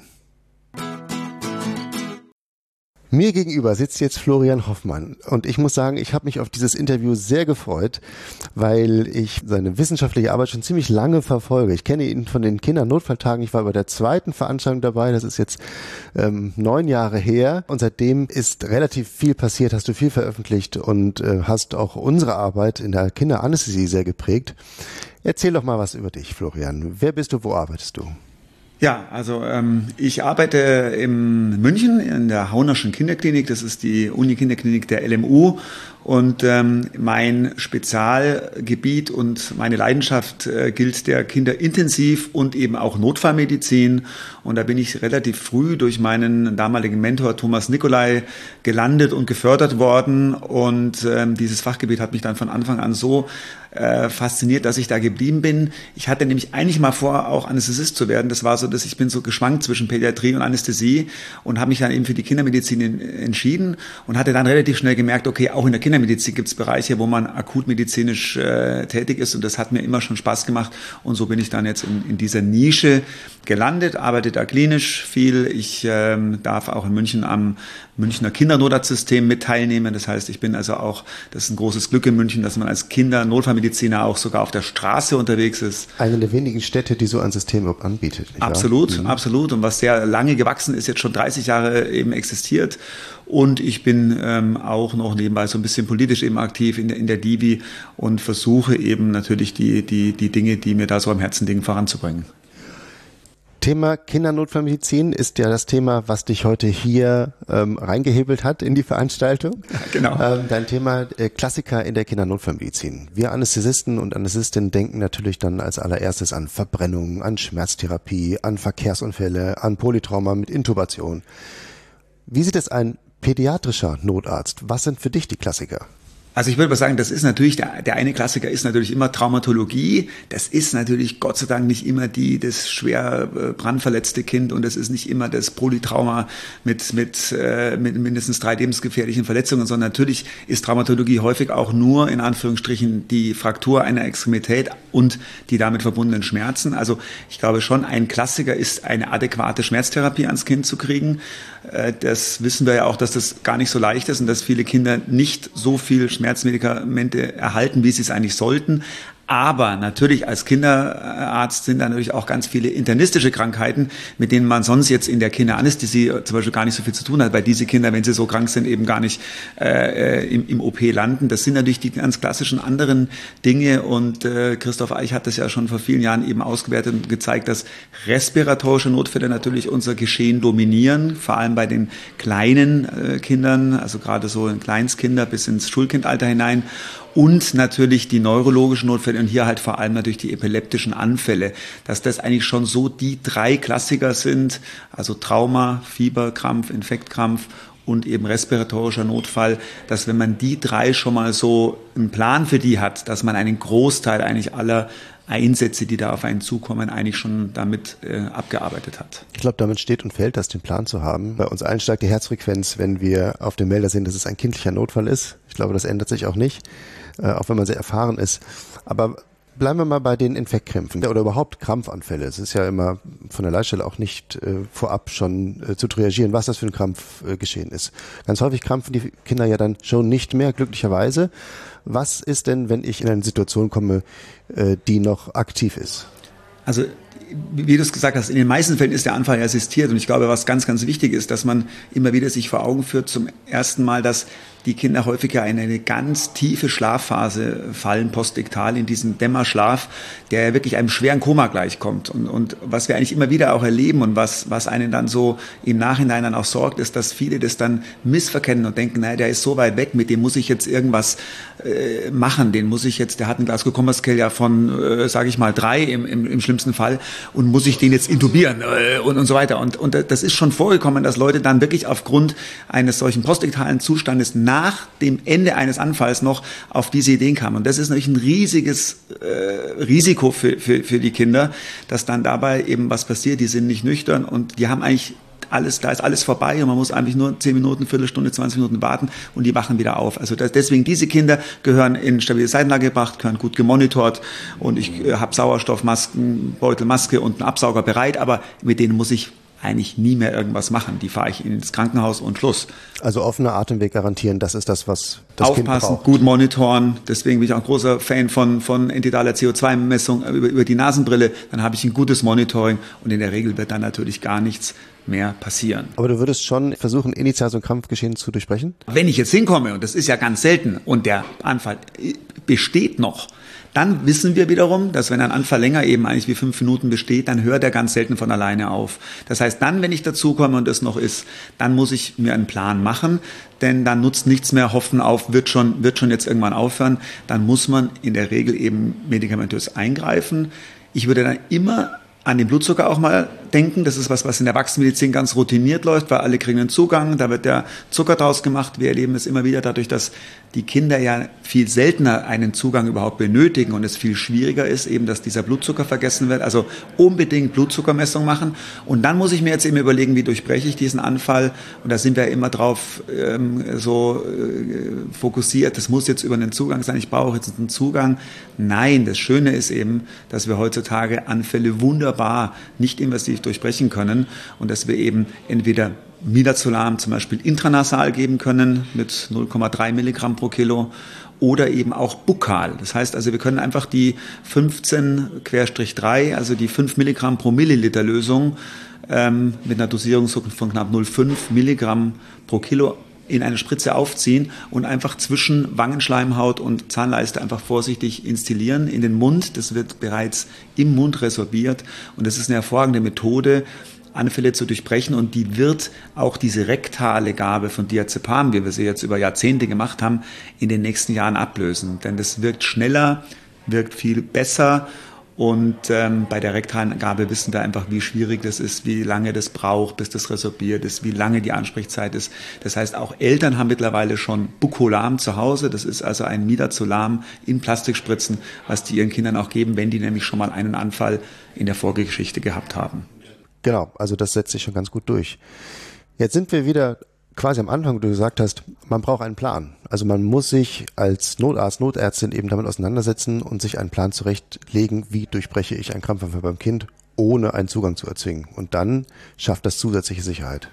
Mir gegenüber sitzt jetzt Florian Hoffmann und ich muss sagen, ich habe mich auf dieses Interview sehr gefreut, weil ich seine wissenschaftliche Arbeit schon ziemlich lange verfolge. Ich kenne ihn von den Kindernotfalltagen, ich war bei der zweiten Veranstaltung dabei, das ist jetzt ähm, neun Jahre her und seitdem ist relativ viel passiert, hast du viel veröffentlicht und äh, hast auch unsere Arbeit in der Kinderanästhesie sehr geprägt. Erzähl doch mal was über dich, Florian. Wer bist du, wo arbeitest du? Ja, also ähm, ich arbeite in München in der Haunerschen Kinderklinik, das ist die Uni-Kinderklinik der L M U und ähm, mein Spezialgebiet und meine Leidenschaft äh, gilt der Kinderintensiv- und eben auch Notfallmedizin und da bin ich relativ früh durch meinen damaligen Mentor Thomas Nicolai gelandet und gefördert worden und ähm, dieses Fachgebiet hat mich dann von Anfang an so äh, fasziniert, dass ich da geblieben bin. Ich hatte nämlich eigentlich mal vor, auch Anästhesist zu werden. Das war so, dass ich bin so geschwankt zwischen Pädiatrie und Anästhesie und habe mich dann eben für die Kindermedizin in, entschieden und hatte dann relativ schnell gemerkt, okay, auch in der Kindermedizin gibt es Bereiche, wo man akutmedizinisch äh, tätig ist und das hat mir immer schon Spaß gemacht und so bin ich dann jetzt in, in dieser Nische gelandet, arbeite da klinisch viel. Ich ähm, darf auch in München am Münchner Kindernotarztsystem mit teilnehmen. Das heißt, ich bin also auch, das ist ein großes Glück in München, dass man als Kindernotfallmediziner auch sogar auf der Straße unterwegs ist. Eine der wenigen Städte, die so ein System überhaupt anbietet. Nicht Absolut, wahr? Mhm. absolut. Und was sehr lange gewachsen ist, jetzt schon dreißig Jahre eben existiert. Und ich bin ähm, auch noch nebenbei so ein bisschen politisch eben aktiv in der, in der Divi und versuche eben natürlich die, die, die Dinge, die mir da so am Herzen liegen, voranzubringen. Thema Kindernotfallmedizin ist ja das Thema, was dich heute hier ähm, reingehebelt hat in die Veranstaltung. Ja, genau. Ähm, dein Thema äh, Klassiker in der Kindernotfallmedizin. Wir Anästhesisten und Anästhesistinnen denken natürlich dann als allererstes an Verbrennungen, an Schmerztherapie, an Verkehrsunfälle, an Polytrauma mit Intubation. Wie sieht es ein pädiatrischer Notarzt? Was sind für dich die Klassiker? Also ich würde mal sagen, das ist natürlich, der, der eine Klassiker ist natürlich immer Traumatologie. Das ist natürlich Gott sei Dank nicht immer die, das schwer äh, brandverletzte Kind und es ist nicht immer das Polytrauma mit, mit, äh, mit mindestens drei lebensgefährlichen Verletzungen, sondern natürlich ist Traumatologie häufig auch nur in Anführungsstrichen die Fraktur einer Extremität und die damit verbundenen Schmerzen. Also ich glaube schon, ein Klassiker ist eine adäquate Schmerztherapie ans Kind zu kriegen. Äh, das wissen wir ja auch, dass das gar nicht so leicht ist und dass viele Kinder nicht so viel Schmerzmedikamente erhalten, wie sie es eigentlich sollten. Aber natürlich als Kinderarzt sind da natürlich auch ganz viele internistische Krankheiten, mit denen man sonst jetzt in der Kinderanästhesie zum Beispiel gar nicht so viel zu tun hat, weil diese Kinder, wenn sie so krank sind, eben gar nicht äh, im, im O P landen. Das sind natürlich die ganz klassischen anderen Dinge und äh, Christoph Eich hat das ja schon vor vielen Jahren eben ausgewertet und gezeigt, dass respiratorische Notfälle natürlich unser Geschehen dominieren, vor allem bei den kleinen äh, Kindern, also gerade so in Kleinstkinder bis ins Schulkindalter hinein. Und natürlich die neurologischen Notfälle und hier halt vor allem natürlich die epileptischen Anfälle, dass das eigentlich schon so die drei Klassiker sind, also Trauma, Fieberkrampf, Infektkrampf und eben respiratorischer Notfall, dass wenn man die drei schon mal so einen Plan für die hat, dass man einen Großteil eigentlich aller Einsätze, die da auf einen zukommen, eigentlich schon damit äh, abgearbeitet hat. Ich glaube, damit steht und fällt das, den Plan zu haben. Bei uns allen steigt die Herzfrequenz, wenn wir auf dem Melder sehen, dass es ein kindlicher Notfall ist. Ich glaube, das ändert sich auch nicht, äh, auch wenn man sehr erfahren ist. Aber bleiben wir mal bei den Infektkrämpfen oder überhaupt Krampfanfälle. Es ist ja immer von der Leitstelle auch nicht äh, vorab schon äh, zu reagieren, was das für ein Krampf äh, geschehen ist. Ganz häufig krampfen die Kinder ja dann schon nicht mehr, glücklicherweise. Was ist denn, wenn ich in eine Situation komme, äh, die noch aktiv ist? Also wie du es gesagt hast, in den meisten Fällen ist der Anfall assistiert und ich glaube, was ganz, ganz wichtig ist, dass man immer wieder sich vor Augen führt, zum ersten Mal, dass die Kinder häufiger in eine ganz tiefe Schlafphase fallen, postiktal, in diesen Dämmerschlaf, der ja wirklich einem schweren Koma gleichkommt. Und, und was wir eigentlich immer wieder auch erleben und was, was einen dann so im Nachhinein dann auch sorgt, ist, dass viele das dann missverkennen und denken, naja, der ist so weit weg, mit dem muss ich jetzt irgendwas äh, machen, den muss ich jetzt, der hat einen Glasgow-Coma-Scale ja von, äh, sage ich mal, drei im, im, im schlimmsten Fall und muss ich den jetzt intubieren äh, und, und so weiter. Und, und das ist schon vorgekommen, dass Leute dann wirklich aufgrund eines solchen postiktalen Zustandes nach dem Ende eines Anfalls noch auf diese Ideen kamen. Und das ist natürlich ein riesiges äh, Risiko für, für, für die Kinder, dass dann dabei eben was passiert. Die sind nicht nüchtern und die haben eigentlich alles, da ist alles vorbei und man muss eigentlich nur zehn Minuten, Viertelstunde, zwanzig Minuten warten und die wachen wieder auf. Also das, deswegen, diese Kinder gehören in stabile Seitenlage gebracht, gehören gut gemonitort und ich äh, habe Sauerstoffmasken, Beutel, Maske und einen Absauger bereit, aber mit denen muss ich eigentlich nie mehr irgendwas machen. Die fahre ich ins Krankenhaus und Schluss. Also offener Atemweg garantieren, das ist das, was das Aufpassen, Kind braucht. gut monitoren. Deswegen bin ich auch ein großer Fan von, von entitaler C O zwei Messung über, über die Nasenbrille. Dann habe ich ein gutes Monitoring und in der Regel wird dann natürlich gar nichts mehr passieren. Aber du würdest schon versuchen, initial so ein Krampfgeschehen zu durchbrechen? Wenn ich jetzt hinkomme, und das ist ja ganz selten, und der Anfall besteht noch, dann wissen wir wiederum, dass wenn ein Anfall länger eben eigentlich wie fünf Minuten besteht, dann hört er ganz selten von alleine auf. Das heißt, dann, wenn ich dazukomme und es noch ist, dann muss ich mir einen Plan machen, denn dann nutzt nichts mehr Hoffen auf, wird schon, wird schon jetzt irgendwann aufhören. Dann muss man in der Regel eben medikamentös eingreifen. Ich würde dann immer an den Blutzucker auch mal denken. Das ist was, was in der Erwachsenenmedizin ganz routiniert läuft, weil alle kriegen einen Zugang, da wird der Zucker draus gemacht. Wir erleben es immer wieder dadurch, dass die Kinder ja viel seltener einen Zugang überhaupt benötigen und es viel schwieriger ist, eben, dass dieser Blutzucker vergessen wird. Also unbedingt Blutzuckermessung machen. Und dann muss ich mir jetzt eben überlegen, wie durchbreche ich diesen Anfall. Und da sind wir immer drauf ähm, so äh, fokussiert, das muss jetzt über einen Zugang sein, ich brauche jetzt einen Zugang. Nein, das Schöne ist eben, dass wir heutzutage Anfälle wunderbar nicht invasiv durchbrechen können und dass wir eben entweder Midazolam zum Beispiel intranasal geben können mit null Komma drei Milligramm pro Kilo oder eben auch bukal. Das heißt also, wir können einfach die fünfzehn drei, also die fünf Milligramm pro Milliliter Lösung ähm, mit einer Dosierung von knapp null Komma fünf Milligramm pro Kilo in eine Spritze aufziehen und einfach zwischen Wangenschleimhaut und Zahnleiste einfach vorsichtig instillieren in den Mund. Das wird bereits im Mund resorbiert und das ist eine hervorragende Methode, Anfälle zu durchbrechen, und die wird auch diese rektale Gabe von Diazepam, wie wir sie jetzt über Jahrzehnte gemacht haben, in den nächsten Jahren ablösen. Denn das wirkt schneller, wirkt viel besser, und ähm, bei der rektalen Gabe wissen wir einfach, wie schwierig das ist, wie lange das braucht, bis das resorbiert ist, wie lange die Ansprechzeit ist. Das heißt, auch Eltern haben mittlerweile schon Bucolam zu Hause. Das ist also ein Midazolam in Plastikspritzen, was die ihren Kindern auch geben, wenn die nämlich schon mal einen Anfall in der Vorgeschichte gehabt haben. Genau, also das setzt sich schon ganz gut durch. Jetzt sind wir wieder quasi am Anfang, wo du gesagt hast, man braucht einen Plan. Also man muss sich als Notarzt, Notärztin eben damit auseinandersetzen und sich einen Plan zurechtlegen, wie durchbreche ich einen Krampfanfall beim Kind, ohne einen Zugang zu erzwingen. Und dann schafft das zusätzliche Sicherheit.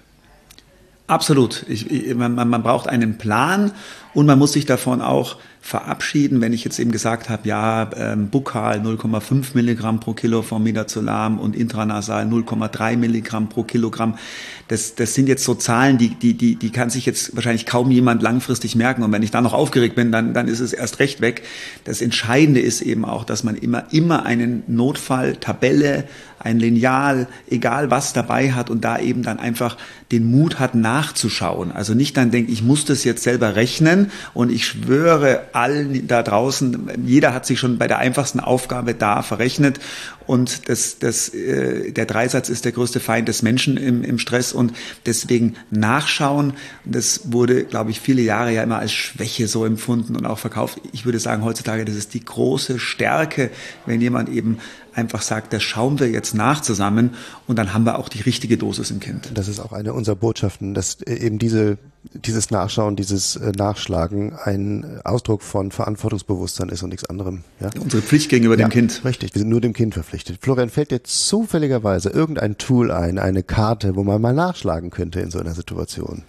Absolut. Ich, ich, man, man braucht einen Plan und man muss sich davon auch verabschieden, wenn ich jetzt eben gesagt habe, ja, ähm, bukal null Komma fünf Milligramm pro Kilo von Midazolam und intranasal null Komma drei Milligramm pro Kilogramm. Das, das sind jetzt so Zahlen, die, die, die, die kann sich jetzt wahrscheinlich kaum jemand langfristig merken. Und wenn ich da noch aufgeregt bin, dann, dann ist es erst recht weg. Das Entscheidende ist eben auch, dass man immer, immer einen Notfall, Tabelle, ein Lineal, egal was dabei hat und da eben dann einfach den Mut hat, nachzuschauen. Also nicht dann denkt, ich muss das jetzt selber rechnen, und ich schwöre allen da draußen, jeder hat sich schon bei der einfachsten Aufgabe da verrechnet, und das, das, äh, der Dreisatz ist der größte Feind des Menschen im, im Stress, und deswegen nachschauen. Das wurde, glaube ich, viele Jahre ja immer als Schwäche so empfunden und auch verkauft. Ich würde sagen, heutzutage, das ist die große Stärke, wenn jemand eben einfach sagt, das schauen wir jetzt nach zusammen, und dann haben wir auch die richtige Dosis im Kind. Das ist auch eine unserer Botschaften, dass eben diese, dieses Nachschauen, dieses Nachschlagen ein Ausdruck von Verantwortungsbewusstsein ist und nichts anderem. Ja? Unsere Pflicht gegenüber ja, dem Kind. Richtig, wir sind nur dem Kind verpflichtet. Florian, fällt dir zufälligerweise irgendein Tool ein, eine Karte, wo man mal nachschlagen könnte in so einer Situation?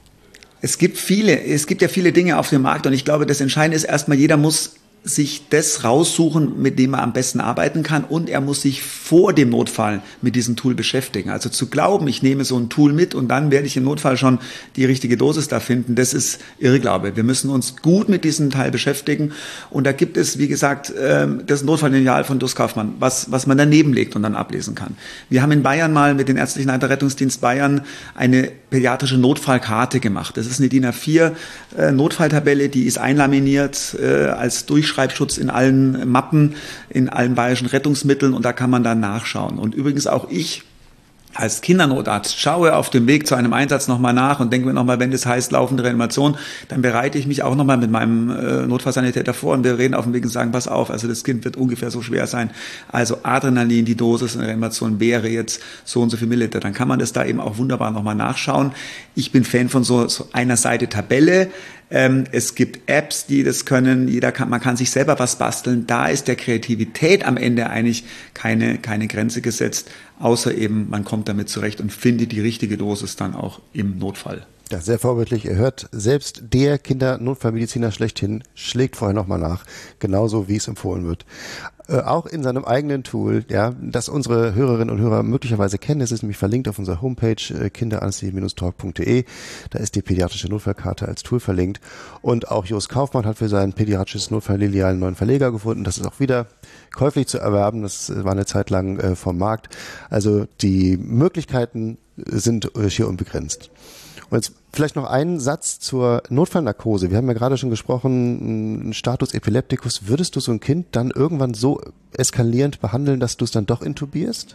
Es gibt viele, es gibt ja viele Dinge auf dem Markt, und ich glaube, das Entscheidende ist erstmal, jeder muss sich das raussuchen, mit dem er am besten arbeiten kann, und er muss sich vor dem Notfall mit diesem Tool beschäftigen. Also zu glauben, ich nehme so ein Tool mit und dann werde ich im Notfall schon die richtige Dosis da finden, das ist Irrglaube. Wir müssen uns gut mit diesem Teil beschäftigen, und da gibt es, wie gesagt, das Notfalllineal von Dus Kaufmann, was, was man daneben legt und dann ablesen kann. Wir haben in Bayern mal mit dem Ärztlichen Rettungsdienst Bayern eine pädiatrische Notfallkarte gemacht. Das ist eine D I N A vier Notfalltabelle, die ist einlaminiert als Durchschreibschutz in allen Mappen, in allen bayerischen Rettungsmitteln, und da kann man dann nachschauen. Und übrigens auch ich als Kindernotarzt schaue auf dem Weg zu einem Einsatz nochmal nach und denke mir nochmal, wenn das heißt laufende Reanimation, dann bereite ich mich auch nochmal mit meinem äh, Notfallsanitäter vor, und wir reden auf dem Weg und sagen, pass auf, also das Kind wird ungefähr so schwer sein, also Adrenalin, die Dosis in der Reanimation wäre jetzt so und so viel Milliliter, dann kann man das da eben auch wunderbar nochmal nachschauen. Ich bin Fan von so, so einer Seite Tabelle. Ähm, es gibt Apps, die das können, jeder kann, man kann sich selber was basteln. Da ist der Kreativität am Ende eigentlich keine, keine Grenze gesetzt, außer eben, man kommt damit zurecht und findet die richtige Dosis dann auch im Notfall. Ja, sehr vorbildlich. Ihr hört, selbst der Kindernotfallmediziner schlechthin schlägt vorher nochmal nach, genauso wie es empfohlen wird. Äh, auch in seinem eigenen Tool, ja, das unsere Hörerinnen und Hörer möglicherweise kennen. Es ist nämlich verlinkt auf unserer Homepage äh, kinderanästhesie Bindestrich talk Punkt de. Da ist die pädiatrische Notfallkarte als Tool verlinkt. Und auch Jos Kaufmann hat für sein pädiatrisches Notfalllineal einen neuen Verleger gefunden. Das ist auch wieder käuflich zu erwerben. Das war eine Zeit lang äh, vom Markt. Also die Möglichkeiten sind äh, schier unbegrenzt. Und jetzt vielleicht noch einen Satz zur Notfallnarkose. Wir haben ja gerade schon gesprochen, Status Epilepticus. Würdest du so ein Kind dann irgendwann so eskalierend behandeln, dass du es dann doch intubierst?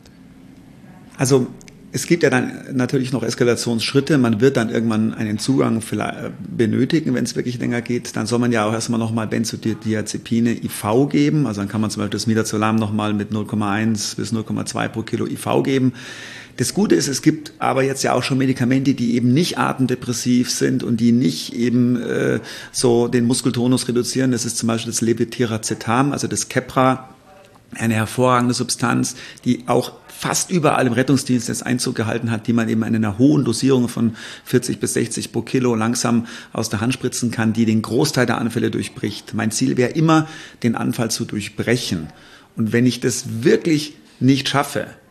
Also es gibt ja dann natürlich noch Eskalationsschritte. Man wird dann irgendwann einen Zugang vielleicht benötigen, wenn es wirklich länger geht. Dann soll man ja auch erstmal nochmal Benzodiazepine I V geben. Also dann kann man zum Beispiel das Midazolam nochmal mit null Komma eins bis null Komma zwei pro Kilo I V geben. Das Gute ist, es gibt aber jetzt ja auch schon Medikamente, die eben nicht atemdepressiv sind und die nicht eben äh, so den Muskeltonus reduzieren. Das ist zum Beispiel das Levetiracetam, also das Keppra, eine hervorragende Substanz, die auch fast überall im Rettungsdienst jetzt Einzug gehalten hat, die man eben in einer hohen Dosierung von vierzig bis sechzig pro Kilo langsam aus der Hand spritzen kann, die den Großteil der Anfälle durchbricht. Mein Ziel wäre immer, den Anfall zu durchbrechen. Und wenn ich das wirklich nicht schaffe,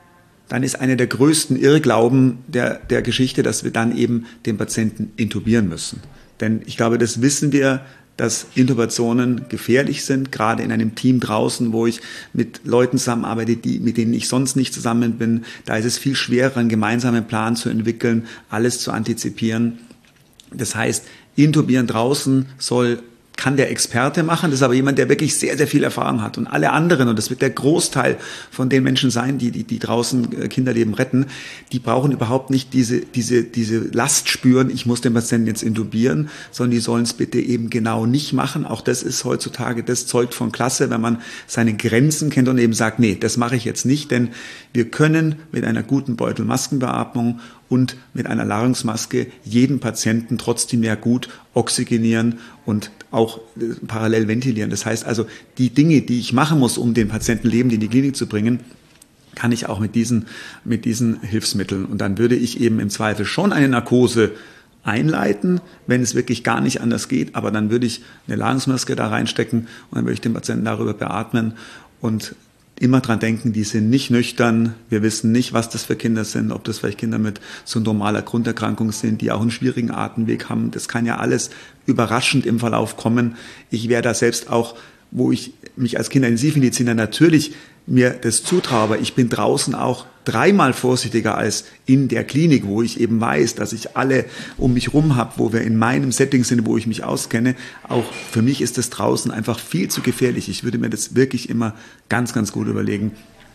dann ist einer der größten Irrglauben der, der Geschichte, dass wir dann eben den Patienten intubieren müssen. Denn ich glaube, das wissen wir, dass Intubationen gefährlich sind, gerade in einem Team draußen, wo ich mit Leuten zusammenarbeite, die, mit denen ich sonst nicht zusammen bin. Da ist es viel schwerer, einen gemeinsamen Plan zu entwickeln, alles zu antizipieren. Das heißt, intubieren draußen soll kann der Experte machen, das ist aber jemand, der wirklich sehr, sehr viel Erfahrung hat. Und alle anderen, und das wird der Großteil von den Menschen sein, die, die, die draußen Kinderleben retten, die brauchen überhaupt nicht diese, diese, diese Last spüren, ich muss den Patienten jetzt intubieren, sondern die sollen es bitte eben genau nicht machen. Auch das ist heutzutage, das zeugt von Klasse, wenn man seine Grenzen kennt und eben sagt, nee, das mache ich jetzt nicht, denn wir können mit einer guten Beutelmaskenbeatmung und mit einer Larynxmaske jeden Patienten trotzdem ja gut oxygenieren und auch äh, parallel ventilieren. Das heißt also, die Dinge, die ich machen muss, um den Patienten lebend in die Klinik zu bringen, kann ich auch mit diesen, mit diesen Hilfsmitteln. Und dann würde ich eben im Zweifel schon eine Narkose einleiten, wenn es wirklich gar nicht anders geht. Aber dann würde ich eine Larynxmaske da reinstecken und dann würde ich den Patienten darüber beatmen und immer dran denken, die sind nicht nüchtern. Wir wissen nicht, was das für Kinder sind, ob das vielleicht Kinder mit syndromaler Grunderkrankung sind, die auch einen schwierigen Atemweg haben. Das kann ja alles überraschend im Verlauf kommen. Ich wäre da selbst auch, wo ich mich als Kinderintensivmediziner natürlich mir das zutraue, aber ich bin draußen auch dreimal vorsichtiger als in der Klinik, wo ich eben weiß, dass ich alle um mich rum habe, wo wir in meinem Setting sind, wo ich mich auskenne. Auch für mich ist das draußen einfach viel zu gefährlich. Ich würde mir das wirklich immer ganz, ganz gut überlegen.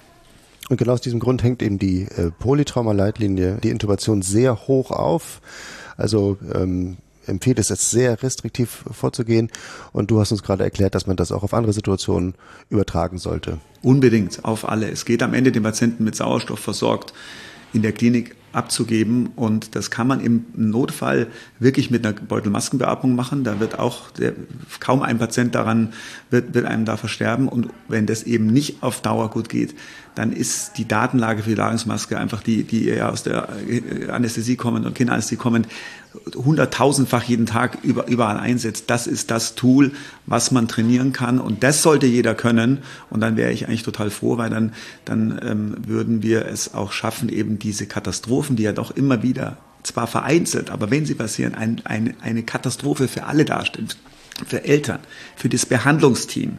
Und genau aus diesem Grund hängt eben die äh, Polytrauma-Leitlinie die Intubation sehr hoch auf. Also ähm, empfiehlt es jetzt sehr restriktiv vorzugehen und du hast uns gerade erklärt, dass man das auch auf andere Situationen übertragen sollte. Unbedingt, auf alle. Es geht am Ende, den Patienten mit Sauerstoff versorgt in der Klinik abzugeben und das kann man im Notfall wirklich mit einer Beutelmaskenbeatmung machen. Da wird auch der, kaum ein Patient daran wird, wird einem da versterben und wenn das eben nicht auf Dauer gut geht, dann ist die Datenlage für die Larynxmaske einfach die, die ja aus der Anästhesie kommen und Kinderanästhesie kommen, hunderttausendfach jeden Tag über, überall einsetzt. Das ist das Tool, was man trainieren kann und das sollte jeder können und dann wäre ich eigentlich total froh, weil dann, dann ähm, würden wir es auch schaffen, eben diese Katastrophen, die ja doch immer wieder, zwar vereinzelt, aber wenn sie passieren, ein, ein, eine Katastrophe für alle darstellen, für Eltern, für das Behandlungsteam.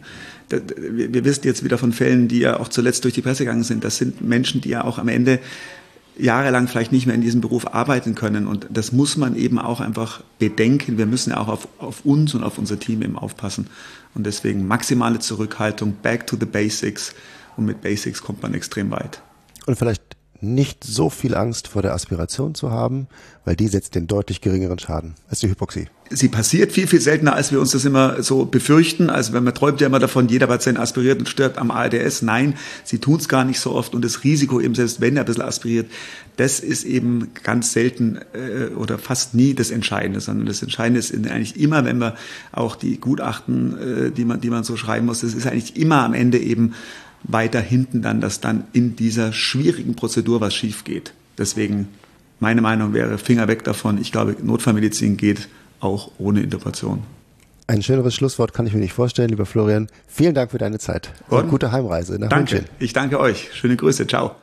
Wir wissen jetzt wieder von Fällen, die ja auch zuletzt durch die Presse gegangen sind. Das sind Menschen, die ja auch am Ende jahrelang vielleicht nicht mehr in diesem Beruf arbeiten können. Und das muss man eben auch einfach bedenken. Wir müssen ja auch auf, auf uns und auf unser Team eben aufpassen. Und deswegen maximale Zurückhaltung, back to the basics. Und mit Basics kommt man extrem weit. Und vielleicht nicht so viel Angst vor der Aspiration zu haben, weil die setzt den deutlich geringeren Schaden als die Hypoxie. Sie passiert viel, viel seltener, als wir uns das immer so befürchten. Also wenn man träumt ja immer davon, jeder Patient aspiriert und stirbt am A R D S. Nein, sie tun es gar nicht so oft. Und das Risiko eben, selbst wenn er ein bisschen aspiriert, das ist eben ganz selten äh, oder fast nie das Entscheidende. Sondern das Entscheidende ist eigentlich immer, wenn wir auch die Gutachten, äh, die man, die man so schreiben muss, das ist eigentlich immer am Ende eben weiter hinten dann, dass dann in dieser schwierigen Prozedur was schief geht. Deswegen, meine Meinung wäre, Finger weg davon. Ich glaube, Notfallmedizin geht auch ohne Intubation. Ein schöneres Schlusswort kann ich mir nicht vorstellen, lieber Florian. Vielen Dank für deine Zeit und, und gute Heimreise nach danke. München. Ich danke euch. Schöne Grüße. Ciao.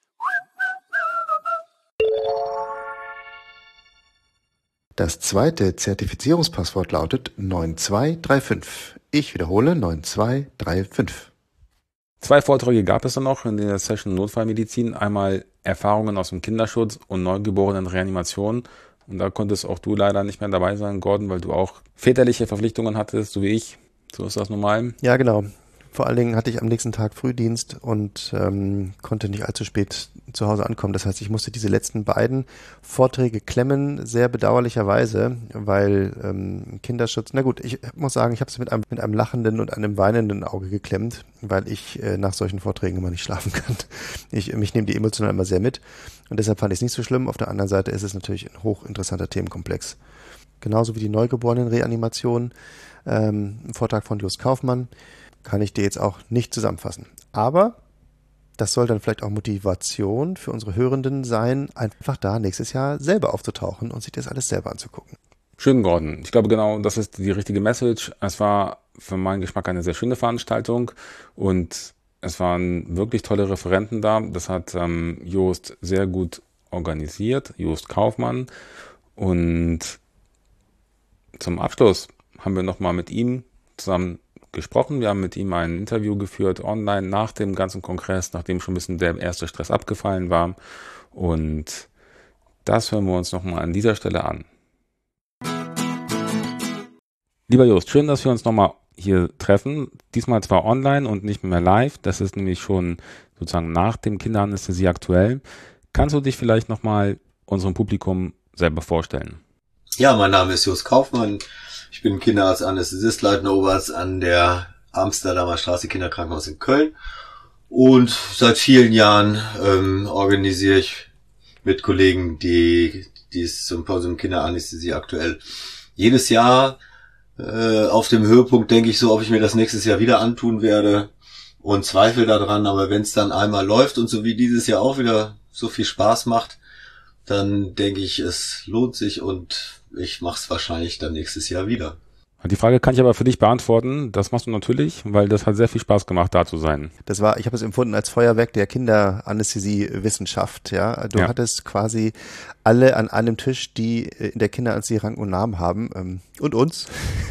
Das zweite Zertifizierungspasswort lautet neun zwei drei fünf. Ich wiederhole neun zwei drei fünf. Zwei Vorträge gab es dann noch in der Session Notfallmedizin. Einmal Erfahrungen aus dem Kinderschutz und Neugeborenen-Reanimation. Und da konntest auch du leider nicht mehr dabei sein, Gordon, weil du auch väterliche Verpflichtungen hattest, so wie ich. So ist das normal. Ja, genau. Vor allen Dingen hatte ich am nächsten Tag Frühdienst und ähm, konnte nicht allzu spät zu Hause ankommen. Das heißt, ich musste diese letzten beiden Vorträge klemmen, sehr bedauerlicherweise, weil ähm, Kinderschutz, na gut, ich muss sagen, ich habe es mit einem, mit einem lachenden und einem weinenden Auge geklemmt, weil ich äh, nach solchen Vorträgen immer nicht schlafen kann. Ich, mich nehmen die emotional immer sehr mit und deshalb fand ich es nicht so schlimm. Auf der anderen Seite ist es natürlich ein hochinteressanter Themenkomplex. Genauso wie die Neugeborenen-Reanimation, ähm, ein Vortrag von Jos Kaufmann, kann ich dir jetzt auch nicht zusammenfassen. Aber das soll dann vielleicht auch Motivation für unsere Hörenden sein, einfach da nächstes Jahr selber aufzutauchen und sich das alles selber anzugucken. Schön, Gordon. Ich glaube, genau das ist die richtige Message. Es war für meinen Geschmack eine sehr schöne Veranstaltung und Es waren wirklich tolle Referenten da. Das hat ähm, Jost sehr gut organisiert, Jost Kaufmann. Und zum Abschluss haben wir nochmal mit ihm zusammen gesprochen. Wir haben mit ihm ein Interview geführt, online nach dem ganzen Kongress, nachdem schon ein bisschen der erste Stress abgefallen war. Und das hören wir uns nochmal an dieser Stelle an. Lieber Jost, schön, dass wir uns nochmal hier treffen. Diesmal zwar online und nicht mehr live. Das ist nämlich schon sozusagen nach dem Kinderanästhesie aktuell. Kannst du dich vielleicht nochmal unserem Publikum selber vorstellen? Ja, mein Name ist Jost Kaufmann. Ich bin Kinderarzt, Anästhesist, leitender Oberarzt an der Amsterdamer Straße Kinderkrankenhaus in Köln. Und seit vielen Jahren ähm, organisiere ich mit Kollegen die dieses Symposium Kinderanästhesie aktuell jedes Jahr. Äh, auf dem Höhepunkt denke ich so, ob ich mir das nächstes Jahr wieder antun werde und zweifle daran. Aber wenn es dann einmal läuft und so wie dieses Jahr auch wieder so viel Spaß macht, dann denke ich, es lohnt sich und ich mache es wahrscheinlich dann nächstes Jahr wieder. Die Frage kann ich aber für dich beantworten. Das machst du natürlich, weil das hat sehr viel Spaß gemacht, da zu sein. Das war, ich habe es empfunden als Feuerwerk der Kinderanästhesie-Wissenschaft. Ja, du ja. hattest quasi alle an einem Tisch, die in der Kinderanästhesie Rang und Namen haben ähm, und uns.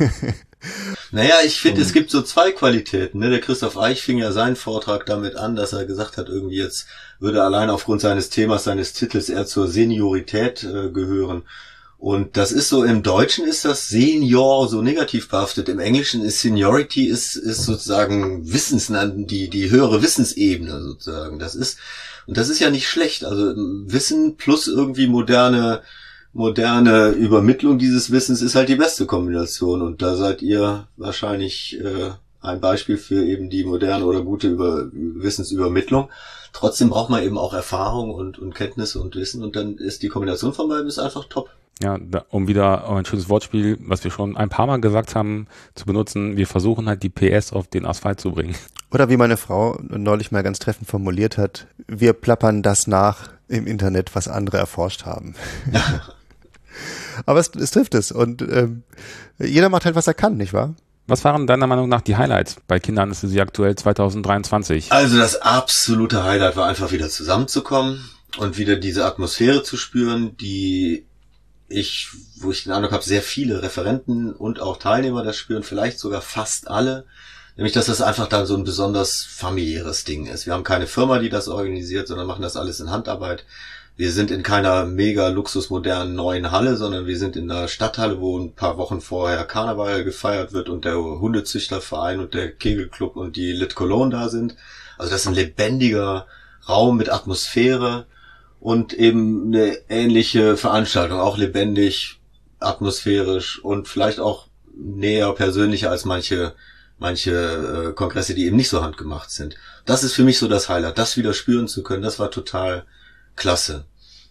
Naja, ich finde, es gibt so zwei Qualitäten. Ne? Der Christoph Eich fing ja seinen Vortrag damit an, dass er gesagt hat, irgendwie jetzt würde allein aufgrund seines Themas, seines Titels eher zur Seniorität äh, gehören. Und das ist so, im Deutschen ist das Senior so negativ behaftet. Im Englischen ist Seniority ist, ist sozusagen Wissens, die, die höhere Wissensebene sozusagen. Das ist, und das ist ja nicht schlecht. Also Wissen plus irgendwie moderne, moderne Übermittlung dieses Wissens ist halt die beste Kombination. Und da seid ihr wahrscheinlich äh, ein Beispiel für eben die moderne oder gute Über- Wissensübermittlung. Trotzdem braucht man eben auch Erfahrung und, und Kenntnisse und Wissen. Und dann ist die Kombination von beiden ist einfach top. Ja, da, um wieder ein schönes Wortspiel, was wir schon ein paar Mal gesagt haben, zu benutzen, wir versuchen halt die P S auf den Asphalt zu bringen. Oder wie meine Frau neulich mal ganz treffend formuliert hat, wir plappern das nach im Internet, was andere erforscht haben. Ja. Aber es, es trifft es und ähm, jeder macht halt, was er kann, nicht wahr? Was waren deiner Meinung nach die Highlights bei Kinderanästhesie aktuell zwanzig dreiundzwanzig? Also das absolute Highlight war einfach wieder zusammenzukommen und wieder diese Atmosphäre zu spüren, die ich, wo ich den Eindruck habe, sehr viele Referenten und auch Teilnehmer das spüren, vielleicht sogar fast alle, nämlich, dass das einfach dann so ein besonders familiäres Ding ist. Wir haben keine Firma, die das organisiert, sondern machen das alles in Handarbeit. Wir sind in keiner mega luxusmodernen neuen Halle, sondern wir sind in einer Stadthalle, wo ein paar Wochen vorher Karneval gefeiert wird und der Hundezüchterverein und der Kegelclub und die Lit Cologne da sind. Also das ist ein lebendiger Raum mit Atmosphäre und eben eine ähnliche Veranstaltung, auch lebendig, atmosphärisch und vielleicht auch näher, persönlicher als manche manche äh, Kongresse, die eben nicht so handgemacht sind. Das ist für mich so das Highlight, das wieder spüren zu können, das war total klasse.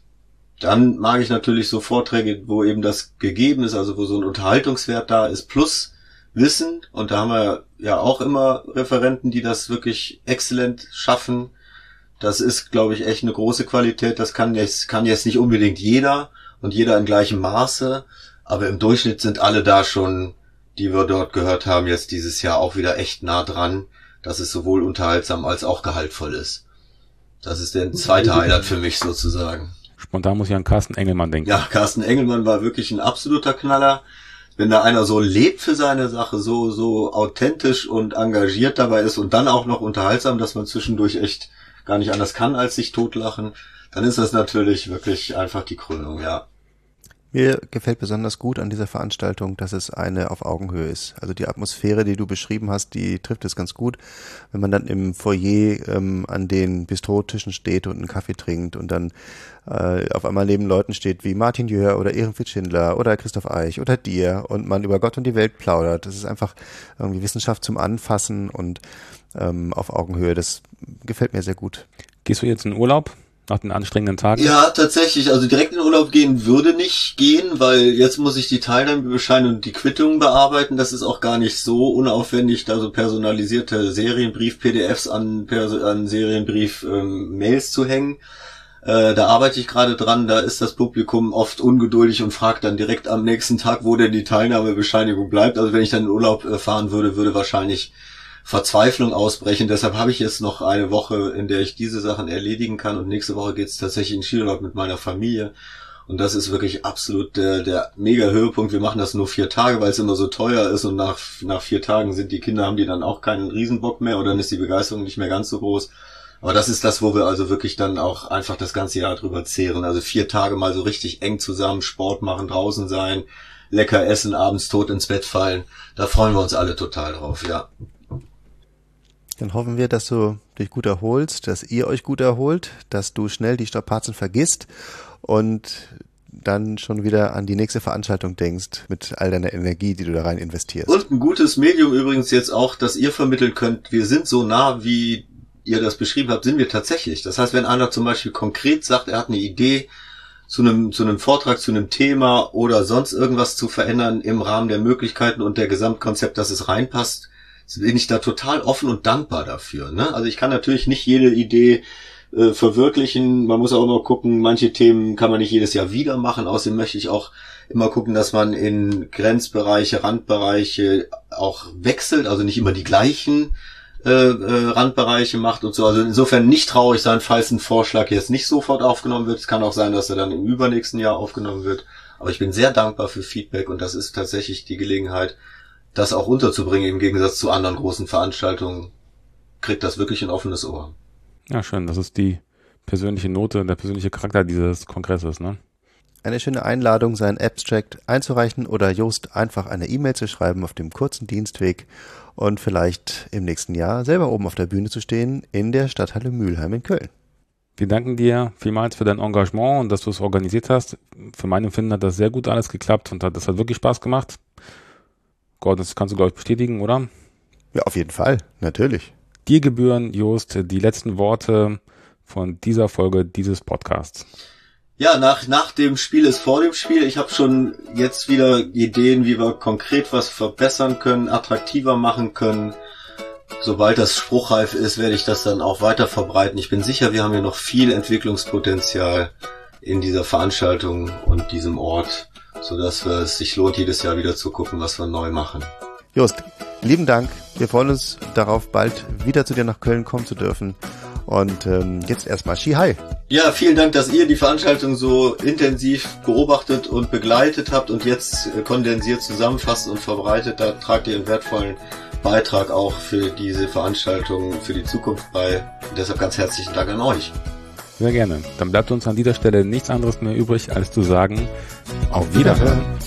Dann mag ich natürlich so Vorträge, wo eben das gegeben ist, also wo so ein Unterhaltungswert da ist, plus Wissen. Und da haben wir ja auch immer Referenten, die das wirklich exzellent schaffen. Das ist, glaube ich, echt eine große Qualität. Das kann jetzt, kann jetzt nicht unbedingt jeder und jeder in gleichem Maße. Aber im Durchschnitt sind alle da schon, die wir dort gehört haben, jetzt dieses Jahr auch wieder echt nah dran, dass es sowohl unterhaltsam als auch gehaltvoll ist. Das ist der zweite Highlight für mich sozusagen. Spontan muss ich an Carsten Engelmann denken. Ja, Carsten Engelmann war wirklich ein absoluter Knaller. Wenn da einer so lebt für seine Sache, so so authentisch und engagiert dabei ist und dann auch noch unterhaltsam, dass man zwischendurch echt gar nicht anders kann, als sich totlachen, dann ist das natürlich wirklich einfach die Krönung, ja. Mir gefällt besonders gut an dieser Veranstaltung, dass es eine auf Augenhöhe ist. Also die Atmosphäre, die du beschrieben hast, die trifft es ganz gut. Wenn man dann im Foyer ähm, an den Bistrotischen steht und einen Kaffee trinkt und dann äh, auf einmal neben Leuten steht wie Martin Jör oder Ehrenfried Schindler oder Christoph Eich oder dir und man über Gott und die Welt plaudert. Das ist einfach irgendwie Wissenschaft zum Anfassen und ähm, auf Augenhöhe. Das gefällt mir sehr gut. Gehst du jetzt in Urlaub? Nach den anstrengenden Tagen? Ja, tatsächlich. Also direkt in Urlaub gehen würde nicht gehen, weil jetzt muss ich die Teilnahmebescheinigung und die Quittungen bearbeiten. Das ist auch gar nicht so unaufwendig, da so personalisierte Serienbrief-P D Fs an, an Serienbrief-Mails zu hängen. Äh, da arbeite ich gerade dran. Da ist das Publikum oft ungeduldig und fragt dann direkt am nächsten Tag, wo denn die Teilnahmebescheinigung bleibt. Also wenn ich dann in Urlaub äh, fahren würde, würde wahrscheinlich Verzweiflung ausbrechen. Deshalb habe ich jetzt noch eine Woche, in der ich diese Sachen erledigen kann und nächste Woche geht es tatsächlich in Skiurlaub mit meiner Familie. Und das ist wirklich absolut der, der mega Höhepunkt. Wir machen das nur vier Tage, weil es immer so teuer ist und nach, nach vier Tagen sind die Kinder, haben die dann auch keinen Riesenbock mehr oder dann ist die Begeisterung nicht mehr ganz so groß. Aber das ist das, wo wir also wirklich dann auch einfach das ganze Jahr drüber zehren. Also vier Tage mal so richtig eng zusammen, Sport machen, draußen sein, lecker essen, abends tot ins Bett fallen. Da freuen wir uns alle total drauf, ja. Dann hoffen wir, dass du dich gut erholst, dass ihr euch gut erholt, dass du schnell die Strapazen vergisst und dann schon wieder an die nächste Veranstaltung denkst mit all deiner Energie, die du da rein investierst. Und ein gutes Medium übrigens jetzt auch, dass ihr vermitteln könnt, wir sind so nah, wie ihr das beschrieben habt, sind wir tatsächlich. Das heißt, wenn einer zum Beispiel konkret sagt, er hat eine Idee zu einem, zu einem Vortrag, zu einem Thema oder sonst irgendwas zu verändern im Rahmen der Möglichkeiten und der Gesamtkonzept, dass es reinpasst, bin ich da total offen und dankbar dafür. Ne? Also ich kann natürlich nicht jede Idee äh, verwirklichen. Man muss auch immer gucken, manche Themen kann man nicht jedes Jahr wieder machen. Außerdem möchte ich auch immer gucken, dass man in Grenzbereiche, Randbereiche auch wechselt, also nicht immer die gleichen Äh, äh, Randbereiche macht und so. Also insofern nicht traurig sein, falls ein Vorschlag jetzt nicht sofort aufgenommen wird. Es kann auch sein, dass er dann im übernächsten Jahr aufgenommen wird. Aber ich bin sehr dankbar für Feedback und das ist tatsächlich die Gelegenheit, das auch unterzubringen. Im Gegensatz zu anderen großen Veranstaltungen kriegt das wirklich ein offenes Ohr. Ja, schön. Das ist die persönliche Note, der persönliche Charakter dieses Kongresses, ne? Eine schöne Einladung, seinen Abstract einzureichen oder Jost einfach eine E-Mail zu schreiben auf dem kurzen Dienstweg und vielleicht im nächsten Jahr selber oben auf der Bühne zu stehen in der Stadthalle Mülheim in Köln. Wir danken dir vielmals für dein Engagement und dass du es organisiert hast. Für mein Empfinden hat das sehr gut alles geklappt und hat, das hat wirklich Spaß gemacht. Gott, das kannst du, glaube ich, bestätigen, oder? Ja, auf jeden Fall, natürlich. Dir gebühren, Jost, die letzten Worte von dieser Folge dieses Podcasts. Ja, nach, nach dem Spiel ist vor dem Spiel. Ich habe schon jetzt wieder Ideen, wie wir konkret was verbessern können, attraktiver machen können. Sobald das spruchreif ist, werde ich das dann auch weiter verbreiten. Ich bin sicher, wir haben hier noch viel Entwicklungspotenzial in dieser Veranstaltung und diesem Ort, sodass es sich lohnt, jedes Jahr wieder zu gucken, was wir neu machen. Jost, lieben Dank. Wir freuen uns darauf, bald wieder zu dir nach Köln kommen zu dürfen. Und ähm, jetzt erstmal Ski High. Ja, vielen Dank, dass ihr die Veranstaltung so intensiv beobachtet und begleitet habt und jetzt kondensiert zusammenfasst und verbreitet. Da tragt ihr einen wertvollen Beitrag auch für diese Veranstaltung, für die Zukunft bei. Und deshalb ganz herzlichen Dank an euch. Sehr gerne. Dann bleibt uns an dieser Stelle nichts anderes mehr übrig, als zu sagen, auf Wiederhören.